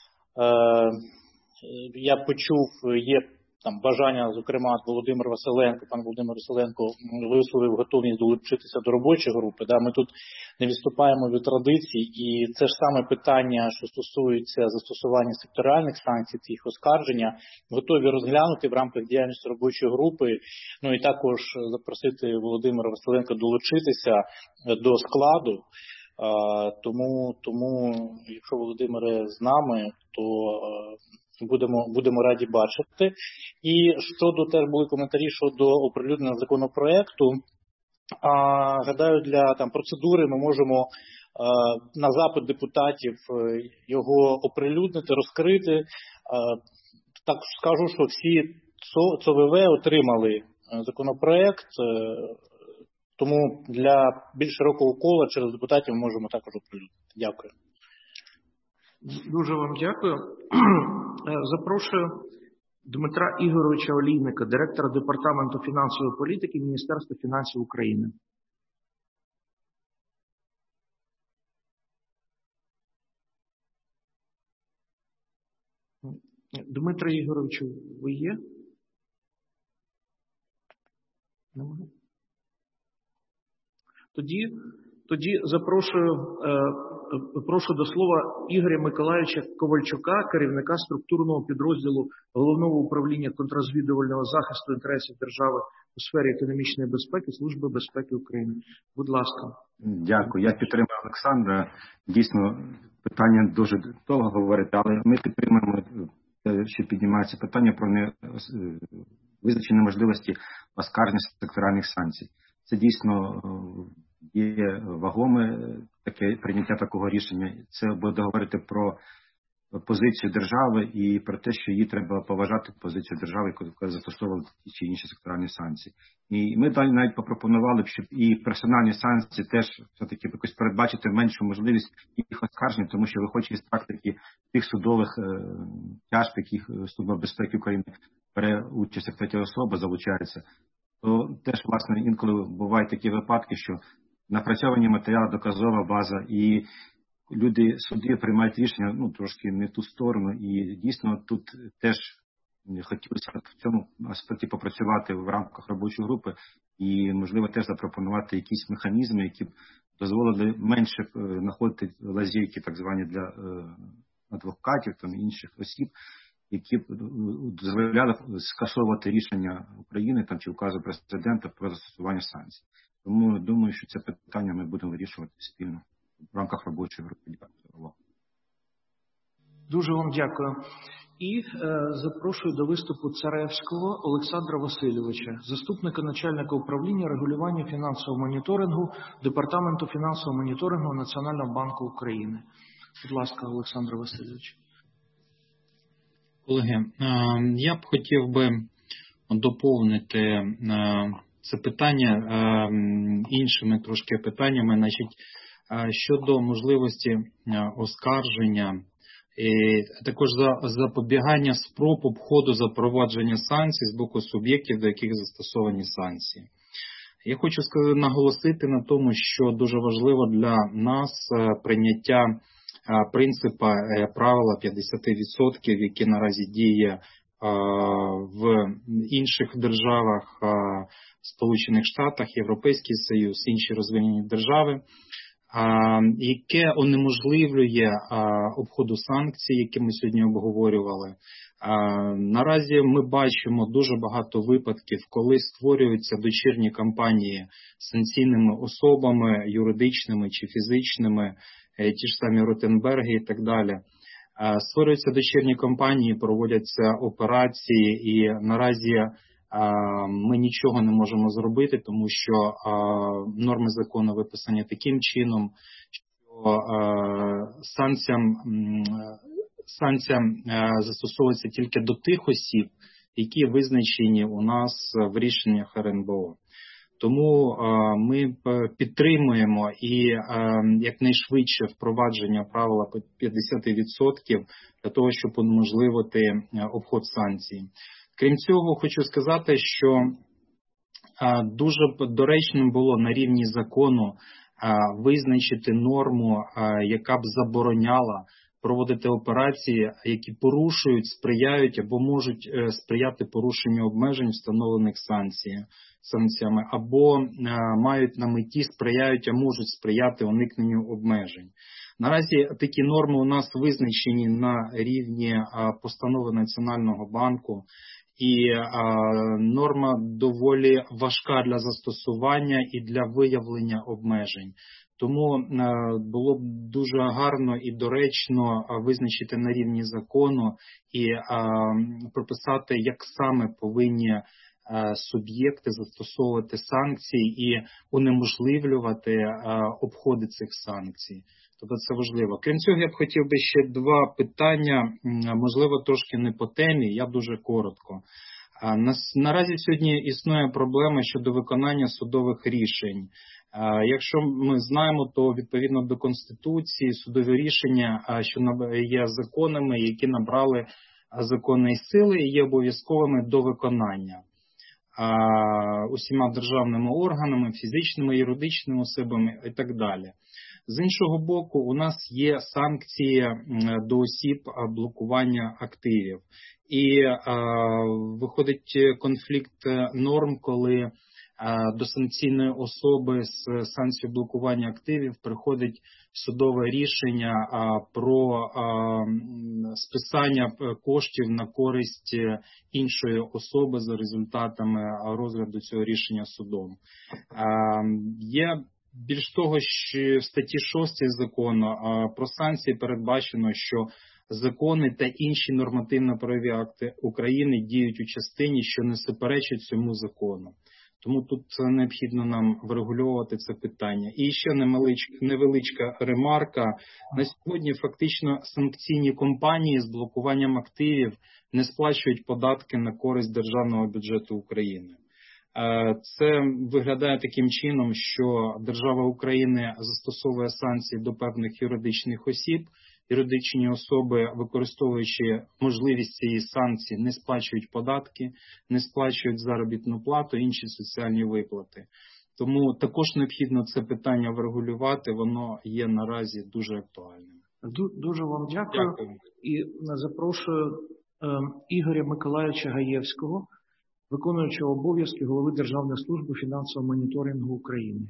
я почув, є там бажання, зокрема, Володимир Василенко, пан Володимир Василенко висловив готовність долучитися до робочої групи. Да, ми тут не відступаємо від традицій, і це ж саме питання, що стосується застосування секторальних санкцій, їх оскарження, готові розглянути в рамках діяльності робочої групи, ну і також запросити Володимира Василенка долучитися до складу. Тому, тому, якщо Володимире з нами, то будемо, будемо раді бачити. І щодо, теж були коментарі щодо оприлюднення законопроекту. Гадаю, для там процедури ми можемо на запит депутатів його оприлюднити, розкрити. Так скажу, що всі ЦОВВ отримали законопроект, тому для більш широкого кола через депутатів можемо також оприлюднити. Дякую. Дуже вам дякую. Запрошую Дмитра Ігоровича Олійника, директора Департаменту фінансової політики Міністерства фінансів України. Дмитро Ігоровичу, ви є? Немає? Тоді, тоді запрошую, е, прошу до слова Ігоря Миколайовича Ковальчука, керівника структурного підрозділу Головного управління контррозвідувального захисту інтересів держави у сфері економічної безпеки Служби безпеки України. Будь ласка. Дякую. Я підтримую Олександра. Дійсно, питання дуже довго говорити, але ми підтримуємо, що піднімається питання про не визначені можливості оскарження секторальних санкцій. Це дійсно є вагоме таке прийняття такого рішення. Це буде говорити про позицію держави і про те, що її треба поважати, позицію держави, коли застосовували ті чи інші секторальні санкції. І ми далі навіть попропонували б, щоб і персональні санкції теж все-таки якось передбачити меншу можливість їх оскарження, тому що виходячи з практики тих судових тяжб, яких Служба безпеки України бере участь як третя особа, залучається, то теж, власне, інколи бувають такі випадки, що напрацьовані матеріали, доказова база, і люди, суди приймають рішення, ну, трошки не в ту сторону, і дійсно тут теж хотілося в цьому аспекті попрацювати в рамках робочої групи і, можливо, теж запропонувати якісь механізми, які б дозволили менше знаходити лазейки, так звані, для адвокатів, там, інших осіб, які б дозволяли скасовувати рішення України там, чи указу президента про застосування санкцій. Тому думаю, що це питання ми будемо вирішувати спільно в рамках робочої групи. Дякую. Дуже вам дякую. І е, запрошую до виступу Царевського Олександра Васильовича, заступника начальника управління регулювання фінансового моніторингу Департаменту фінансового моніторингу Національного банку України. Будь ласка, Олександр Васильович. Колеги, я б хотів би доповнити це питання іншими трошки питаннями, значить, щодо можливості оскарження і також за запобігання спроб обходу запровадження санкцій з боку суб'єктів, до яких застосовані санкції. Я хочу наголосити на тому, що дуже важливо для нас прийняття принципа правила п'ятдесят відсотків, які наразі діє в інших державах, Сполучених Штатах, Європейський Союз, інші розвинені держави, яке унеможливлює обходу санкцій, які ми сьогодні обговорювали. Наразі ми бачимо дуже багато випадків, коли створюються дочірні компанії санкційними особами, юридичними чи фізичними, ті ж самі Ротенберги і так далі. Створюються дочірні компанії, проводяться операції, і наразі ми нічого не можемо зробити, тому що норми закону виписані таким чином, що санкціям, санкціям застосовується тільки до тих осіб, які визначені у нас в рішеннях ер ен бе о. Тому ми підтримуємо і якнайшвидше впровадження правила п'ятдесят відсотків для того, щоб унеможливити обход санкцій. Крім цього, хочу сказати, що дуже доречним було на рівні закону визначити норму, яка б забороняла проводити операції, які порушують, сприяють або можуть сприяти порушенню обмежень, встановлених санкціями, санкціями, або мають на меті, сприяють, а можуть сприяти уникненню обмежень. Наразі такі норми у нас визначені на рівні постанови Національного банку, і норма доволі важка для застосування і для виявлення обмежень. Тому було б дуже гарно і доречно визначити на рівні закону і прописати, як саме повинні суб'єкти застосовувати санкції і унеможливлювати обходи цих санкцій. Тобто це важливо. Крім цього, я б хотів би ще два питання, можливо, трошки не по темі, я дуже коротко. Наразі сьогодні існує проблема щодо виконання судових рішень. Якщо ми знаємо, то відповідно до Конституції судові рішення, що є законами, які набрали законної сили і є обов'язковими до виконання усіма державними органами, фізичними, юридичними особами і так далі. З іншого боку, у нас є санкції до осіб блокування активів. І е, виходить конфлікт норм, коли е, до санкційної особи з санкцією блокування активів приходить судове рішення е, про е, списання коштів на користь іншої особи за результатами розгляду цього рішення судом. Е, є більш того, що в статті шостій закону е, про санкції передбачено, що закони та інші нормативно-правові акти України діють у частині, що не суперечить цьому закону. Тому тут необхідно нам врегульовувати це питання. І ще невеличка ремарка. На сьогодні фактично санкційні компанії з блокуванням активів не сплачують податки на користь державного бюджету України. Це виглядає таким чином, що держава України застосовує санкції до певних юридичних осіб. Юридичні особи, використовуючи можливість цієї санкції, не сплачують податки, не сплачують заробітну плату, інші соціальні виплати. Тому також необхідно це питання врегулювати, воно є наразі дуже актуальним. Дуже вам дякую. дякую. І запрошую е, Ігоря Миколайовича Гаєвського, виконуючого обов'язки голови Державної служби фінансового моніторингу України.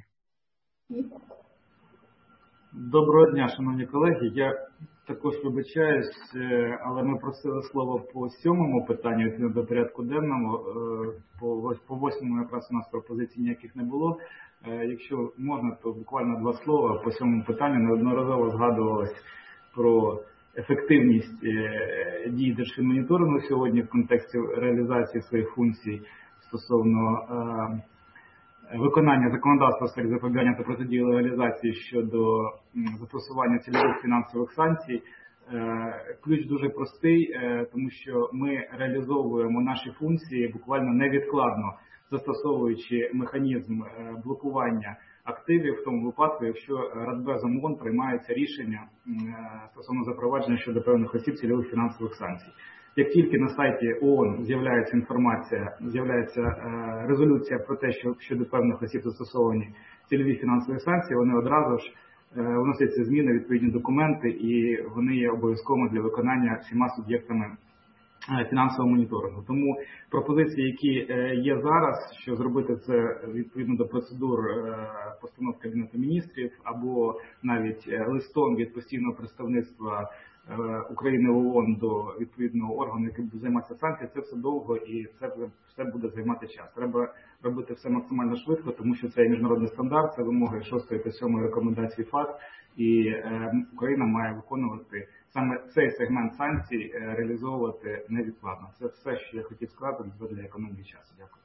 Доброго дня, шановні колеги. Я також вибачаюсь, але ми просили слово по сьомому питанню, відповідно до порядку денному. По, по восьмому якраз у нас пропозицій ніяких не було. Якщо можна, то буквально два слова по сьомому питанню. Неодноразово згадувалось про ефективність дій Держфінмоніторингу сьогодні в контексті реалізації своїх функцій стосовно виконання законодавства в сфері запобігання та протидії легалізації щодо застосування цільових фінансових санкцій. Ключ дуже простий, тому що ми реалізовуємо наші функції буквально невідкладно, застосовуючи механізм блокування активів в тому випадку, якщо Радбезом ООН приймаються рішення стосовно запровадження щодо певних осіб цільових фінансових санкцій. Як тільки на сайті ООН з'являється інформація, з'являється е, резолюція про те, що щодо певних осіб застосовані цільові фінансові санкції, вони одразу ж е, вносяться зміни, відповідні документи, і вони є обов'язковими для виконання всіма суб'єктами е, фінансового моніторингу. Тому пропозиції, які е, є зараз, що зробити це відповідно до процедур е, постанов Кабінету міністрів або навіть е, листом від постійного представництва України в ООН до відповідного органу, який буде займатися санкціями, це все довго і це все буде займати час. Треба робити все максимально швидко, тому що це міжнародний стандарт, це вимоги шостої та сьомої рекомендації ФАТ, і е, Україна має виконувати саме цей сегмент санкцій, е, реалізовувати невідкладно. Це все, що я хотів сказати для економії часу. Дякую.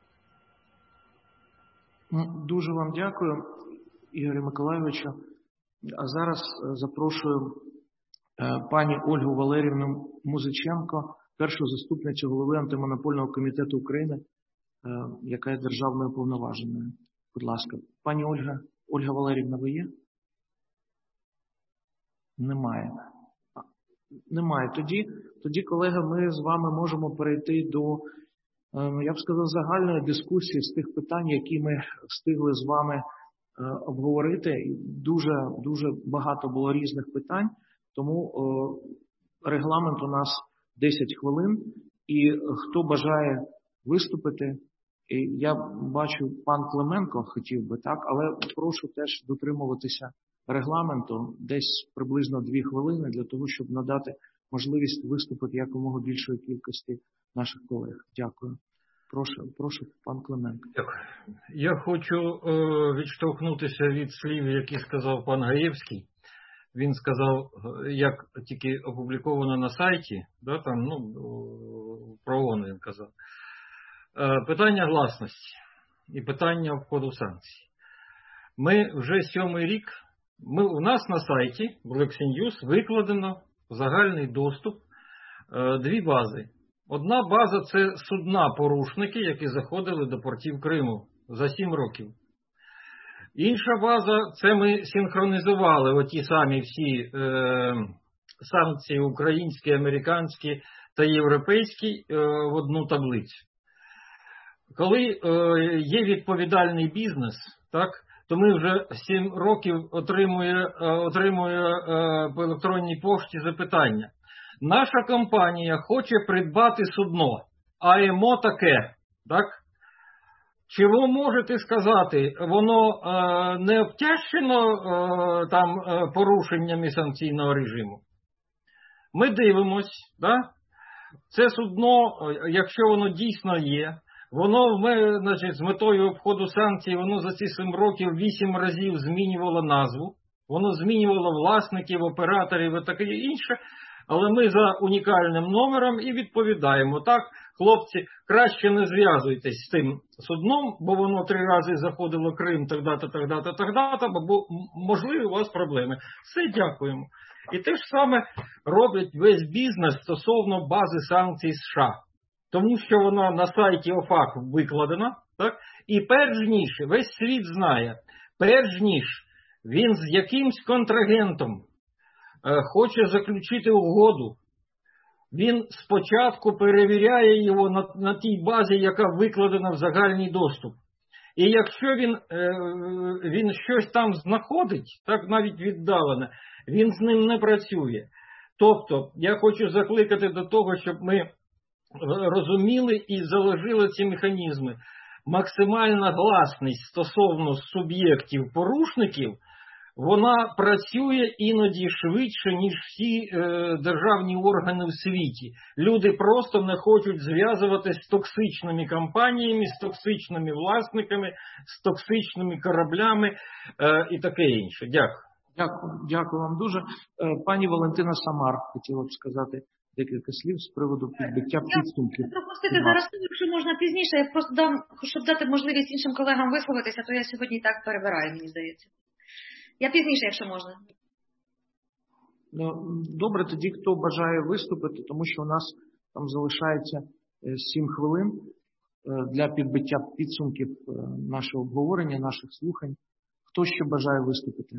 Дуже вам дякую, Ігорю Миколайовичу. А зараз запрошую пані Ольгу Валеріївну Музиченко, першу заступницю голови Антимонопольного комітету України, яка є державною повноваженою. Будь ласка, пані Ольга, Ольга Валеріївна, ви є? Немає. Немає. Тоді, тоді, колеги, ми з вами можемо перейти до, я б сказав, загальної дискусії з тих питань, які ми встигли з вами обговорити. Дуже, дуже багато було різних питань. Тому о, регламент у нас десять хвилин, і хто бажає виступити, і я бачу, пан Клименко хотів би, так, але прошу теж дотримуватися регламенту, десь приблизно дві хвилини, для того, щоб надати можливість виступити якомога більшої кількості наших колег. Дякую. Прошу, прошу, пан Клименко. Дякую. Я хочу е, відштовхнутися від слів, які сказав пан Гаєвський. Він сказав, як тільки опубліковано на сайті, да, там, ну, про ООН він казав, е, питання гласності і питання входу в санкції. Ми вже сьомий рік, ми, у нас на сайті Black Sea News викладено в загальний доступ е, дві бази. Одна база – це судна-порушники, які заходили до портів Криму за сім років. Інша база – це ми синхронізували оті самі всі е, санкції українські, американські та європейські е, в одну таблицю. Коли е, є відповідальний бізнес, так, то ми вже сім років отримує, е, отримує е, по електронній пошті запитання. Наша компанія хоче придбати судно, а емо таке, так? Чи ви можете сказати, воно е, не обтяжчено е, там е, порушеннями санкційного режиму? Ми дивимось, да? Це судно, якщо воно дійсно є, воно ми, значить, з метою обходу санкцій, воно за ці сім років вісім разів змінювало назву, воно змінювало власників, операторів і таке інше. Але ми за унікальним номером і відповідаємо. Так, хлопці, краще не зв'язуйтесь з тим судном, бо воно три рази заходило Крим, так-дата, так-дата, так-дата, бо можливі у вас проблеми. Все, дякуємо. І те ж саме роблять весь бізнес стосовно бази санкцій США. Тому що вона на сайті ОФАК викладена, так, і перш ніж, весь світ знає, перш ніж він з якимсь контрагентом хоче заключити угоду, він спочатку перевіряє його на, на тій базі, яка викладена в загальний доступ. І якщо він, е, він щось там знаходить, так навіть віддалене, він з ним не працює. Тобто, я хочу закликати до того, щоб ми розуміли і заложили ці механізми. Максимальна гласність стосовно суб'єктів-порушників, вона працює іноді швидше, ніж всі е, державні органи в світі. Люди просто не хочуть зв'язуватися з токсичними компаніями, з токсичними власниками, з токсичними кораблями е, і таке інше. Дякую. Дякую, дякую вам дуже. Е, пані Валентина Самар хотіла б сказати декілька слів з приводу підбиття підсумків. Я пропустити зараз, якщо можна пізніше, я просто дам, щоб дати можливість іншим колегам висловитися, то я сьогодні і так перебираю, мені здається. Я пізніше, якщо можна. Ну, добре, тоді хто бажає виступити, тому що у нас там залишається сім хвилин для підбиття підсумків нашого обговорення, наших слухань. Хто ще бажає виступити?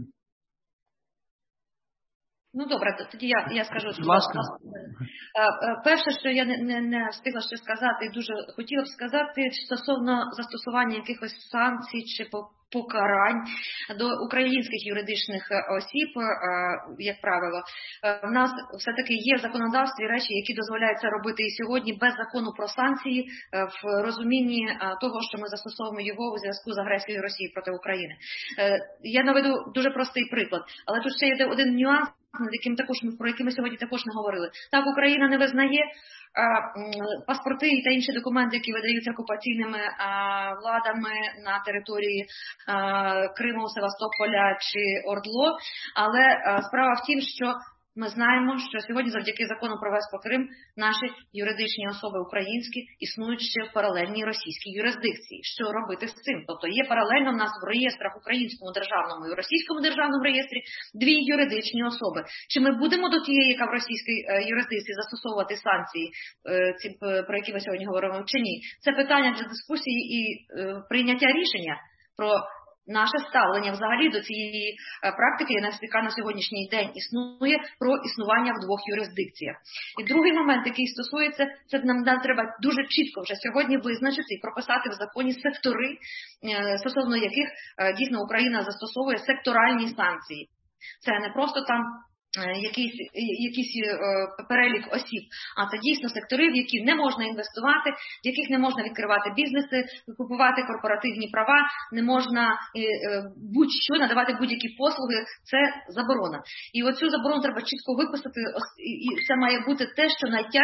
Ну, добре, тоді я, я скажу. Будь ласка. Перше, що я не, не, не встигла ще сказати, і дуже хотіла б сказати, стосовно застосування якихось санкцій чи покарань до українських юридичних осіб, як правило, в нас все-таки є в законодавстві речі, які дозволяють це робити і сьогодні без закону про санкції в розумінні того, що ми застосовуємо його у зв'язку з агресією Росії проти України. Я наведу дуже простий приклад, але тут ще є один нюанс, над яким також, про який ми сьогодні також не говорили. Так, Україна не визнає а, паспорти та інші документи, які видаються окупаційними а, владами на території а, Криму, Севастополя чи Ордло, але а, справа в тім, що ми знаємо, що сьогодні завдяки закону про вес по Крим наші юридичні особи українські існують ще в паралельній російській юрисдикції. Що робити з цим? Тобто є паралельно в нас в реєстрах українському державному і російському державному реєстрі дві юридичні особи. Чи ми будемо до тієї, яка в російській е, юрисдикції, застосовувати санкції, е, ці, про які ми сьогодні говоримо, чи ні? Це питання для дискусії і е, прийняття рішення про наше ставлення взагалі до цієї практики, яка на сьогоднішній день існує, про існування в двох юрисдикціях. І другий момент, який стосується, це нам, нам треба дуже чітко вже сьогодні визначити і прописати в законі сектори, стосовно яких дійсно Україна застосовує секторальні санкції. Це не просто там якийсь, якийсь е, перелік осіб, а це дійсно сектори, в які не можна інвестувати, в яких не можна відкривати бізнеси, купувати корпоративні права, не можна е, е, будь-що надавати будь-які послуги, це заборона. І оцю заборону треба чітко виписати, і це має бути те, що найтяжче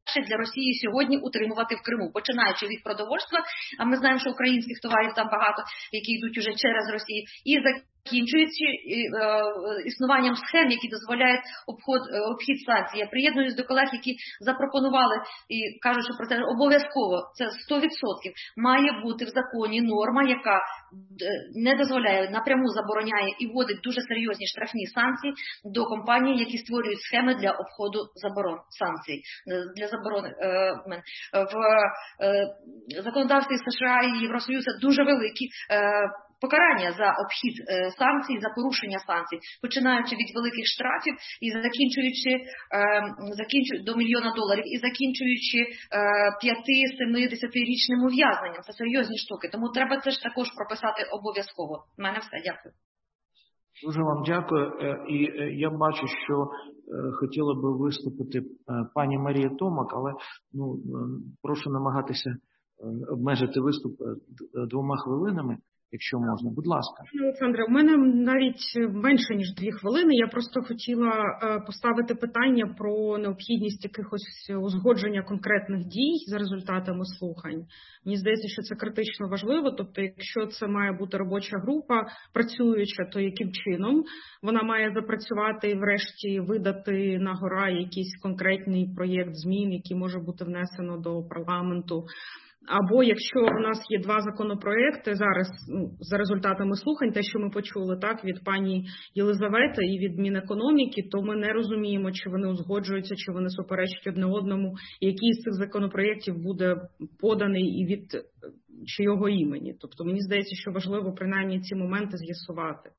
для Росії сьогодні утримувати в Криму, починаючи від продовольства, а ми знаємо, що українських товарів там багато, які йдуть уже через Росію, і закінчуючи існуванням схем, які дозволяють обход, обхід санкцій. Я приєднуюсь до колег, які запропонували і кажуть, що про це обов'язково, це сто відсотків, має бути в законі норма, яка не дозволяє, напряму забороняє і вводить дуже серйозні штрафні санкції до компаній, які створюють схеми для обходу заборон санкцій. Для заборони в законодавстві США і Євросоюзу дуже великі покарання за обхід санкцій, за порушення санкцій, починаючи від великих штрафів і закінчуючи, закінчуючи до мільйона доларів і закінчуючи п'яти-семидесятирічним ув'язненням. Це серйозні штуки, тому треба це ж також прописати обов'язково. У мене все, дякую. Дуже вам дякую. І я бачу, що хотіла би виступити пані Марія Томак, але ну, прошу намагатися обмежити виступ двома хвилинами, якщо можна. Будь ласка. Олександре, у мене навіть менше, ніж дві хвилини. Я просто хотіла поставити питання про необхідність якихось узгодження конкретних дій за результатами слухань. Мені здається, що це критично важливо. Тобто, якщо це має бути робоча група працююча, то яким чином вона має запрацювати і врешті видати на гора якийсь конкретний проєкт змін, який може бути внесено до парламенту. Або якщо в нас є два законопроекти зараз, ну, за результатами слухань, те, що ми почули так від пані Єлизавети і від Мінекономіки, то ми не розуміємо, чи вони узгоджуються, чи вони суперечать одне одному, і який з цих законопроєктів буде поданий і від чийого імені. Тобто мені здається, що важливо принаймні ці моменти з'ясувати.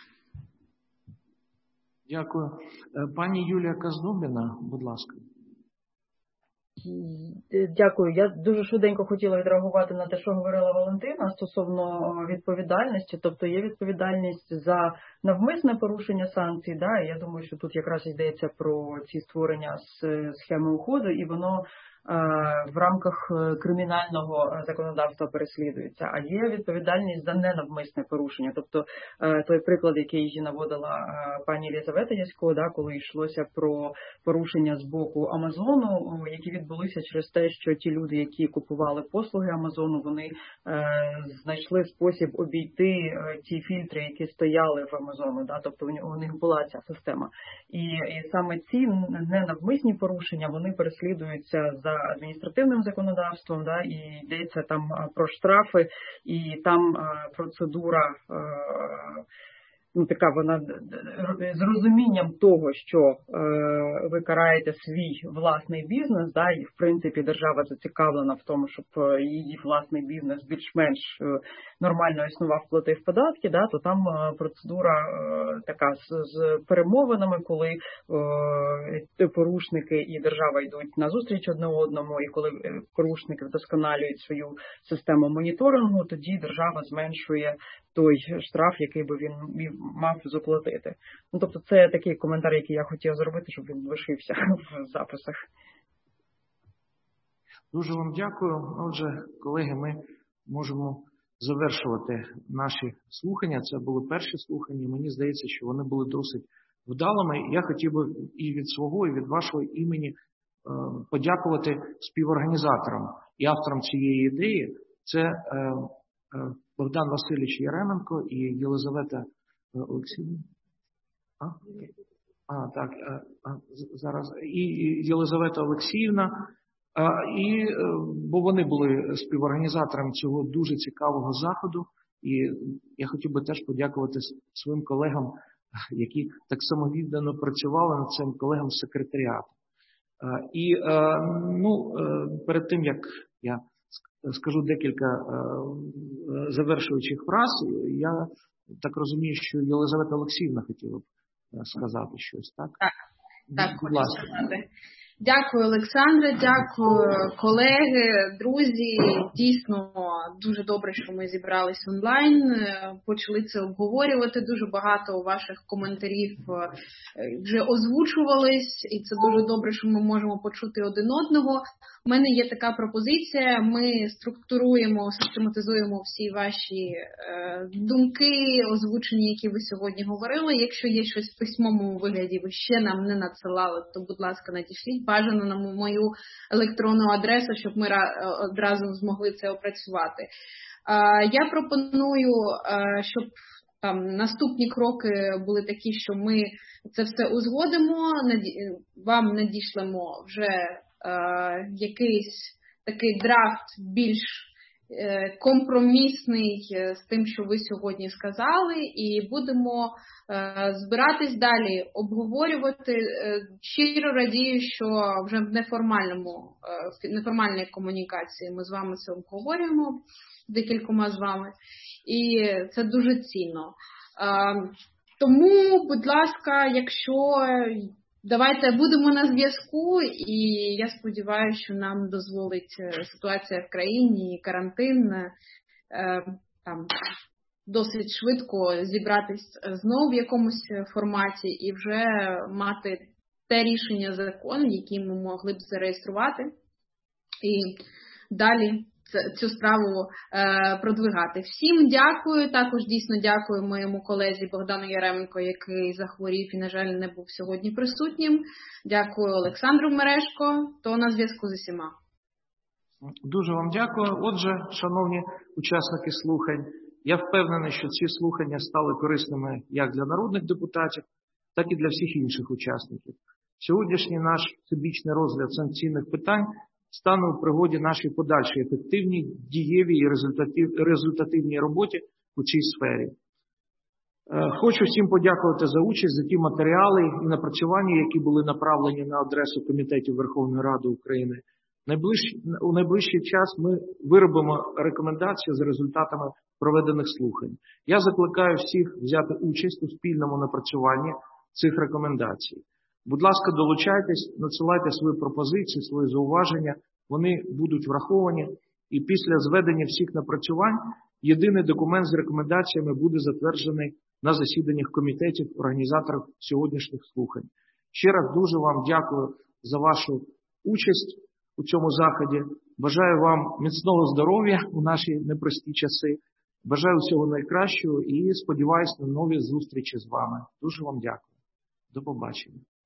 Дякую. Пані Юлія Казнубіна, будь ласка. Дякую. Я дуже швиденько хотіла відреагувати на те, що говорила Валентина стосовно відповідальності. Тобто є відповідальність за навмисне порушення санкцій. Да? Я думаю, що тут якраз йдеться про ці створення схеми уходу, і воно в рамках кримінального законодавства переслідується. А є відповідальність за ненавмисне порушення. Тобто той приклад, який наводила пані Єлизавета Ясько, да, коли йшлося про порушення з боку Амазону, які відбулися через те, що ті люди, які купували послуги Амазону, вони знайшли спосіб обійти ті фільтри, які стояли в Амазону. Да, тобто у них була ця система. І, і саме ці ненавмисні порушення, вони переслідуються за адміністративним законодавством, да, і йдеться там про штрафи, і там процедура, ну, така вона з розумінням того, що е, ви караєте свій власний бізнес, да, і в принципі держава зацікавлена в тому, щоб її власний бізнес більш-менш нормально існував, платив податки, да, то там процедура е, така з, з перемовинами, коли е, порушники і держава йдуть на зустріч одне одному, і коли порушники вдосконалюють свою систему моніторингу, тоді держава зменшує той штраф, який би він мав заплатити. Ну, тобто це такий коментар, який я хотіла зробити, щоб він лишився в записах. Дуже вам дякую. Отже, колеги, ми можемо завершувати наші слухання. Це були перші слухання. Мені здається, що вони були досить вдалими. Я хотів би і від свого, і від вашого імені подякувати співорганізаторам і авторам цієї ідеї. Це Богдан Васильович Яременко і Єлизавета Олексіївна. А? А, так, а, зараз. І Єлизавета Олексіївна. А, і, бо вони були співорганізаторами цього дуже цікавого заходу. І я хотів би теж подякувати своїм колегам, які так самовіддано працювали над цим, колегам з секретаріату. І, ну, перед тим, як я скажу декілька завершуючих фраз, я так розумію, що Єлизавета Олексіївна хотіла б сказати щось, так? Так, так, хочу сказати. Дякую, Олександре, дякую, колеги, друзі. Дійсно, дуже добре, що ми зібрались онлайн, почали це обговорювати. Дуже багато ваших коментарів вже озвучувались, і це дуже добре, що ми можемо почути один одного. У мене є така пропозиція, ми структуруємо, систематизуємо всі ваші е, думки, озвучені, які ви сьогодні говорили. Якщо є щось в письмовому вигляді, ви ще нам не надсилали, то, будь ласка, надішліть бажано на мою електронну адресу, щоб ми одразу змогли це опрацювати. Е, я пропоную, е, щоб там наступні кроки були такі, що ми це все узгодимо, наді... вам надішлемо вже Е, якийсь такий драфт більш е, компромісний з тим, що ви сьогодні сказали, і будемо е, збиратись далі, обговорювати. Е, щиро радію, що вже в неформальному, е, в неформальній комунікації ми з вами це обговорюємо, з декількома з вами, і це дуже цінно. Е, тому, будь ласка, якщо давайте будемо на зв'язку, і я сподіваюся, що нам дозволить ситуація в країні і карантин е, там досить швидко зібратись знову в якомусь форматі і вже мати те рішення закону, які ми могли б зареєструвати, і далі цю справу е, продвигати. Всім дякую, також дійсно дякую моєму колезі Богдану Яременко, який захворів і, на жаль, не був сьогодні присутнім. Дякую Олександру Мережко, то на зв'язку з усіма. Дуже вам дякую. Отже, шановні учасники слухань, я впевнений, що ці слухання стали корисними як для народних депутатів, так і для всіх інших учасників. Сьогоднішній наш всебічний розгляд санкційних питань стане у пригоді нашій подальшій ефективній, дієвій і результатив, результативній роботі у цій сфері. Е, хочу всім подякувати за участь, за ті матеріали і напрацювання, які були направлені на адресу Комітетів Верховної Ради України. Найближ, у найближчий час ми виробимо рекомендації за результатами проведених слухань. Я закликаю всіх взяти участь у спільному напрацюванні цих рекомендацій. Будь ласка, долучайтесь, надсилайте свої пропозиції, свої зауваження, вони будуть враховані. І після зведення всіх напрацювань єдиний документ з рекомендаціями буде затверджений на засіданнях комітетів, організаторів сьогоднішніх слухань. Ще раз дуже вам дякую за вашу участь у цьому заході. Бажаю вам міцного здоров'я у наші непрості часи. Бажаю всього найкращого і сподіваюся на нові зустрічі з вами. Дуже вам дякую. До побачення.